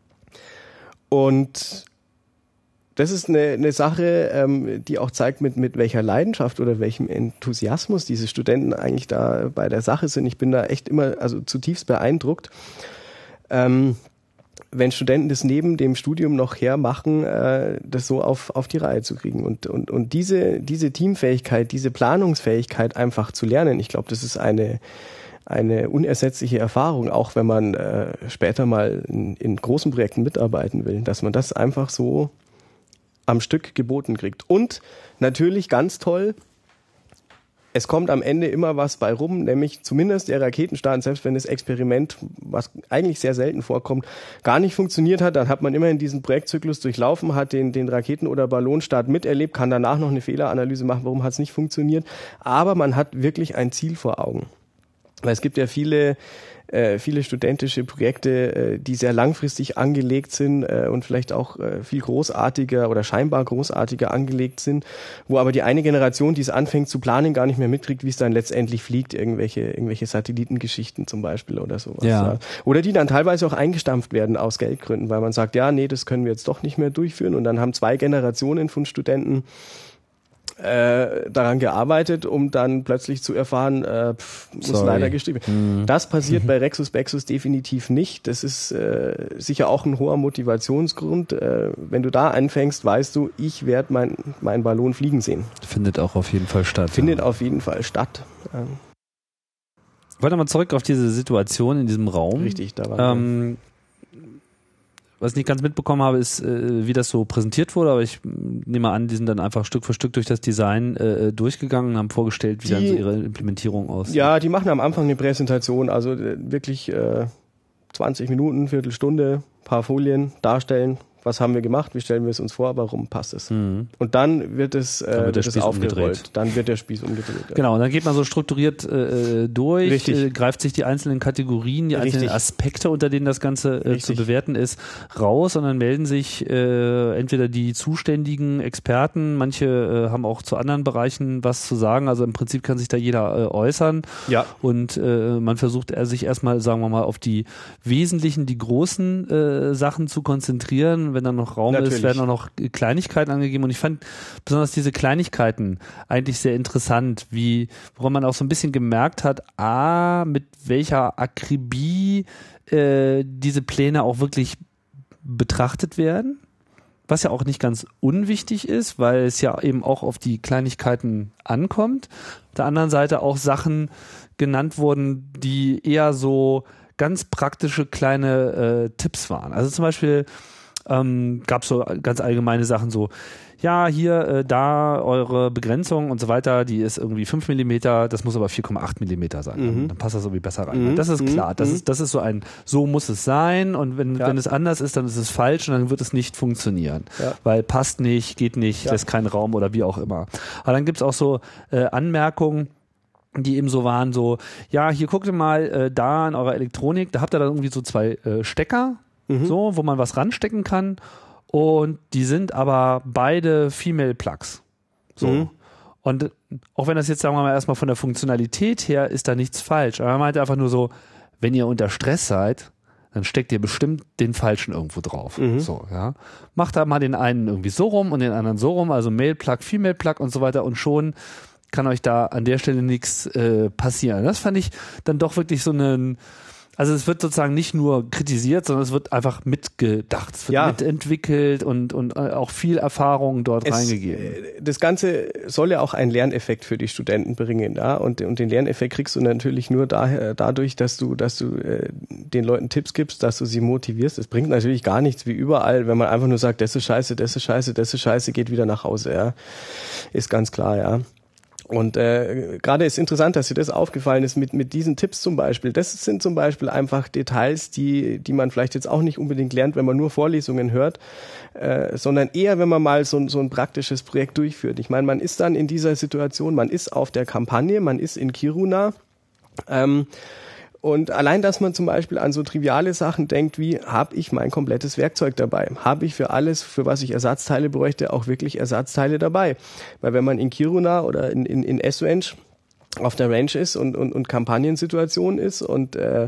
Und das ist eine, eine Sache, ähm, die auch zeigt, mit, mit welcher Leidenschaft oder welchem Enthusiasmus diese Studenten eigentlich da bei der Sache sind. Ich bin da echt immer also zutiefst beeindruckt. Ähm, wenn Studenten das neben dem Studium noch hermachen, äh, das so auf, auf die Reihe zu kriegen. Und, und, und diese, diese Teamfähigkeit, diese Planungsfähigkeit einfach zu lernen, ich glaube, das ist eine eine unersetzliche Erfahrung, auch wenn man äh, später mal in, in großen Projekten mitarbeiten will, dass man das einfach so am Stück geboten kriegt. Und natürlich ganz toll, es kommt am Ende immer was bei rum, nämlich zumindest der Raketenstart, selbst wenn das Experiment, was eigentlich sehr selten vorkommt, gar nicht funktioniert hat, dann hat man immerhin diesen Projektzyklus durchlaufen, hat den, den Raketen- oder Ballonstart miterlebt, kann danach noch eine Fehleranalyse machen, warum hat es nicht funktioniert, aber man hat wirklich ein Ziel vor Augen. Weil es gibt ja viele, äh, viele studentische Projekte, äh, die sehr langfristig angelegt sind äh, und vielleicht auch äh, viel großartiger oder scheinbar großartiger angelegt sind, wo aber die eine Generation, die es anfängt zu planen, gar nicht mehr mitkriegt, wie es dann letztendlich fliegt, irgendwelche, irgendwelche Satellitengeschichten zum Beispiel oder sowas. Ja. Ja. Oder die dann teilweise auch eingestampft werden aus Geldgründen, weil man sagt, ja, nee, das können wir jetzt doch nicht mehr durchführen und dann haben zwei Generationen von Studenten äh, daran gearbeitet, um dann plötzlich zu erfahren, äh, pff, muss Sorry. leider gestrichen. Mhm. Das passiert bei Rexus Bexus definitiv nicht. Das ist äh, sicher auch ein hoher Motivationsgrund. Äh, wenn du da anfängst, weißt du, ich werde mein, mein Ballon fliegen sehen. Findet auch auf jeden Fall statt. Findet ja. auf jeden Fall statt. Ähm, Ich wollte mal zurück auf diese Situation in diesem Raum. richtig, da war Ähm, was ich nicht ganz mitbekommen habe, ist, äh, wie das so präsentiert wurde, aber ich nehme an, die sind dann einfach Stück für Stück durch das Design äh, durchgegangen und haben vorgestellt, wie Die, dann so ihre Implementierung aussieht. Ja, die machen am Anfang eine Präsentation, also äh, wirklich äh, zwanzig Minuten, Viertelstunde, paar Folien darstellen. Was haben wir gemacht? Wie stellen wir es uns vor? Warum passt es? Mhm. Und dann wird es, äh, Dann wird der wird es Spieß aufgerollt. umgedreht. Dann wird der Spieß umgedreht. Ja. Genau, und dann geht man so strukturiert äh, durch, Richtig. äh, greift sich die einzelnen Kategorien, die einzelnen Richtig. Aspekte, unter denen das Ganze äh, zu Richtig. bewerten ist, raus und dann melden sich äh, entweder die zuständigen Experten, manche äh, haben auch zu anderen Bereichen was zu sagen, also im Prinzip kann sich da jeder äh, äußern Ja. und äh, man versucht äh, sich erstmal, sagen wir mal, auf die wesentlichen, die großen äh, Sachen zu konzentrieren. Wenn dann noch Raum Natürlich. ist, werden auch noch Kleinigkeiten angegeben und ich fand besonders diese Kleinigkeiten eigentlich sehr interessant, wie, woran man auch so ein bisschen gemerkt hat, a, mit welcher Akribie äh, diese Pläne auch wirklich betrachtet werden, was ja auch nicht ganz unwichtig ist, weil es ja eben auch auf die Kleinigkeiten ankommt. Auf der anderen Seite auch Sachen genannt wurden, die eher so ganz praktische kleine äh, Tipps waren. Also zum Beispiel ähm, gab es so ganz allgemeine Sachen so, ja, hier, äh, da eure Begrenzung und so weiter, die ist irgendwie fünf Millimeter, das muss aber vier Komma acht Millimeter sein. Mhm. Dann, dann passt das irgendwie besser rein. Mhm. Das ist klar, das Mhm. ist, das ist so ein, so muss es sein und wenn, Ja. wenn es anders ist, dann ist es falsch und dann wird es nicht funktionieren. Ja. Weil passt nicht, geht nicht, Ja. lässt keinen Raum oder wie auch immer. Aber dann gibt's auch so äh, Anmerkungen, die eben so waren, so, ja, hier guckt ihr mal äh, da in eurer Elektronik, da habt ihr dann irgendwie so zwei äh, Stecker, Mhm. so, wo man was ranstecken kann und die sind aber beide Female Plugs. So. Mhm. Und auch wenn das jetzt, sagen wir mal, erstmal von der Funktionalität her ist da nichts falsch, aber er meinte einfach nur so, wenn ihr unter Stress seid, dann steckt ihr bestimmt den Falschen irgendwo drauf. Mhm. So, ja. Macht da mal den einen irgendwie so rum und den anderen so rum, also Male Plug, Female Plug und so weiter und schon kann euch da an der Stelle nichts äh, passieren. Das fand ich dann doch wirklich so einen, also es wird sozusagen nicht nur kritisiert, sondern es wird einfach mitgedacht, es wird Ja. mitentwickelt und, und äh, auch viel Erfahrung dort Es, reingegeben. äh, Das Ganze soll ja auch einen Lerneffekt für die Studenten bringen, ja? Und, und den Lerneffekt kriegst du natürlich nur daher, dadurch, dass du, dass du äh, den Leuten Tipps gibst, dass du sie motivierst. Es bringt natürlich gar nichts wie überall, wenn man einfach nur sagt, das ist scheiße, das ist scheiße, das ist scheiße, geht wieder nach Hause, ja. Ist ganz klar, ja. Und äh, gerade ist interessant, dass dir das aufgefallen ist mit mit diesen Tipps zum Beispiel. Das sind zum Beispiel einfach Details, die die man vielleicht jetzt auch nicht unbedingt lernt, wenn man nur Vorlesungen hört, äh, sondern eher, wenn man mal so, so ein praktisches Projekt durchführt. Ich meine, man ist dann in dieser Situation, man ist auf der Kampagne, man ist in Kiruna, ähm, und allein, dass man zum Beispiel an so triviale Sachen denkt, wie, habe ich mein komplettes Werkzeug dabei? Habe ich für alles, für was ich Ersatzteile bräuchte, auch wirklich Ersatzteile dabei? Weil wenn man in Kiruna oder in, in, in Esrange auf der Range ist und, und, und Kampagnensituation ist und äh,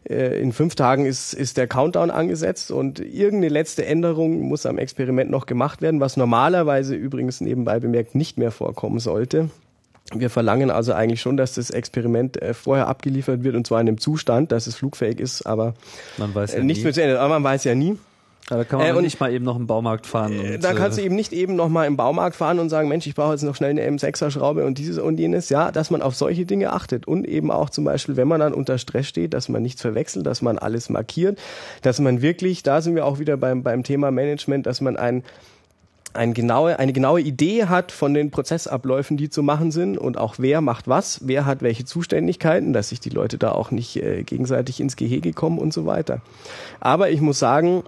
in fünf Tagen ist, ist der Countdown angesetzt und irgendeine letzte Änderung muss am Experiment noch gemacht werden, was normalerweise übrigens nebenbei bemerkt nicht mehr vorkommen sollte. Wir verlangen also eigentlich schon, dass das Experiment äh, vorher abgeliefert wird und zwar in einem Zustand, dass es flugfähig ist, aber Man weiß ja äh, nicht nie. mehr zu Ende. Aber man weiß ja nie. Ja, da kann man Äh, und- nicht mal eben noch im Baumarkt fahren. Äh, und, da kannst äh, du eben nicht eben nochmal im Baumarkt fahren und sagen, Mensch, ich brauche jetzt noch schnell eine M sechser Schraube und dieses und jenes. Ja, dass man auf solche Dinge achtet und eben auch zum Beispiel, wenn man dann unter Stress steht, dass man nichts verwechselt, dass man alles markiert, dass man wirklich, da sind wir auch wieder beim, beim Thema Management, dass man ein Eine genaue, eine genaue Idee hat von den Prozessabläufen, die zu machen sind und auch wer macht was, wer hat welche Zuständigkeiten, dass sich die Leute da auch nicht äh, gegenseitig ins Gehege kommen und so weiter. Aber ich muss sagen,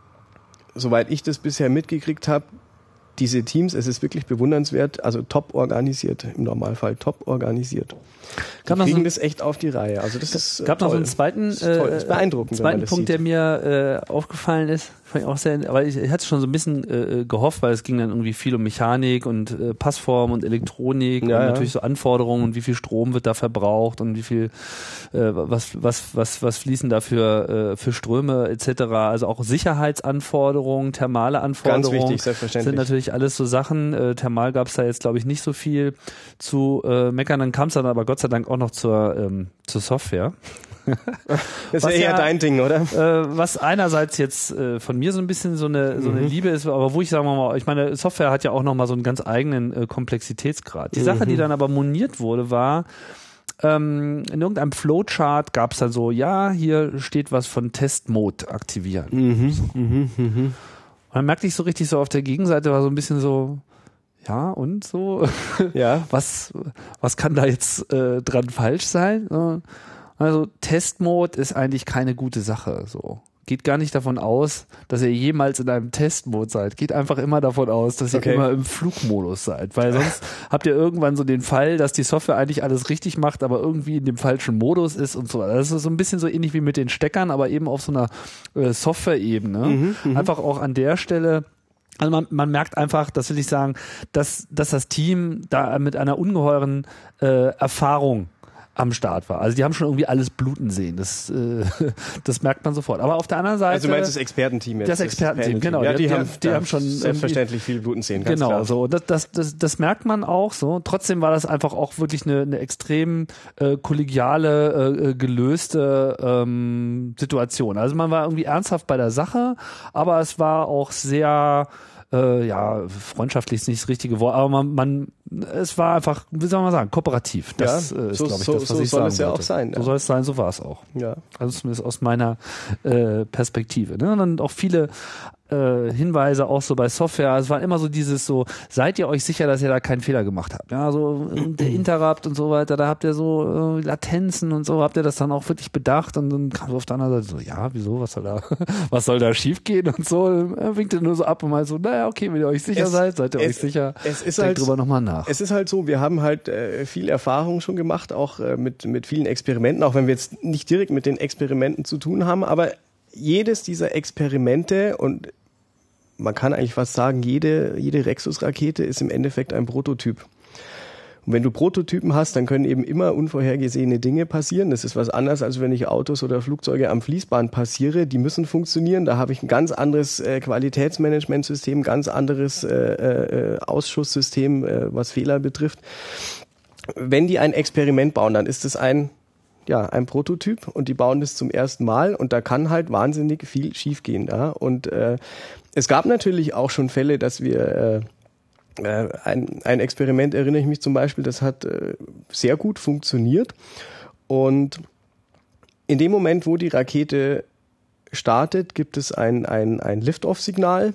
soweit ich das bisher mitgekriegt habe, diese Teams, es ist wirklich bewundernswert, also top organisiert, im Normalfall top organisiert. Die Gab noch kriegen so ein- das echt auf die Reihe. Also das ist äh, gab noch so toll. einen zweiten, Das ist toll. Das ist äh, beeindruckend, wenn man zweiten das Punkt, sieht. der mir äh, aufgefallen ist. Fand ich auch sehr, aber ich, ich hatte schon so ein bisschen äh, gehofft, weil es ging dann irgendwie viel um Mechanik und äh, Passform und Elektronik ja, und ja. natürlich so Anforderungen und wie viel Strom wird da verbraucht und wie viel äh, was was was was fließen da für äh, für Ströme et cetera. Also auch Sicherheitsanforderungen, thermale Anforderungen. Ganz wichtig, selbstverständlich. Sind natürlich alles so Sachen. Äh, thermal gab es da jetzt glaube ich nicht so viel zu äh, meckern. Dann kam es dann aber Gott sei Dank auch noch zur ähm, zur Software. Das ist ja eher ja, dein Ding, oder? Äh, was einerseits jetzt äh, von mir so ein bisschen so eine so eine mhm. Liebe ist, aber wo ich sagen wir mal, ich meine, Software hat ja auch nochmal so einen ganz eigenen äh, Komplexitätsgrad. Die mhm. Sache, die dann aber moniert wurde, war, ähm, in irgendeinem Flowchart gab es dann so, ja, hier steht was von Test-Mode aktivieren. Mhm. So. Mhm. Mhm. Und dann merkte ich so richtig so auf der Gegenseite war so ein bisschen so, ja, und so, ja. was was kann da jetzt äh, dran falsch sein? Also Testmode ist eigentlich keine gute Sache. So geht gar nicht davon aus, dass ihr jemals in einem Testmode seid. Geht einfach immer davon aus, dass ihr okay. immer im Flugmodus seid, weil sonst habt ihr irgendwann so den Fall, dass die Software eigentlich alles richtig macht, aber irgendwie in dem falschen Modus ist und so. Das ist so ein bisschen so ähnlich wie mit den Steckern, aber eben auf so einer äh, Software-Ebene. Mhm, einfach auch an der Stelle. Also man, man merkt einfach, das will ich sagen, dass, dass das Team da mit einer ungeheuren äh, Erfahrung am Start war. Also die haben schon irgendwie alles bluten sehen. Das, äh, das merkt man sofort. Aber auf der anderen Seite... Also du meinst das Expertenteam jetzt? Das Expertenteam, das genau. Ja, die, die, haben, die, die haben schon... Selbstverständlich viel bluten sehen, ganz genau, klar. so. Das, das, das, das merkt man auch so. Trotzdem war das einfach auch wirklich eine, eine extrem äh, kollegiale, äh, gelöste ähm, Situation. Also man war irgendwie ernsthaft bei der Sache, aber es war auch sehr... Äh, ja, freundschaftlich ist nicht das richtige Wort, aber man, man, es war einfach, wie soll man sagen, kooperativ. Das ja, äh, ist, so, glaube ich, so, das, was so ich soll sagen es ja wollte. auch sein. Ja. So soll es sein, so war es auch. Ja. Also zumindest aus meiner äh, Perspektive. Ne? Und dann auch viele äh, Hinweise auch so bei Software. Es war immer so dieses so, seid ihr euch sicher, dass ihr da keinen Fehler gemacht habt? Ja, so der Interrupt und so weiter, da habt ihr so äh, Latenzen und so, habt ihr das dann auch wirklich bedacht und dann kam so auf der anderen Seite so, ja, wieso, was soll da, was soll da schief gehen und so, er winkte nur so ab und mal so, naja, okay, wenn ihr euch sicher es, seid, seid ihr es, euch sicher, es ist denkt halt, drüber nochmal nach. Es ist halt so, wir haben halt äh, viel Erfahrung schon gemacht, auch äh, mit, mit vielen Experimenten, auch wenn wir jetzt nicht direkt mit den Experimenten zu tun haben, aber jedes dieser Experimente und man kann eigentlich fast sagen, jede, jede Rexus-Rakete ist im Endeffekt ein Prototyp. Und wenn du Prototypen hast, dann können eben immer unvorhergesehene Dinge passieren. Das ist was anderes, als wenn ich Autos oder Flugzeuge am Fließband passiere. Die müssen funktionieren. Da habe ich ein ganz anderes äh, Qualitätsmanagementsystem, ganz anderes äh, äh, Ausschusssystem, äh, was Fehler betrifft. Wenn die ein Experiment bauen, dann ist es ein ja, ein Prototyp und die bauen das zum ersten Mal und da kann halt wahnsinnig viel schiefgehen. Ja? Und äh, es gab natürlich auch schon Fälle, dass wir äh, äh, ein, ein Experiment, erinnere ich mich zum Beispiel, das hat äh, sehr gut funktioniert und in dem Moment, wo die Rakete startet, gibt es ein, ein, ein Lift-Off-Signal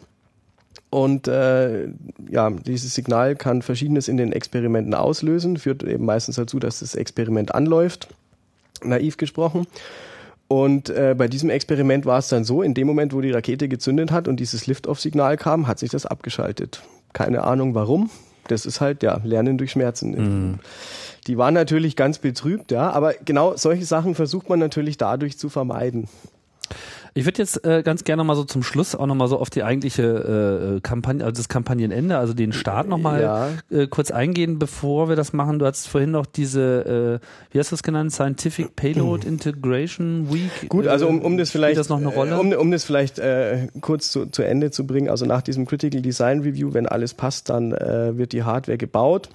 und äh, ja, dieses Signal kann Verschiedenes in den Experimenten auslösen, führt eben meistens dazu, dass das Experiment anläuft. Naiv gesprochen. Und äh, bei diesem Experiment war es dann so, in dem Moment, wo die Rakete gezündet hat und dieses Lift-Off-Signal kam, hat sich das abgeschaltet. Keine Ahnung warum. Das ist halt, ja, Lernen durch Schmerzen. Mhm. Die waren natürlich ganz betrübt, ja, aber genau solche Sachen versucht man natürlich dadurch zu vermeiden. Ich würde jetzt äh, ganz gerne mal so zum Schluss auch nochmal so auf die eigentliche äh, Kampagne, also das Kampagnenende, also den Start nochmal ja. äh, kurz eingehen, bevor wir das machen. Du hast vorhin noch diese, äh, wie hast du das genannt, Scientific Payload Integration Week. Gut, also um, um das vielleicht, das noch eine Rolle? Um, um das vielleicht äh, kurz zu, zu Ende zu bringen, also nach diesem Critical Design Review, wenn alles passt, dann äh, wird die Hardware gebaut.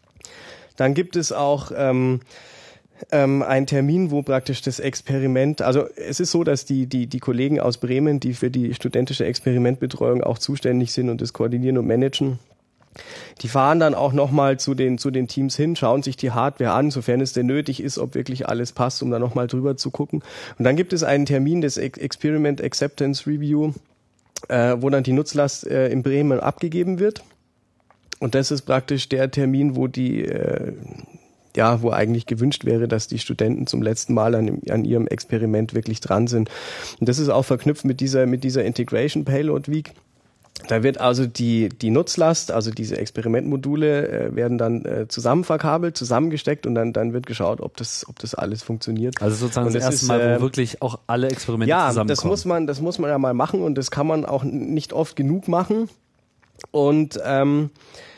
Dann gibt es auch ähm, Ähm, ein Termin, wo praktisch das Experiment, also es ist so, dass die, die, die Kollegen aus Bremen, die für die studentische Experimentbetreuung auch zuständig sind und das koordinieren und managen, die fahren dann auch nochmal zu den, zu den Teams hin, schauen sich die Hardware an, sofern es denn nötig ist, ob wirklich alles passt, um da nochmal drüber zu gucken. Und dann gibt es einen Termin des Experiment Acceptance Review, äh, wo dann die Nutzlast äh, in Bremen abgegeben wird. Und das ist praktisch der Termin, wo die äh, ja, wo eigentlich gewünscht wäre, dass die Studenten zum letzten Mal an, an ihrem Experiment wirklich dran sind. Und das ist auch verknüpft mit dieser, mit dieser Integration Payload Week. Da wird also die, die Nutzlast, also diese Experimentmodule, äh, werden dann äh, zusammen verkabelt, zusammengesteckt und dann, dann wird geschaut, ob das, ob das alles funktioniert. Also sozusagen und das, das erste Mal, wo äh, wirklich auch alle Experimente ja, zusammenkommen. Ja, das muss man, das muss man ja mal machen und das kann man auch nicht oft genug machen. Und ähm,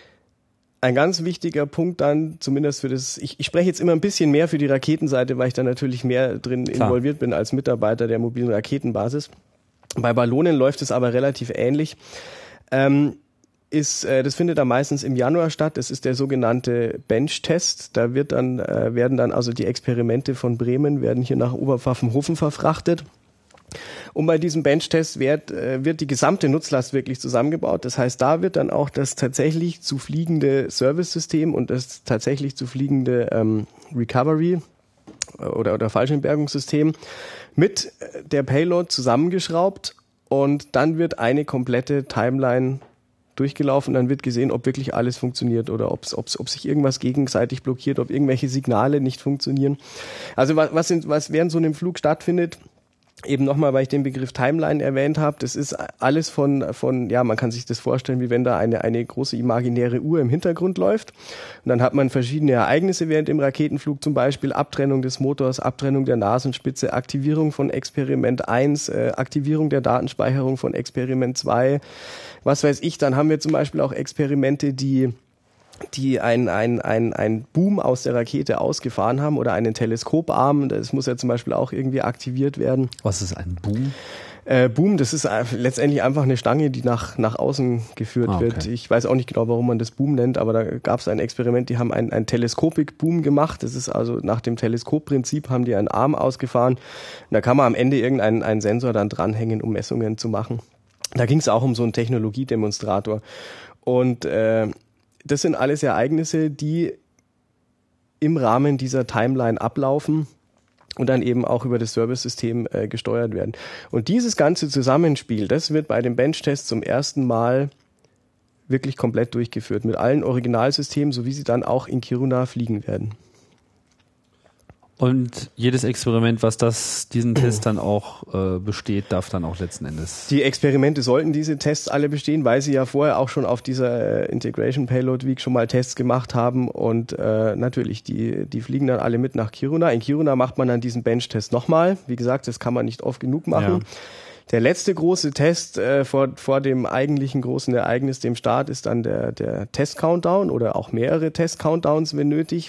ein ganz wichtiger Punkt dann, zumindest für das, ich, ich spreche jetzt immer ein bisschen mehr für die Raketenseite, weil ich da natürlich mehr drin Klar. involviert bin als Mitarbeiter der mobilen Raketenbasis. Bei Ballonen läuft es aber relativ ähnlich. Ähm, ist, äh, das findet dann meistens im Januar statt. Das ist der sogenannte Bench-Test. Da wird dann, äh, werden dann also die Experimente von Bremen werden hier nach Oberpfaffenhofen verfrachtet. Und bei diesem Bench-Test wird, äh, wird die gesamte Nutzlast wirklich zusammengebaut. Das heißt, da wird dann auch das tatsächlich zu fliegende Service-System und das tatsächlich zu fliegende ähm, Recovery oder, oder Fallschirmbergungssystem mit der Payload zusammengeschraubt und dann wird eine komplette Timeline durchgelaufen. Dann wird gesehen, ob wirklich alles funktioniert oder ob's, ob's, ob sich irgendwas gegenseitig blockiert, ob irgendwelche Signale nicht funktionieren. Also was, was, sind, was während so einem Flug stattfindet, eben nochmal, weil ich den Begriff Timeline erwähnt habe, das ist alles von, von, ja, man kann sich das vorstellen, wie wenn da eine, eine große imaginäre Uhr im Hintergrund läuft. Und dann hat man verschiedene Ereignisse während dem Raketenflug, zum Beispiel Abtrennung des Motors, Abtrennung der Nasenspitze, Aktivierung von Experiment eins, äh, Aktivierung der Datenspeicherung von Experiment zwei, was weiß ich. Dann haben wir zum Beispiel auch Experimente, die die ein, ein, ein, ein Boom aus der Rakete ausgefahren haben oder einen Teleskoparm. Das muss ja zum Beispiel auch irgendwie aktiviert werden. Was ist ein Boom? Äh, Boom, das ist letztendlich einfach eine Stange, die nach, nach außen geführt ah, okay. wird. Ich weiß auch nicht genau, warum man das Boom nennt, aber da gab es ein Experiment, die haben ein, ein Teleskopik-Boom gemacht. Das ist also nach dem Teleskopprinzip haben die einen Arm ausgefahren. Und da kann man am Ende irgendeinen einen Sensor dann dranhängen, um Messungen zu machen. Da ging es auch um so einen Technologiedemonstrator. Und äh, das sind alles Ereignisse, die im Rahmen dieser Timeline ablaufen und dann eben auch über das Service-System äh, gesteuert werden. Und dieses ganze Zusammenspiel, das wird bei dem Bench-Test zum ersten Mal wirklich komplett durchgeführt, mit allen Originalsystemen, so wie sie dann auch in Kiruna fliegen werden. Und jedes Experiment, was das diesen Test dann auch äh, besteht, darf dann auch letzten Endes... Die Experimente sollten diese Tests alle bestehen, weil sie ja vorher auch schon auf dieser äh, Integration Payload Week schon mal Tests gemacht haben. Und äh, natürlich, die, die fliegen dann alle mit nach Kiruna. In Kiruna macht man dann diesen Bench-Test nochmal. Wie gesagt, das kann man nicht oft genug machen. Ja. Der letzte große Test äh, vor, vor dem eigentlichen großen Ereignis, dem Start, ist dann der, der Test-Countdown oder auch mehrere Test-Countdowns, wenn nötig.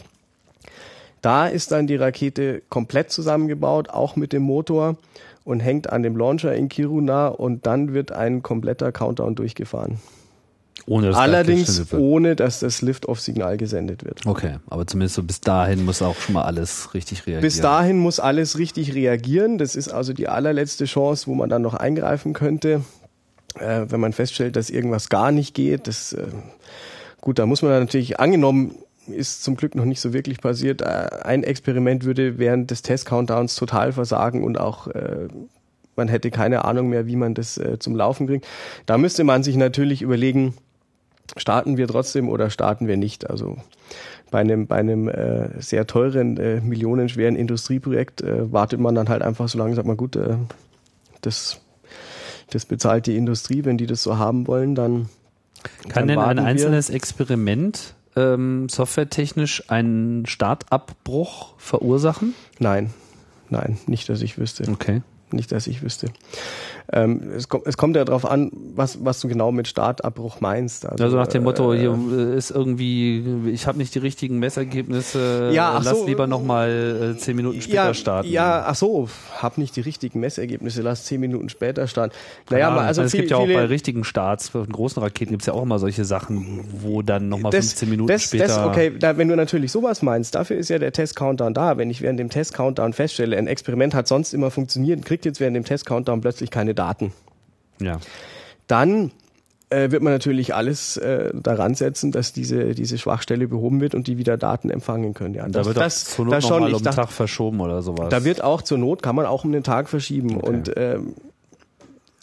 Da ist dann die Rakete komplett zusammengebaut, auch mit dem Motor und hängt an dem Launcher in Kiruna und dann wird ein kompletter Countdown durchgefahren. Ohne dass Allerdings ohne, dass das Lift-Off-Signal gesendet wird. Okay, aber zumindest so bis dahin muss auch schon mal alles richtig reagieren. Bis dahin muss alles richtig reagieren. Das ist also die allerletzte Chance, wo man dann noch eingreifen könnte, äh, wenn man feststellt, dass irgendwas gar nicht geht. Das, äh, gut, da muss man dann natürlich angenommen, ist zum Glück noch nicht so wirklich passiert. Ein Experiment würde während des Test-Countdowns total versagen und auch äh, man hätte keine Ahnung mehr, wie man das äh, zum Laufen bringt. Da müsste man sich natürlich überlegen, starten wir trotzdem oder starten wir nicht. Also bei einem bei einem äh, sehr teuren, äh, millionenschweren Industrieprojekt äh, wartet man dann halt einfach so lange, sagt man, gut, äh, das, das bezahlt die Industrie, wenn die das so haben wollen, dann kann dann denn ein einzelnes wir. Experiment ähm, softwaretechnisch einen Startabbruch verursachen? Nein, nein, nicht, dass ich wüsste. Okay. Nicht, dass ich wüsste. Ähm, es, kommt, es kommt ja darauf an, was, was du genau mit Startabbruch meinst. Also, also nach dem Motto, äh, hier ist irgendwie, ich habe nicht die richtigen Messergebnisse, ja, lass so, lieber nochmal äh, zehn Minuten später ja, starten. Ja, ach so, hab nicht die richtigen Messergebnisse, lass zehn Minuten später starten. Naja, Ahnung, also es viel, gibt ja auch viele, bei richtigen Starts, bei großen Raketen gibt es ja auch immer solche Sachen, wo dann nochmal fünfzehn Minuten das, später... Das, okay, da, wenn du natürlich sowas meinst, dafür ist ja der Test-Countdown da. Wenn ich während dem Test-Countdown feststelle, ein Experiment hat sonst immer funktioniert, kriegt jetzt während dem Test-Countdown plötzlich keine Daten. Ja. Dann äh, wird man natürlich alles äh, daran setzen, dass diese diese Schwachstelle behoben wird und die wieder Daten empfangen können. Ja, da das, wird das, das zur Not nochmal um den Tag verschoben oder sowas. Da wird auch zur Not, kann man auch um den Tag verschieben. Okay. Und ähm,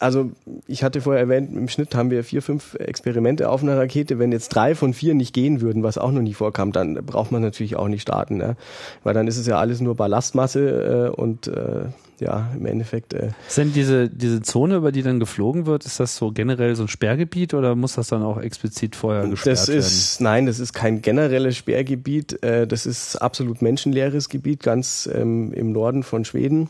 also ich hatte vorher erwähnt, im Schnitt haben wir vier, fünf Experimente auf einer Rakete. Wenn jetzt drei von vier nicht gehen würden, was auch noch nie vorkam, dann braucht man natürlich auch nicht starten. Ne? Weil dann ist es ja alles nur Ballastmasse äh, und äh, ja, im Endeffekt. Äh, ist denn diese, diese Zone, über die dann geflogen wird, ist das so generell so ein Sperrgebiet oder muss das dann auch explizit vorher gesperrt das werden? Ist, nein, das ist kein generelles Sperrgebiet. Äh, das ist absolut menschenleeres Gebiet, ganz ähm, im Norden von Schweden.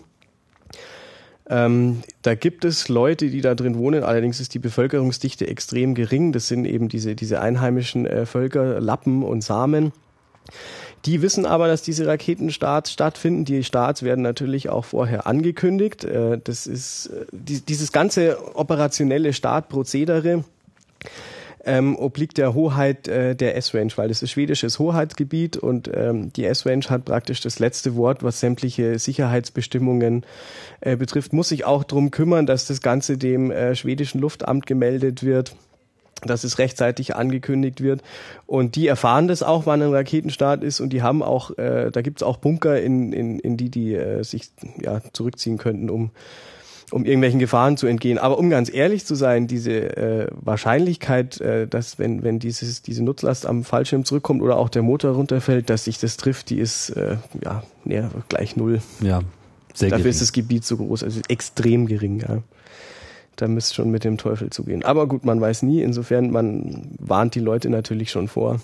Ähm, da gibt es Leute, die da drin wohnen, allerdings ist die Bevölkerungsdichte extrem gering. Das sind eben diese, diese einheimischen äh, Völker, Lappen und Samen. Die wissen aber, dass diese Raketenstarts stattfinden. Die Starts werden natürlich auch vorher angekündigt. Äh, das ist äh, die, dieses ganze operationelle Startprozedere ähm, obliegt der Hoheit äh, der S-Range, weil das ist schwedisches Hoheitsgebiet und ähm, die S-Range hat praktisch das letzte Wort, was sämtliche Sicherheitsbestimmungen äh, betrifft. Muss sich auch darum kümmern, dass das Ganze dem äh, schwedischen Luftamt gemeldet wird, dass es rechtzeitig angekündigt wird. Und die erfahren das auch, wann ein Raketenstart ist und die haben auch, äh, da gibt es auch Bunker, in, in, in die die äh, sich ja, zurückziehen könnten, um um irgendwelchen Gefahren zu entgehen. Aber um ganz ehrlich zu sein, diese äh, Wahrscheinlichkeit, äh, dass wenn wenn dieses diese Nutzlast am Fallschirm zurückkommt oder auch der Motor runterfällt, dass sich das trifft, die ist äh, ja näher gleich null. Ja, sehr Dafür gering. ist das Gebiet so groß, also extrem gering. Ja. Da müsste schon mit dem Teufel zugehen. Aber gut, man weiß nie. Insofern, man warnt die Leute natürlich schon vor.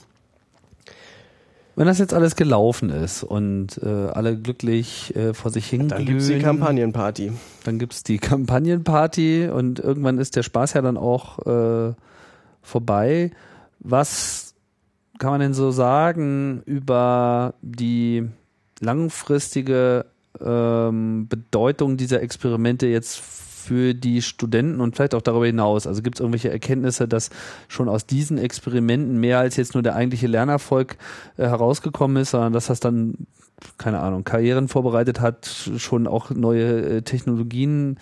Wenn das jetzt alles gelaufen ist und äh, alle glücklich äh, vor sich hinglühen, dann gibt's die Kampagnenparty. Dann gibt's die Kampagnenparty und irgendwann ist der Spaß ja dann auch äh, vorbei. Was kann man denn so sagen über die langfristige ähm, Bedeutung dieser Experimente jetzt für die Studenten und vielleicht auch darüber hinaus? Also gibt es irgendwelche Erkenntnisse, dass schon aus diesen Experimenten mehr als jetzt nur der eigentliche Lernerfolg äh, herausgekommen ist, sondern dass das dann, keine Ahnung, Karrieren vorbereitet hat, schon auch neue äh, Technologien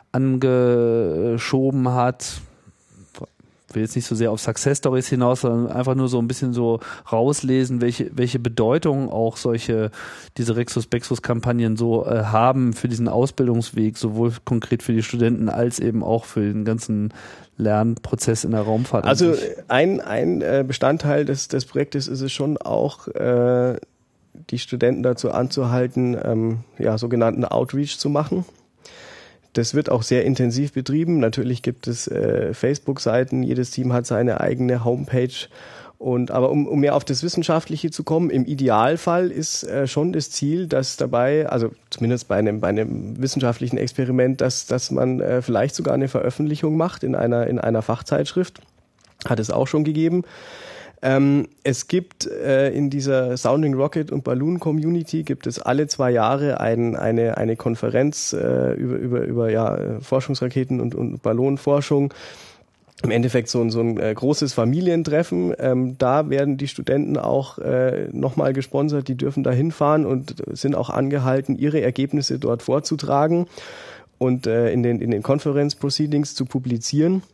angeschoben hat? Ich will jetzt nicht so sehr auf Success Stories hinaus, sondern einfach nur so ein bisschen so rauslesen, welche, welche Bedeutung auch solche, diese Rexus-Bexus-Kampagnen so äh, haben für diesen Ausbildungsweg, sowohl konkret für die Studenten als eben auch für den ganzen Lernprozess in der Raumfahrt. Also ein, ein äh, Bestandteil des, des Projektes ist es schon auch, äh, die Studenten dazu anzuhalten, ähm, ja, sogenannten Outreach zu machen. Das wird auch sehr intensiv betrieben. Natürlich gibt es äh, Facebook-Seiten, jedes Team hat seine eigene Homepage. Und aber um, um mehr auf das Wissenschaftliche zu kommen, im Idealfall ist äh, schon das Ziel, dass dabei, also zumindest bei einem bei einem wissenschaftlichen Experiment, dass dass man äh, vielleicht sogar eine Veröffentlichung macht in einer in einer Fachzeitschrift. Hat es auch schon gegeben. Ähm, es gibt äh, in dieser Sounding Rocket und Balloon Community gibt es alle zwei Jahre ein, eine eine Konferenz äh, über über über ja Forschungsraketen und und Ballonforschung. Im Endeffekt so ein so ein äh, großes Familientreffen. Ähm, da werden die Studenten auch äh, nochmal gesponsert. Die dürfen da hinfahren und sind auch angehalten, ihre Ergebnisse dort vorzutragen und äh, in den in den Conference Proceedings zu publizieren.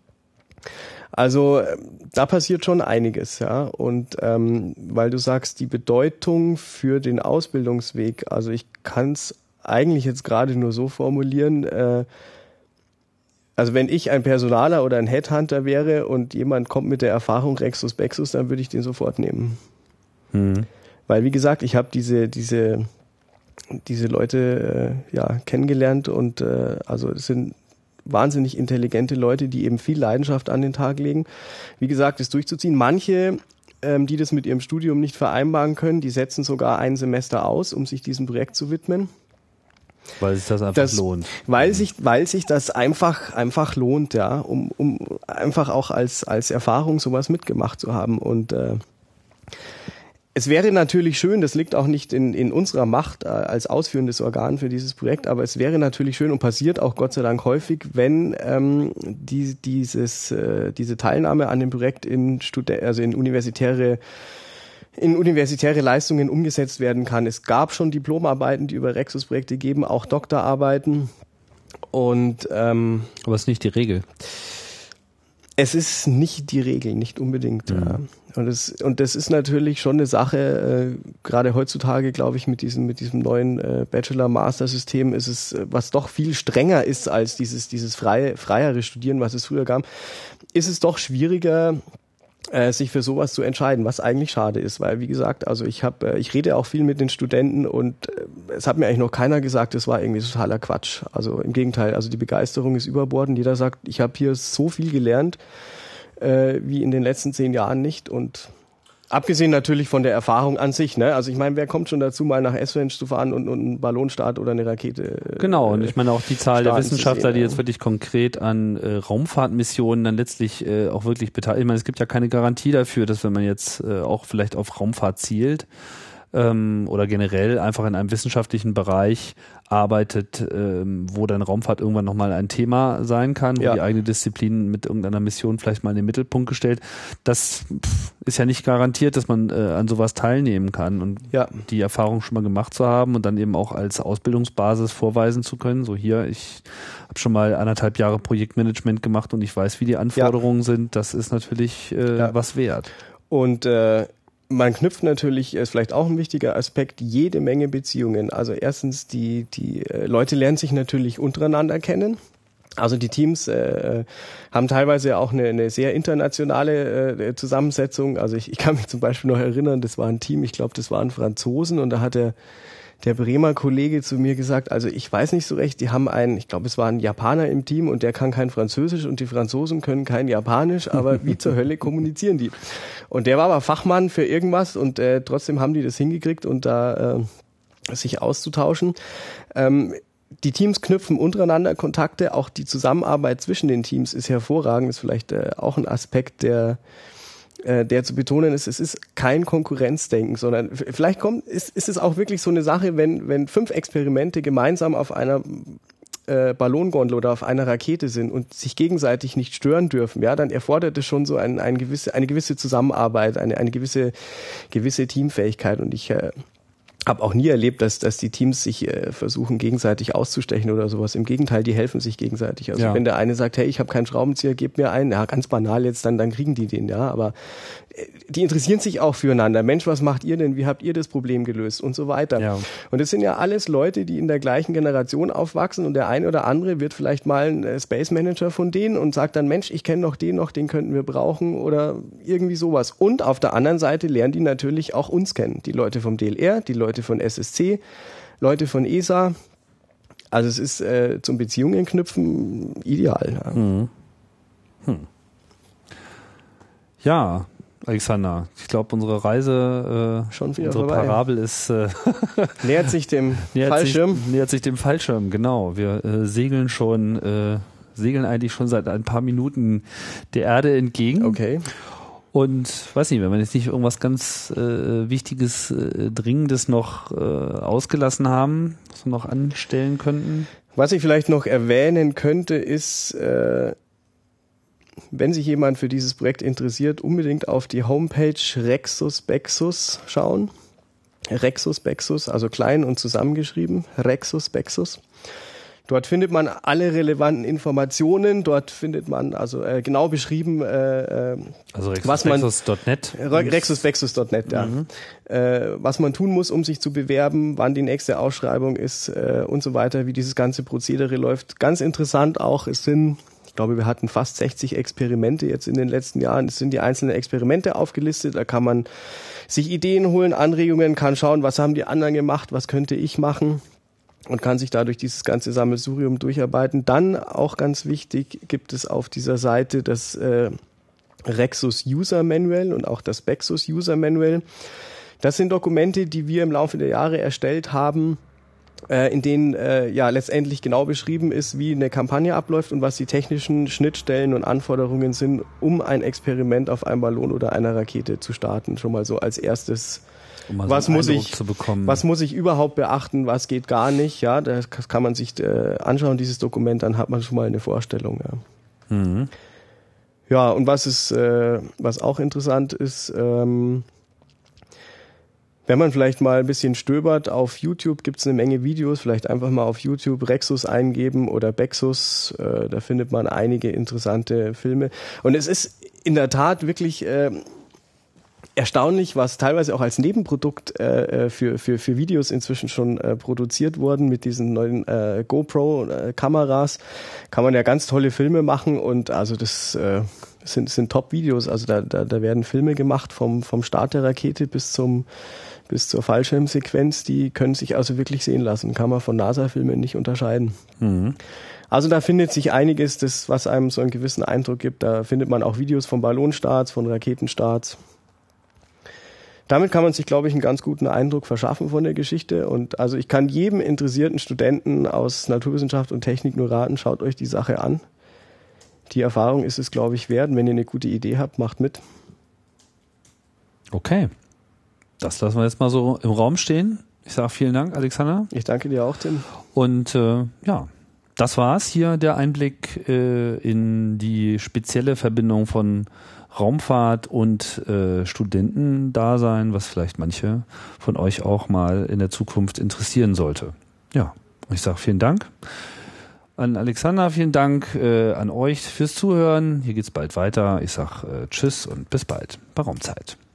Also da passiert schon einiges, ja. Und ähm, weil du sagst, die Bedeutung für den Ausbildungsweg, also ich kann es eigentlich jetzt gerade nur so formulieren, äh, also wenn ich ein Personaler oder ein Headhunter wäre und jemand kommt mit der Erfahrung Rexus Bexus, dann würde ich den sofort nehmen. Mhm. Weil wie gesagt, ich habe diese diese diese Leute äh, ja kennengelernt und äh, also es sind wahnsinnig intelligente Leute, die eben viel Leidenschaft an den Tag legen. Wie gesagt, das durchzuziehen. Manche, ähm, die das mit ihrem Studium nicht vereinbaren können, die setzen sogar ein Semester aus, um sich diesem Projekt zu widmen. Weil sich das einfach das, lohnt. Weil sich, weil sich das einfach, einfach lohnt, ja, um, um einfach auch als, als Erfahrung sowas mitgemacht zu haben. Und äh, es wäre natürlich schön, das liegt auch nicht in, in unserer Macht äh, als ausführendes Organ für dieses Projekt, aber es wäre natürlich schön und passiert auch Gott sei Dank häufig, wenn ähm, die, dieses, äh, diese Teilnahme an dem Projekt in, Studi- also in universitäre in universitäre Leistungen umgesetzt werden kann. Es gab schon Diplomarbeiten, die über Rexus-Projekte geben, auch Doktorarbeiten. Und ähm, aber es ist nicht die Regel. Es ist nicht die Regel, nicht unbedingt. Mhm. Ja. Und, es, und das ist natürlich schon eine Sache, äh, gerade heutzutage, glaube ich, mit diesem, mit diesem neuen äh, Bachelor-Master-System ist es, was doch viel strenger ist als dieses, dieses freie, freiere Studieren, was es früher gab, ist es doch schwieriger, äh, sich für sowas zu entscheiden, was eigentlich schade ist, weil, wie gesagt, also ich habe, äh, ich rede auch viel mit den Studenten und äh, es hat mir eigentlich noch keiner gesagt, das war irgendwie totaler Quatsch. Also im Gegenteil, also die Begeisterung ist überbordend. Jeder sagt, ich habe hier so viel gelernt, äh, wie in den letzten zehn Jahren nicht. Und abgesehen natürlich von der Erfahrung an sich, ne? Also ich meine, wer kommt schon dazu, mal nach Esrange zu fahren und, und einen Ballonstart oder eine Rakete? Äh, genau, und ich meine auch die Zahl der Wissenschaftler, sehen, die ja. jetzt wirklich konkret an äh, Raumfahrtmissionen dann letztlich äh, auch wirklich beteiligt. Ich meine, es gibt ja keine Garantie dafür, dass wenn man jetzt äh, auch vielleicht auf Raumfahrt zielt, ähm, oder generell einfach in einem wissenschaftlichen Bereich arbeitet, ähm, wo dann Raumfahrt irgendwann nochmal ein Thema sein kann, wo ja. die eigene Disziplin mit irgendeiner Mission vielleicht mal in den Mittelpunkt gestellt. Das pff, ist ja nicht garantiert, dass man äh, an sowas teilnehmen kann und ja. die Erfahrung schon mal gemacht zu haben und dann eben auch als Ausbildungsbasis vorweisen zu können. So hier, ich habe schon mal anderthalb Jahre Projektmanagement gemacht und ich weiß, wie die Anforderungen ja. sind. Das ist natürlich äh, ja. was wert. Und äh man knüpft natürlich, ist vielleicht auch ein wichtiger Aspekt, jede Menge Beziehungen. Also erstens, die, die äh, Leute lernen sich natürlich untereinander kennen. Also die Teams äh, haben teilweise auch eine, eine sehr internationale äh, Zusammensetzung. Also ich, ich kann mich zum Beispiel noch erinnern, das war ein Team, ich glaube, das waren Franzosen und da hat der der Bremer Kollege zu mir gesagt, also ich weiß nicht so recht, die haben einen, ich glaube, es war ein Japaner im Team und der kann kein Französisch und die Franzosen können kein Japanisch, aber wie zur Hölle kommunizieren die? Und der war aber Fachmann für irgendwas und äh, trotzdem haben die das hingekriegt und da äh, sich auszutauschen. Ähm, die Teams knüpfen untereinander Kontakte, auch die Zusammenarbeit zwischen den Teams ist hervorragend, ist vielleicht äh, auch ein Aspekt, der der zu betonen ist, es ist kein Konkurrenzdenken, sondern vielleicht kommt, ist, ist es auch wirklich so eine Sache, wenn, wenn fünf Experimente gemeinsam auf einer äh, Ballongondel oder auf einer Rakete sind und sich gegenseitig nicht stören dürfen, ja, dann erfordert es schon so ein, ein gewisse, eine gewisse Zusammenarbeit, eine, eine gewisse, gewisse Teamfähigkeit und ich äh, habe auch nie erlebt, dass, dass die Teams sich äh, versuchen, gegenseitig auszustechen oder sowas. Im Gegenteil, die helfen sich gegenseitig. Also ja. wenn der eine sagt, hey, ich habe keinen Schraubenzieher, gebt mir einen, ja, ganz banal jetzt, dann, dann kriegen die den, ja. Aber äh, die interessieren sich auch füreinander. Mensch, was macht ihr denn? Wie habt ihr das Problem gelöst? Und so weiter. Ja. Und das sind ja alles Leute, die in der gleichen Generation aufwachsen und der eine oder andere wird vielleicht mal ein äh, Space Manager von denen und sagt dann, Mensch, ich kenne noch den noch, den könnten wir brauchen oder irgendwie sowas. Und auf der anderen Seite lernen die natürlich auch uns kennen. Die Leute vom D L R, die Leute von S S C, Leute von E S A. Also es ist äh, zum Beziehungen knüpfen ideal. Ja, hm. Hm. ja Alexander, ich glaube, unsere Reise, äh, Schon wieder unsere vorbei. Parabel ist äh, nähert sich dem nähert Fallschirm. Sich, nähert sich dem Fallschirm, genau. Wir äh, segeln schon, äh, segeln eigentlich schon seit ein paar Minuten der Erde entgegen. Okay. Und weiß nicht, wenn wir jetzt nicht irgendwas ganz äh, Wichtiges, äh, Dringendes noch äh, ausgelassen haben, was wir noch anstellen könnten. Was ich vielleicht noch erwähnen könnte, ist, äh, wenn sich jemand für dieses Projekt interessiert, unbedingt auf die Homepage Rexus Bexus schauen. Rexus Bexus, also klein und zusammengeschrieben. Rexus Bexus. Dort findet man alle relevanten Informationen. Dort findet man also äh, genau beschrieben, äh, also was man rexus bexus Punkt net rexus bexus Punkt net, ja. Mhm. Äh, was man tun muss, um sich zu bewerben, wann die nächste Ausschreibung ist äh, und so weiter, wie dieses ganze Prozedere läuft. Ganz interessant auch, es sind, ich glaube, wir hatten fast sechzig Experimente jetzt in den letzten Jahren. Es sind die einzelnen Experimente aufgelistet. Da kann man sich Ideen holen, Anregungen, kann schauen, was haben die anderen gemacht, was könnte ich machen. Und kann sich dadurch dieses ganze Sammelsurium durcharbeiten. Dann, auch ganz wichtig, gibt es auf dieser Seite das äh, Rexus User Manual und auch das Bexus User Manual. Das sind Dokumente, die wir im Laufe der Jahre erstellt haben, äh, in denen äh, ja letztendlich genau beschrieben ist, wie eine Kampagne abläuft und was die technischen Schnittstellen und Anforderungen sind, um ein Experiment auf einem Ballon oder einer Rakete zu starten. Schon mal so als erstes. Um was so muss ich, was muss ich überhaupt beachten, was geht gar nicht, ja, das kann man sich äh, anschauen, dieses Dokument, dann hat man schon mal eine Vorstellung, ja. Mhm. Ja, und was ist, äh, was auch interessant ist, ähm, Wenn man vielleicht mal ein bisschen stöbert, auf YouTube gibt es eine Menge Videos, vielleicht einfach mal auf YouTube Rexus eingeben oder Bexus, äh, da findet man einige interessante Filme. Und es ist in der Tat wirklich äh, erstaunlich, was teilweise auch als Nebenprodukt äh, für, für, für Videos inzwischen schon äh, produziert wurden mit diesen neuen äh, GoPro-Kameras. Kann man ja ganz tolle Filme machen und also das äh, sind, sind Top-Videos. Also da, da, da werden Filme gemacht vom, vom Start der Rakete bis zum bis zur Fallschirmsequenz, die können sich also wirklich sehen lassen. Kann man von NASA-Filmen nicht unterscheiden. Mhm. Also da findet sich einiges, das, was einem so einen gewissen Eindruck gibt. Da findet man auch Videos von Ballonstarts, von Raketenstarts. Damit kann man sich, glaube ich, einen ganz guten Eindruck verschaffen von der Geschichte. Und also ich kann jedem interessierten Studenten aus Naturwissenschaft und Technik nur raten, schaut euch die Sache an. Die Erfahrung ist es, glaube ich, wert. Wenn ihr eine gute Idee habt, macht mit. Okay. Das lassen wir jetzt mal so im Raum stehen. Ich sage vielen Dank, Alexander. Ich danke dir auch, Tim. Und äh, ja, das war's hier, der Einblick äh, in die spezielle Verbindung von Raumfahrt und äh, Studentendasein, was vielleicht manche von euch auch mal in der Zukunft interessieren sollte. Ja, ich sage vielen Dank an Alexander, vielen Dank äh, an euch fürs Zuhören. Hier geht's bald weiter. Ich sage äh, Tschüss und bis bald bei Raumzeit.